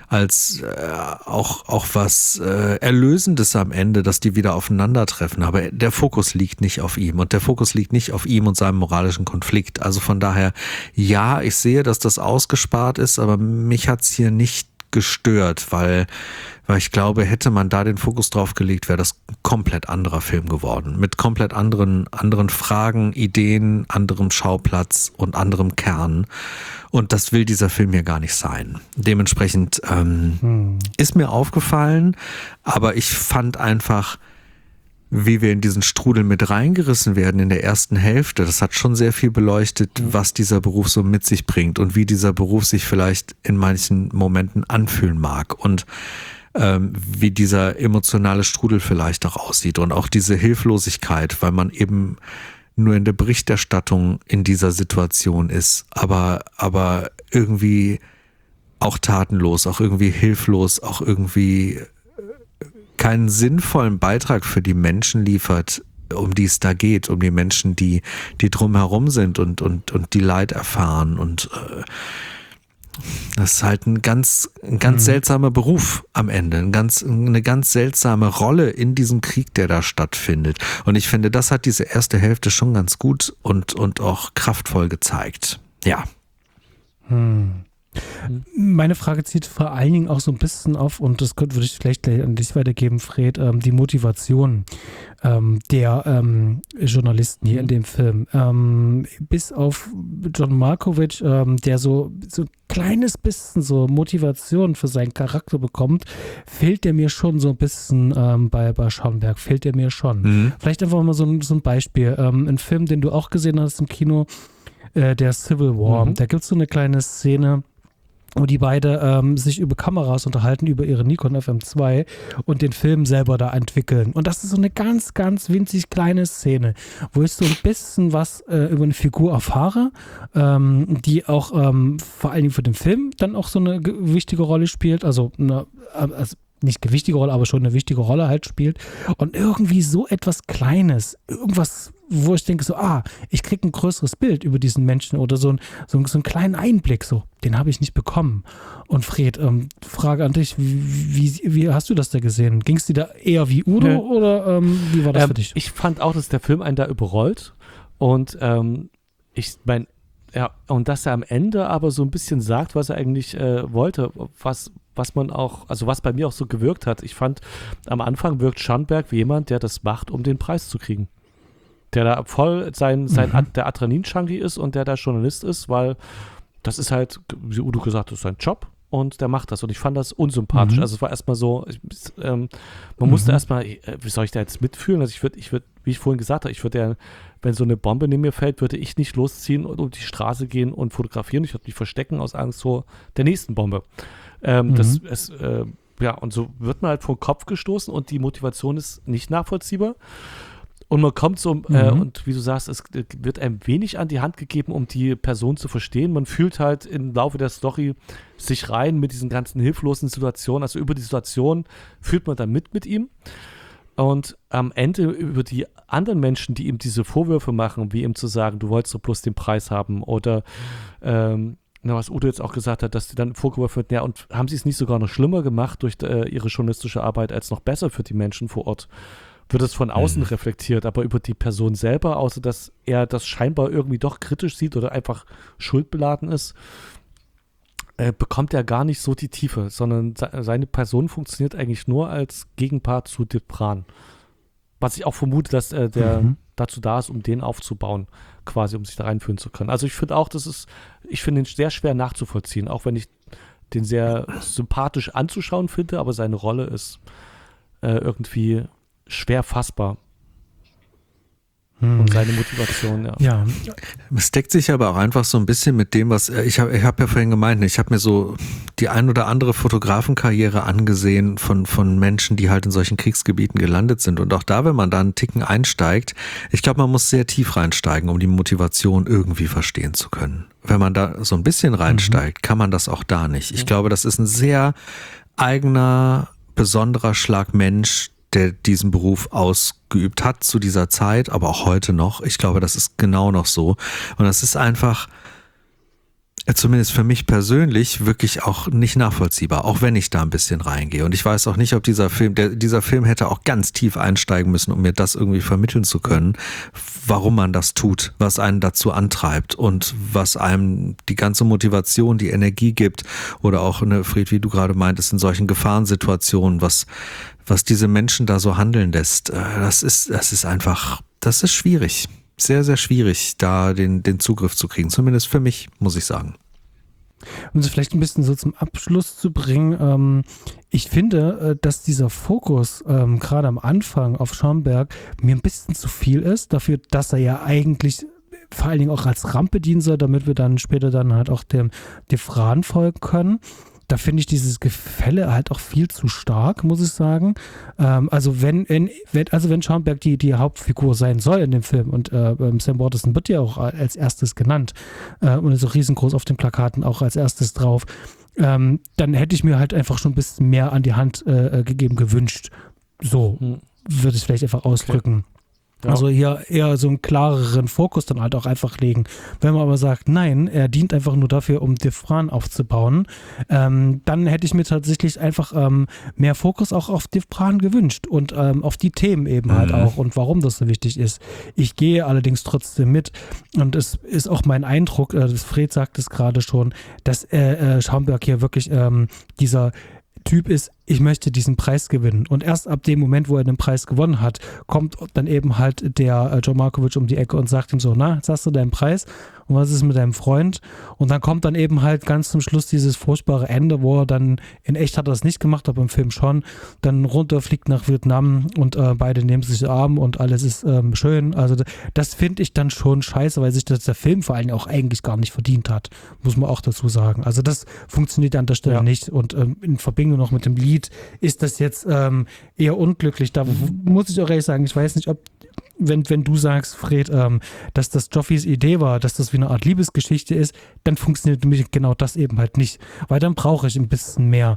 auch was Erlösendes am Ende, dass die wieder aufeinandertreffen. Aber der Fokus liegt nicht auf ihm und der Fokus liegt nicht auf ihm und seinem moralischen Konflikt. Also von daher, ja, ich sehe, dass das ausgespart ist, aber mich hat's hier nicht gestört, weil ich glaube, hätte man da den Fokus drauf gelegt, wäre das ein komplett anderer Film geworden. Mit komplett anderen Fragen, Ideen, anderem Schauplatz und anderem Kern. Und das will dieser Film hier gar nicht sein. Dementsprechend ist mir aufgefallen, aber ich fand einfach, wie wir in diesen Strudel mit reingerissen werden in der ersten Hälfte, das hat schon sehr viel beleuchtet, was dieser Beruf so mit sich bringt und wie dieser Beruf sich vielleicht in manchen Momenten anfühlen mag und wie dieser emotionale Strudel vielleicht auch aussieht und auch diese Hilflosigkeit, weil man eben nur in der Berichterstattung in dieser Situation ist, aber irgendwie auch tatenlos, auch irgendwie hilflos, auch irgendwie keinen sinnvollen Beitrag für die Menschen liefert, um die es da geht, um die Menschen, die drumherum sind und die Leid erfahren. Und das ist halt ein ganz seltsamer Beruf am Ende, eine ganz seltsame Rolle in diesem Krieg, der da stattfindet. Und ich finde, das hat diese erste Hälfte schon ganz gut und auch kraftvoll gezeigt. Ja. Meine Frage zieht vor allen Dingen auch so ein bisschen auf, und das würde ich vielleicht gleich an dich weitergeben, Fred, die Motivation der Journalisten hier in dem Film. Bis auf John Malkovich, der so ein kleines bisschen so Motivation für seinen Charakter bekommt, fehlt der mir schon so ein bisschen bei Schonberg, fehlt der mir schon. Vielleicht einfach mal so ein Beispiel. Ein Film, den du auch gesehen hast im Kino, der Civil War. Da gibt es so eine kleine Szene, wo die beide sich über Kameras unterhalten, über ihre Nikon FM2 und den Film selber da entwickeln. Und das ist so eine ganz, ganz winzig kleine Szene, wo ich so ein bisschen was über eine Figur erfahre, die auch vor allen Dingen für den Film dann auch so eine wichtige Rolle spielt. Also nicht gewichtige Rolle, aber schon eine wichtige Rolle halt spielt. Und irgendwie so etwas Kleines, irgendwas, wo ich denke so, ich kriege ein größeres Bild über diesen Menschen oder so einen kleinen Einblick, so, den habe ich nicht bekommen. Und Fred, Frage an dich, wie hast du das da gesehen? Ging es dir da eher wie Udo oder wie war das für dich? Ich fand auch, dass der Film einen da überrollt und und dass er am Ende aber so ein bisschen sagt, was er eigentlich wollte, was man auch, also was bei mir auch so gewirkt hat. Ich fand, am Anfang wirkt Schonberg wie jemand, der das macht, um den Preis zu kriegen. Der da voll der Adrenalin-Junkie ist und der da Journalist ist, weil das ist halt, wie Udo gesagt hat, sein Job und der macht das. Und ich fand das unsympathisch. Also es war erstmal so, man musste erstmal, wie soll ich da jetzt mitfühlen? Also ich würde, wie ich vorhin gesagt habe, wenn so eine Bombe neben mir fällt, würde ich nicht losziehen und um die Straße gehen und fotografieren. Ich würde mich verstecken aus Angst vor der nächsten Bombe. Und so wird man halt vor den Kopf gestoßen und die Motivation ist nicht nachvollziehbar. Und man kommt so, und wie du sagst, es wird einem wenig an die Hand gegeben, um die Person zu verstehen. Man fühlt halt im Laufe der Story sich rein mit diesen ganzen hilflosen Situationen. Also über die Situation fühlt man dann mit ihm. Und am Ende über die anderen Menschen, die ihm diese Vorwürfe machen, wie ihm zu sagen, du wolltest doch bloß den Preis haben oder was Udo jetzt auch gesagt hat, dass die dann vorgeworfen wird, ja, und haben sie es nicht sogar noch schlimmer gemacht durch ihre journalistische Arbeit als noch besser für die Menschen vor Ort? wird es von außen reflektiert, aber über die Person selber, außer dass er das scheinbar irgendwie doch kritisch sieht oder einfach schuldbeladen ist, bekommt er gar nicht so die Tiefe, sondern seine Person funktioniert eigentlich nur als Gegenpart zu D'Pran. Was ich auch vermute, dass der dazu da ist, um den aufzubauen, quasi, um sich da reinfühlen zu können. Also ich finde auch, ich finde ihn sehr schwer nachzuvollziehen, auch wenn ich den sehr sympathisch anzuschauen finde, aber seine Rolle ist irgendwie schwer fassbar. Und seine Motivation, ja. Es deckt sich aber auch einfach so ein bisschen mit dem, was ich hab ja vorhin gemeint, ich habe mir so die ein oder andere Fotografenkarriere angesehen von Menschen, die halt in solchen Kriegsgebieten gelandet sind. Und auch da, wenn man da einen Ticken einsteigt, ich glaube, man muss sehr tief reinsteigen, um die Motivation irgendwie verstehen zu können. Wenn man da so ein bisschen reinsteigt, kann man das auch da nicht. Ich glaube, das ist ein sehr eigener, besonderer Schlag Mensch, der diesen Beruf ausgeübt hat zu dieser Zeit, aber auch heute noch. Ich glaube, das ist genau noch so. Und das ist einfach, zumindest für mich persönlich, wirklich auch nicht nachvollziehbar, auch wenn ich da ein bisschen reingehe. Und ich weiß auch nicht, ob dieser Film hätte auch ganz tief einsteigen müssen, um mir das irgendwie vermitteln zu können, warum man das tut, was einen dazu antreibt und was einem die ganze Motivation, die Energie gibt oder auch, Fried, wie du gerade meintest, in solchen Gefahrensituationen, was diese Menschen da so handeln lässt, das ist einfach, das ist schwierig. Sehr, sehr schwierig, da den Zugriff zu kriegen. Zumindest für mich, muss ich sagen. Um es vielleicht ein bisschen so zum Abschluss zu bringen, ich finde, dass dieser Fokus gerade am Anfang auf Schomberg mir ein bisschen zu viel ist, dafür, dass er ja eigentlich vor allen Dingen auch als Rampe dienen soll, damit wir dann später dann halt auch dem D'Pran folgen können. Da finde ich dieses Gefälle halt auch viel zu stark, muss ich sagen. Also wenn Schomberg die Hauptfigur sein soll in dem Film und Sam Waterston wird ja auch als erstes genannt und ist auch riesengroß auf den Plakaten auch als erstes drauf, dann hätte ich mir halt einfach schon ein bisschen mehr an die Hand gegeben gewünscht. So würde ich es vielleicht einfach ausdrücken. Okay. Ja. Also hier eher so einen klareren Fokus dann halt auch einfach legen. Wenn man aber sagt, nein, er dient einfach nur dafür, um D'Pran aufzubauen, dann hätte ich mir tatsächlich einfach mehr Fokus auch auf D'Pran gewünscht und auf die Themen eben halt auch und warum das so wichtig ist. Ich gehe allerdings trotzdem mit und es ist auch mein Eindruck, Fred sagt es gerade schon, dass Schomberg hier wirklich dieser Typ ist, ich möchte diesen Preis gewinnen. Und erst ab dem Moment, wo er den Preis gewonnen hat, kommt dann eben halt der John Malkovich um die Ecke und sagt ihm so, na, jetzt hast du deinen Preis und was ist mit deinem Freund? Und dann kommt dann eben halt ganz zum Schluss dieses furchtbare Ende, wo er dann, in echt hat er das nicht gemacht, aber im Film schon, dann runterfliegt nach Vietnam und beide nehmen sich Arm und alles ist schön. Also das finde ich dann schon scheiße, weil sich das der Film vor allem auch eigentlich gar nicht verdient hat, muss man auch dazu sagen. Also das funktioniert an der Stelle nicht und in Verbindung noch mit dem Lied ist das jetzt eher unglücklich. Da muss ich auch ehrlich sagen, ich weiß nicht, ob, wenn du sagst, Fred, dass das Joffys Idee war, dass das wie eine Art Liebesgeschichte ist, dann funktioniert für mich genau das eben halt nicht. Weil dann brauche ich ein bisschen mehr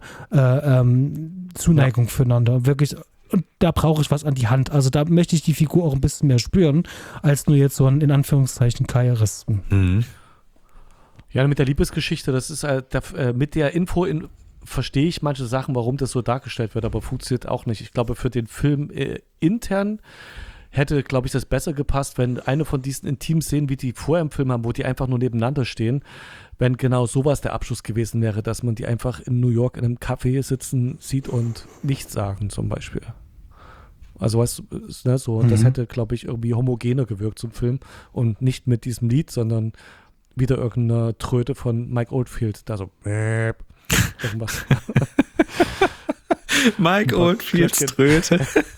Zuneigung füreinander. Wirklich. Und da brauche ich was an die Hand. Also da möchte ich die Figur auch ein bisschen mehr spüren, als nur jetzt so einen, in Anführungszeichen, Karrieristen. Mhm. Ja, mit der Liebesgeschichte, das ist mit der Info verstehe ich manche Sachen, warum das so dargestellt wird, aber funktioniert auch nicht. Ich glaube, für den Film intern hätte, glaube ich, das besser gepasst, wenn eine von diesen Intim-Szenen, wie die vorher im Film haben, wo die einfach nur nebeneinander stehen, wenn genau sowas der Abschluss gewesen wäre, dass man die einfach in New York in einem Café sitzen sieht und nichts sagen zum Beispiel. Also weißt du, ne, so, das hätte, glaube ich, irgendwie homogener gewirkt zum Film und nicht mit diesem Lied, sondern wieder irgendeine Tröte von Mike Oldfield, da so irgendwas. Mike Oldfields Tröte.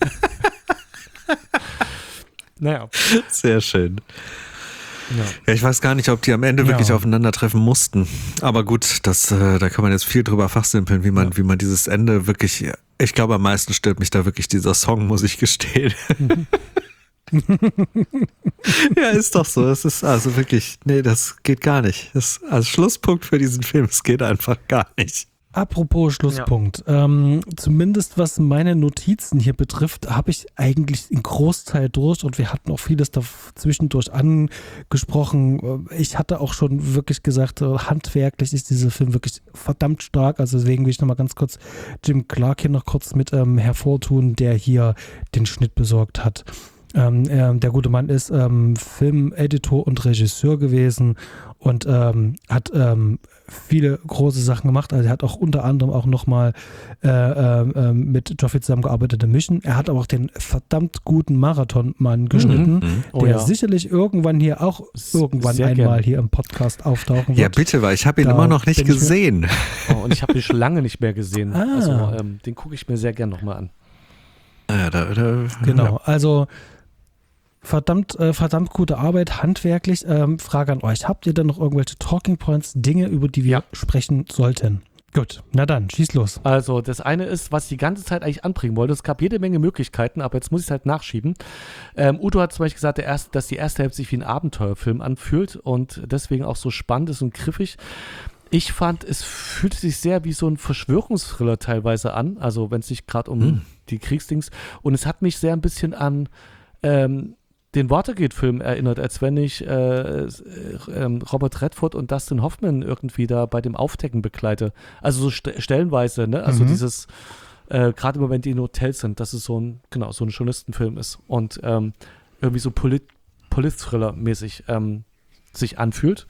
Naja. Sehr schön. Ja, ich weiß gar nicht, ob die am Ende wirklich aufeinandertreffen mussten. Aber gut, da kann man jetzt viel drüber fachsimpeln, wie man dieses Ende wirklich, ich glaube, am meisten stört mich da wirklich dieser Song, muss ich gestehen. Ja, ist doch so. Es ist also wirklich, nee, das geht gar nicht. Das als Schlusspunkt für diesen Film, es geht einfach gar nicht. Apropos Schlusspunkt. Zumindest was meine Notizen hier betrifft, habe ich eigentlich einen Großteil durch und wir hatten auch vieles da zwischendurch angesprochen. Ich hatte auch schon wirklich gesagt, handwerklich ist dieser Film wirklich verdammt stark. Also deswegen will ich nochmal ganz kurz Jim Clark hier noch kurz mit hervortun, der hier den Schnitt besorgt hat. Der gute Mann ist Filmeditor und Regisseur gewesen und hat viele große Sachen gemacht. Also er hat auch unter anderem auch nochmal mit Joffrey zusammengearbeitet in Mission. Er hat aber auch den verdammt guten Marathonmann geschnitten, der sicherlich irgendwann hier auch einmal hier im Podcast auftauchen wird. Ja, bitte, weil ich habe ihn immer noch nicht gesehen. Und ich habe ihn schon lange nicht mehr gesehen. Also den gucke ich mir sehr gern nochmal an. Genau, also verdammt gute Arbeit, handwerklich. Frage an euch, habt ihr denn noch irgendwelche Talking Points, Dinge, über die wir sprechen sollten? Gut, na dann, schieß los. Also das eine ist, was ich die ganze Zeit eigentlich anbringen wollte. Es gab jede Menge Möglichkeiten, aber jetzt muss ich es halt nachschieben. Udo hat zum Beispiel gesagt, dass die erste Hälfte sich wie ein Abenteuerfilm anfühlt und deswegen auch so spannend ist und griffig. Ich fand, es fühlte sich sehr wie so ein Verschwörungsthriller teilweise an, also wenn es sich gerade um die Kriegsdings, und es hat mich sehr ein bisschen an den Watergate-Film erinnert, als wenn ich Robert Redford und Dustin Hoffman irgendwie da bei dem Aufdecken begleite. Also so stellenweise, ne? Also dieses, gerade immer wenn die in Hotels sind, dass es so ein Journalistenfilm ist und irgendwie so Polit-Thriller-mäßig sich anfühlt.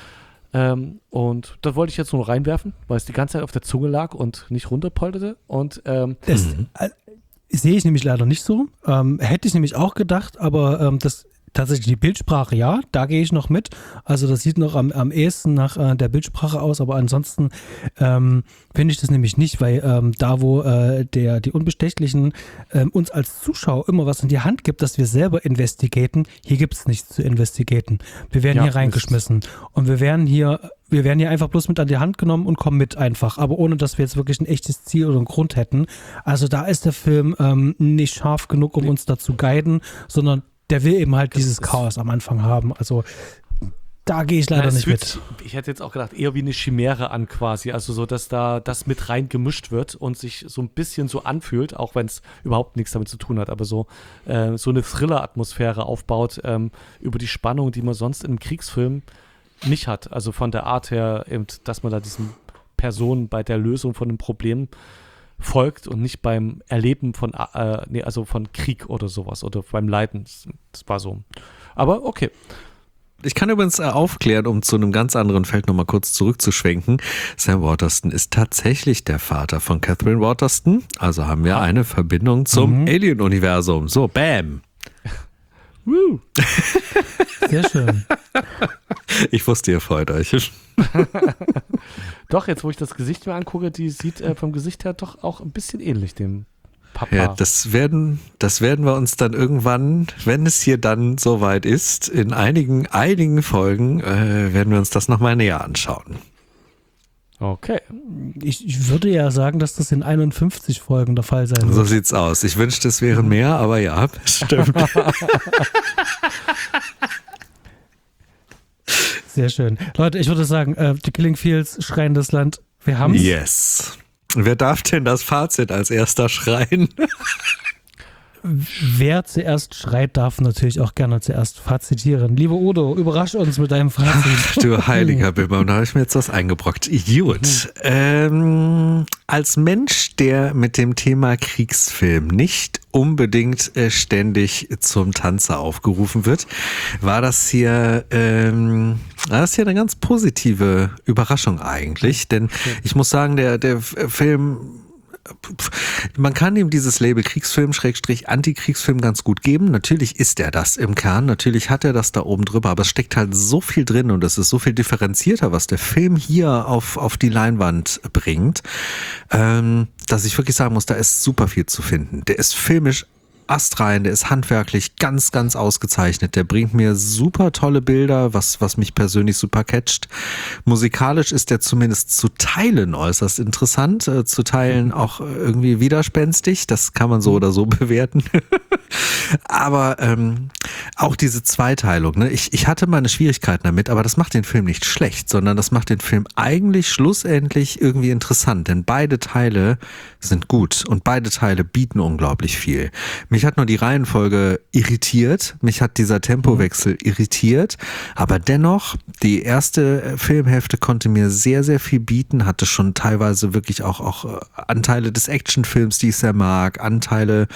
Und das wollte ich jetzt nur noch reinwerfen, weil es die ganze Zeit auf der Zunge lag und nicht runterpolterte. Und sehe ich nämlich leider nicht so. Hätte ich nämlich auch gedacht, aber das tatsächlich die Bildsprache, ja, da gehe ich noch mit. Also das sieht noch am ehesten nach der Bildsprache aus, aber ansonsten finde ich das nämlich nicht, weil da, wo die Unbestechlichen uns als Zuschauer immer was in die Hand gibt, dass wir selber investigaten, hier gibt es nichts zu investigaten. Wir werden hier reingeschmissen und wir werden hier einfach bloß mit an die Hand genommen und kommen mit einfach, aber ohne, dass wir jetzt wirklich ein echtes Ziel oder einen Grund hätten. Also da ist der Film nicht scharf genug, um uns da zu guiden, sondern der will eben halt dieses Chaos am Anfang haben. Also da gehe ich leider nicht mit. Ich hätte jetzt auch gedacht, eher wie eine Chimäre an quasi. Also so, dass da das mit rein gemischt wird und sich so ein bisschen so anfühlt, auch wenn es überhaupt nichts damit zu tun hat, aber so eine Thriller-Atmosphäre aufbaut über die Spannung, die man sonst in einem Kriegsfilm nicht hat. Also von der Art her, eben, dass man da diesen Personen bei der Lösung von einem Problem folgt und nicht beim Erleben von Krieg oder sowas oder beim Leiden. Das war so. Aber okay. Ich kann übrigens aufklären, um zu einem ganz anderen Feld nochmal kurz zurückzuschwenken. Sam Waterston ist tatsächlich der Vater von Catherine Waterston. Also haben wir eine Verbindung zum Alien-Universum. So, bam. Woo. Sehr schön. Ich wusste, ihr freut euch. Doch, jetzt wo ich das Gesicht mir angucke, die sieht vom Gesicht her doch auch ein bisschen ähnlich dem Papa. Ja, das werden wir uns dann irgendwann, wenn es hier dann soweit ist, in einigen Folgen, werden wir uns das nochmal näher anschauen. Okay. Ich würde ja sagen, dass das in 51 Folgen der Fall sein wird. So sieht's aus. Ich wünschte, es wären mehr, aber ja, stimmt. Sehr schön. Leute, ich würde sagen, die Killing Fields, Schreiendes Land, wir haben's. Yes. Wer darf denn das Fazit als erster schreien? Wer zuerst schreit, darf natürlich auch gerne zuerst fazitieren. Lieber Udo, überrasch uns mit deinem Fazit. Du heiliger Biber, da habe ich mir jetzt was eingebrockt. Gut. Als Mensch, der mit dem Thema Kriegsfilm nicht unbedingt ständig zum Tanze aufgerufen wird, war das hier eine ganz positive Überraschung eigentlich. Denn ich muss sagen, der Film, man kann ihm dieses Label Kriegsfilm / Antikriegsfilm ganz gut geben. Natürlich ist er das im Kern, natürlich hat er das da oben drüber, aber es steckt halt so viel drin und es ist so viel differenzierter, was der Film hier auf die Leinwand bringt, dass ich wirklich sagen muss, da ist super viel zu finden. Der ist filmisch astrein, der ist handwerklich ganz, ganz ausgezeichnet. Der bringt mir super tolle Bilder, was mich persönlich super catcht. Musikalisch ist der zumindest zu Teilen äußerst interessant, zu Teilen auch irgendwie widerspenstig. Das kann man so oder so bewerten. Aber auch diese Zweiteilung, ne? Ich hatte meine Schwierigkeiten damit, aber das macht den Film nicht schlecht, sondern das macht den Film eigentlich schlussendlich irgendwie interessant, denn beide Teile sind gut und beide Teile bieten unglaublich viel. Mich hat nur die Reihenfolge irritiert, mich hat dieser Tempowechsel irritiert, aber dennoch, die erste Filmhälfte konnte mir sehr, sehr viel bieten, hatte schon teilweise wirklich auch Anteile des Actionfilms, die ich sehr mag, Anteile,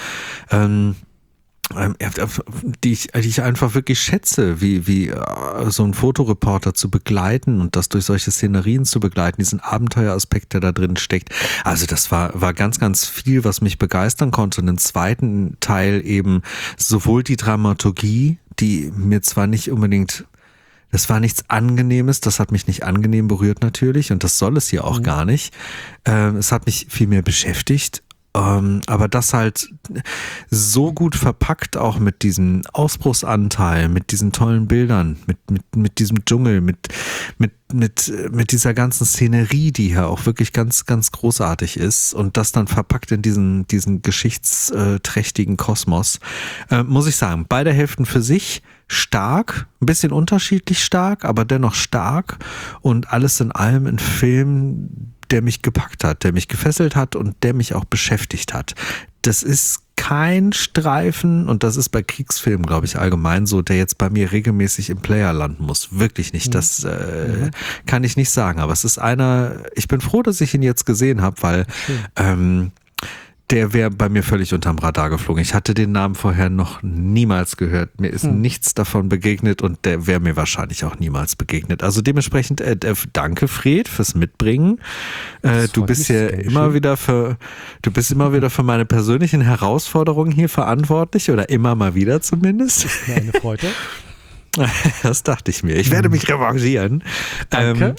die ich einfach wirklich schätze, wie so ein Fotoreporter zu begleiten und das durch solche Szenerien zu begleiten, diesen Abenteueraspekt, der da drin steckt. Also das war ganz, ganz viel, was mich begeistern konnte. Und im zweiten Teil eben sowohl die Dramaturgie, die mir zwar nicht unbedingt, das war nichts Angenehmes, das hat mich nicht angenehm berührt natürlich und das soll es hier auch gar nicht. Es hat mich viel mehr beschäftigt. Aber das halt so gut verpackt auch mit diesem Ausbruchsanteil, mit diesen tollen Bildern, mit diesem Dschungel, mit dieser ganzen Szenerie, die hier auch wirklich ganz, ganz großartig ist und das dann verpackt in diesen geschichtsträchtigen Kosmos, muss ich sagen, beide Hälften für sich stark, ein bisschen unterschiedlich stark, aber dennoch stark und alles in allem ein Film, der mich gepackt hat, der mich gefesselt hat und der mich auch beschäftigt hat. Das ist kein Streifen und das ist bei Kriegsfilmen, glaube ich, allgemein so, der jetzt bei mir regelmäßig im Player landen muss. Wirklich nicht. Das kann ich nicht sagen. Aber es ist einer, ich bin froh, dass ich ihn jetzt gesehen habe, weil der wäre bei mir völlig unterm Radar geflogen. Ich hatte den Namen vorher noch niemals gehört. Mir ist nichts davon begegnet und der wäre mir wahrscheinlich auch niemals begegnet. Also dementsprechend danke Fred fürs Mitbringen. Du bist ja immer wieder für meine persönlichen Herausforderungen hier verantwortlich oder immer mal wieder zumindest. Eine Freude. Das dachte ich mir. Ich werde mich revanchieren. Danke.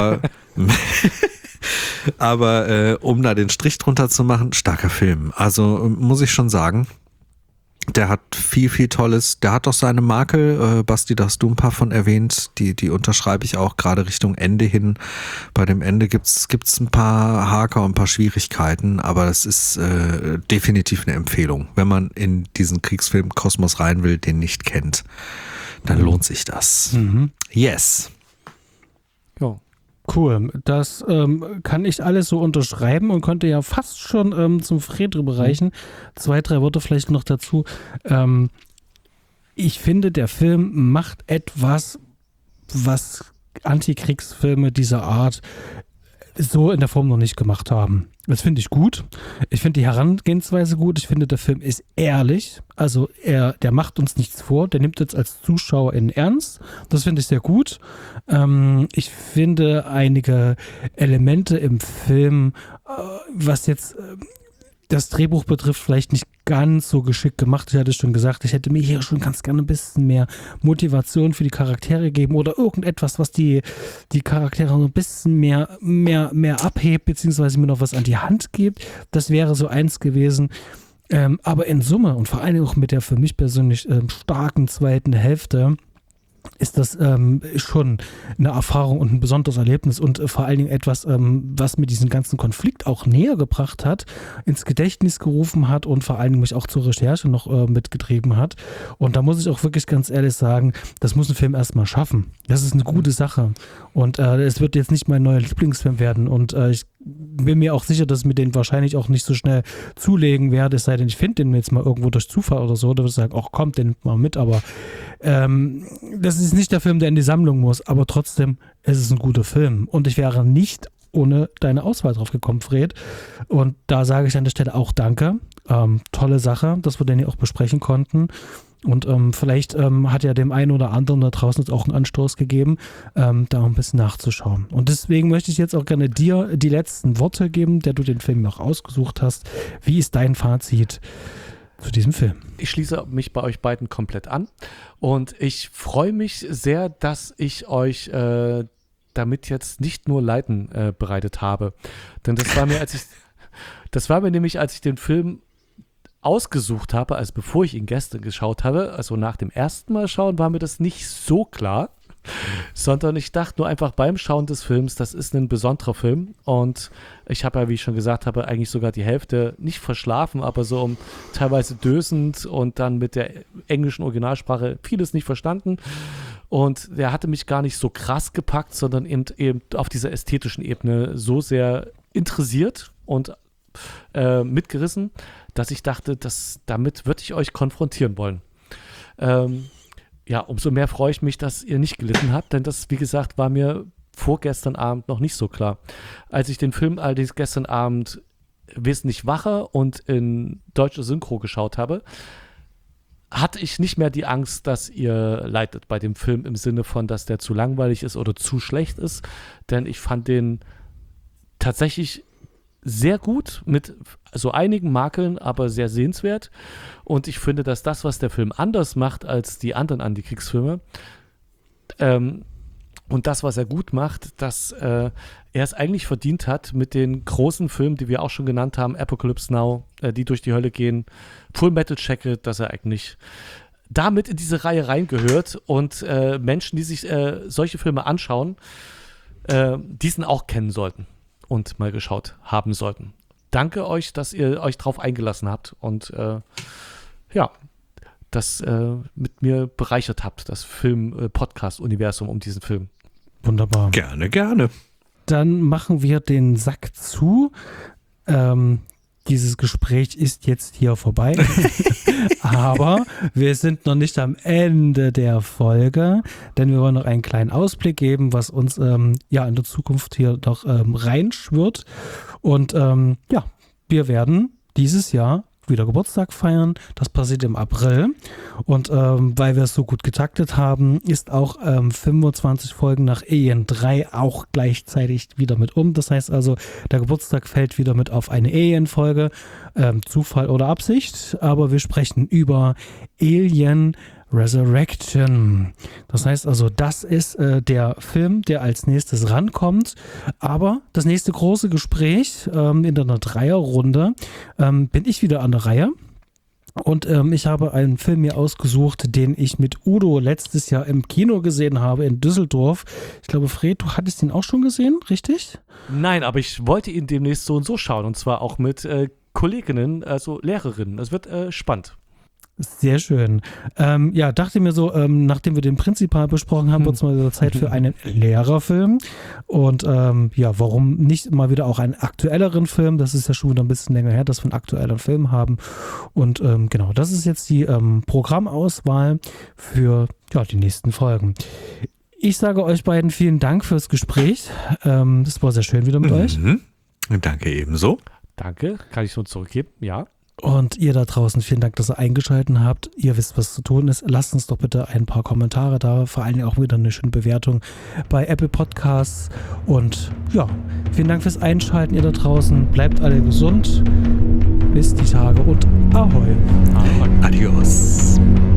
Aber um da den Strich drunter zu machen, starker Film. Also muss ich schon sagen, der hat viel, viel Tolles. Der hat doch seine Makel, Basti, da hast du ein paar von erwähnt, die unterschreibe ich auch gerade Richtung Ende hin. Bei dem Ende gibt's ein paar Haker und ein paar Schwierigkeiten, aber es ist definitiv eine Empfehlung. Wenn man in diesen Kriegsfilm-Kosmos rein will, den nicht kennt, dann lohnt sich das. Yes. Ja. Cool, das kann ich alles so unterschreiben und könnte ja fast schon zum Fred rüberreichen. 2, 3 Worte vielleicht noch dazu. Ich finde, der Film macht etwas, was Antikriegsfilme dieser Art so in der Form noch nicht gemacht haben. Das finde ich gut. Ich finde die Herangehensweise gut. Ich finde, der Film ist ehrlich. Also der macht uns nichts vor. Der nimmt uns als Zuschauer in Ernst. Das finde ich sehr gut. Ich finde einige Elemente im Film, was jetzt das Drehbuch betrifft, vielleicht nicht ganz so geschickt gemacht. Ich hatte schon gesagt, ich hätte mir hier schon ganz gerne ein bisschen mehr Motivation für die Charaktere gegeben oder irgendetwas, was die Charaktere so ein bisschen mehr abhebt, beziehungsweise mir noch was an die Hand gibt. Das wäre so eins gewesen. Aber in Summe und vor allem auch mit der für mich persönlich starken zweiten Hälfte ist das schon eine Erfahrung und ein besonderes Erlebnis und vor allen Dingen etwas, was mir diesen ganzen Konflikt auch näher gebracht hat, ins Gedächtnis gerufen hat und vor allen Dingen mich auch zur Recherche noch mitgetrieben hat. Und da muss ich auch wirklich ganz ehrlich sagen, das muss ein Film erstmal schaffen. Das ist eine gute Sache. Und es wird jetzt nicht mein neuer Lieblingsfilm werden und ich bin mir auch sicher, dass ich mir den wahrscheinlich auch nicht so schnell zulegen werde, es sei denn, ich finde den jetzt mal irgendwo durch Zufall oder so, da würde ich sagen, ach komm, den nimmt mal mit, aber das ist nicht der Film, der in die Sammlung muss, aber trotzdem, es ist ein guter Film und ich wäre nicht ohne deine Auswahl drauf gekommen, Fred, und da sage ich an der Stelle auch danke, tolle Sache, dass wir den hier auch besprechen konnten. Und vielleicht hat ja dem einen oder anderen da draußen jetzt auch einen Anstoß gegeben, da ein bisschen nachzuschauen. Und deswegen möchte ich jetzt auch gerne dir die letzten Worte geben, der du den Film noch ausgesucht hast. Wie ist dein Fazit zu diesem Film? Ich schließe mich bei euch beiden komplett an und ich freue mich sehr, dass ich euch damit jetzt nicht nur Leiden bereitet habe. Denn das war mir nämlich, als ich den Film ausgesucht habe, also bevor ich ihn gestern geschaut habe, also nach dem ersten Mal schauen, war mir das nicht so klar. sondern ich dachte nur einfach beim Schauen des Films, das ist ein besonderer Film und ich habe ja, wie ich schon gesagt habe, eigentlich sogar die Hälfte nicht verschlafen, aber so teilweise dösend und dann mit der englischen Originalsprache vieles nicht verstanden und der hatte mich gar nicht so krass gepackt, sondern eben auf dieser ästhetischen Ebene so sehr interessiert und mitgerissen, dass ich dachte, damit würde ich euch konfrontieren wollen. Ja, umso mehr freue ich mich, dass ihr nicht gelitten habt, denn das, wie gesagt, war mir vorgestern Abend noch nicht so klar. Als ich den Film allerdings gestern Abend wesentlich wacher und in deutscher Synchro geschaut habe, hatte ich nicht mehr die Angst, dass ihr leidet bei dem Film im Sinne von, dass der zu langweilig ist oder zu schlecht ist, denn ich fand den tatsächlich sehr gut, mit so einigen Makeln, aber sehr sehenswert. Und ich finde, dass das, was der Film anders macht als die anderen Antikriegsfilme, und das, was er gut macht, dass er es eigentlich verdient hat mit den großen Filmen, die wir auch schon genannt haben, Apocalypse Now, die durch die Hölle gehen, Full Metal Jacket, dass er eigentlich damit in diese Reihe reingehört und Menschen, die sich solche Filme anschauen, diesen auch kennen sollten und mal geschaut haben sollten. Danke euch, dass ihr euch drauf eingelassen habt und das mit mir bereichert habt, das Film-Podcast-Universum um diesen Film. Wunderbar. Gerne, gerne. Dann machen wir den Sack zu. Dieses Gespräch ist jetzt hier vorbei. Aber wir sind noch nicht am Ende der Folge, denn wir wollen noch einen kleinen Ausblick geben, was uns in der Zukunft hier noch reinschwirrt. Und wir werden dieses Jahr wieder Geburtstag feiern. Das passiert im April. Und weil wir es so gut getaktet haben, ist auch 25 Folgen nach Alien 3 auch gleichzeitig wieder mit um. Das heißt also, der Geburtstag fällt wieder mit auf eine Alien-Folge. Zufall oder Absicht. Aber wir sprechen über Alien Resurrection. Das heißt also, das ist der Film, der als nächstes rankommt. Aber das nächste große Gespräch in einer Dreierrunde bin ich wieder an der Reihe. Und ich habe einen Film mir ausgesucht, den ich mit Udo letztes Jahr im Kino gesehen habe in Düsseldorf. Ich glaube, Fred, du hattest ihn auch schon gesehen, richtig? Nein, aber ich wollte ihn demnächst so und so schauen. Und zwar auch mit Kolleginnen, also Lehrerinnen. Das wird spannend. Sehr schön. Dachte mir so, nachdem wir den Prinzipal besprochen haben, wird es mal wieder Zeit für einen Lehrerfilm. Und warum nicht mal wieder auch einen aktuelleren Film? Das ist ja schon wieder ein bisschen länger her, dass wir einen aktuellen Film haben. Und genau, das ist jetzt die Programmauswahl für die nächsten Folgen. Ich sage euch beiden vielen Dank fürs Gespräch. Das war sehr schön wieder mit euch. Danke ebenso. Danke, kann ich nur zurückgeben, ja. Und ihr da draußen, vielen Dank, dass ihr eingeschaltet habt. Ihr wisst, was zu tun ist. Lasst uns doch bitte ein paar Kommentare da, vor allem auch wieder eine schöne Bewertung bei Apple Podcasts. Und vielen Dank fürs Einschalten, ihr da draußen. Bleibt alle gesund. Bis die Tage und Ahoi. Adios.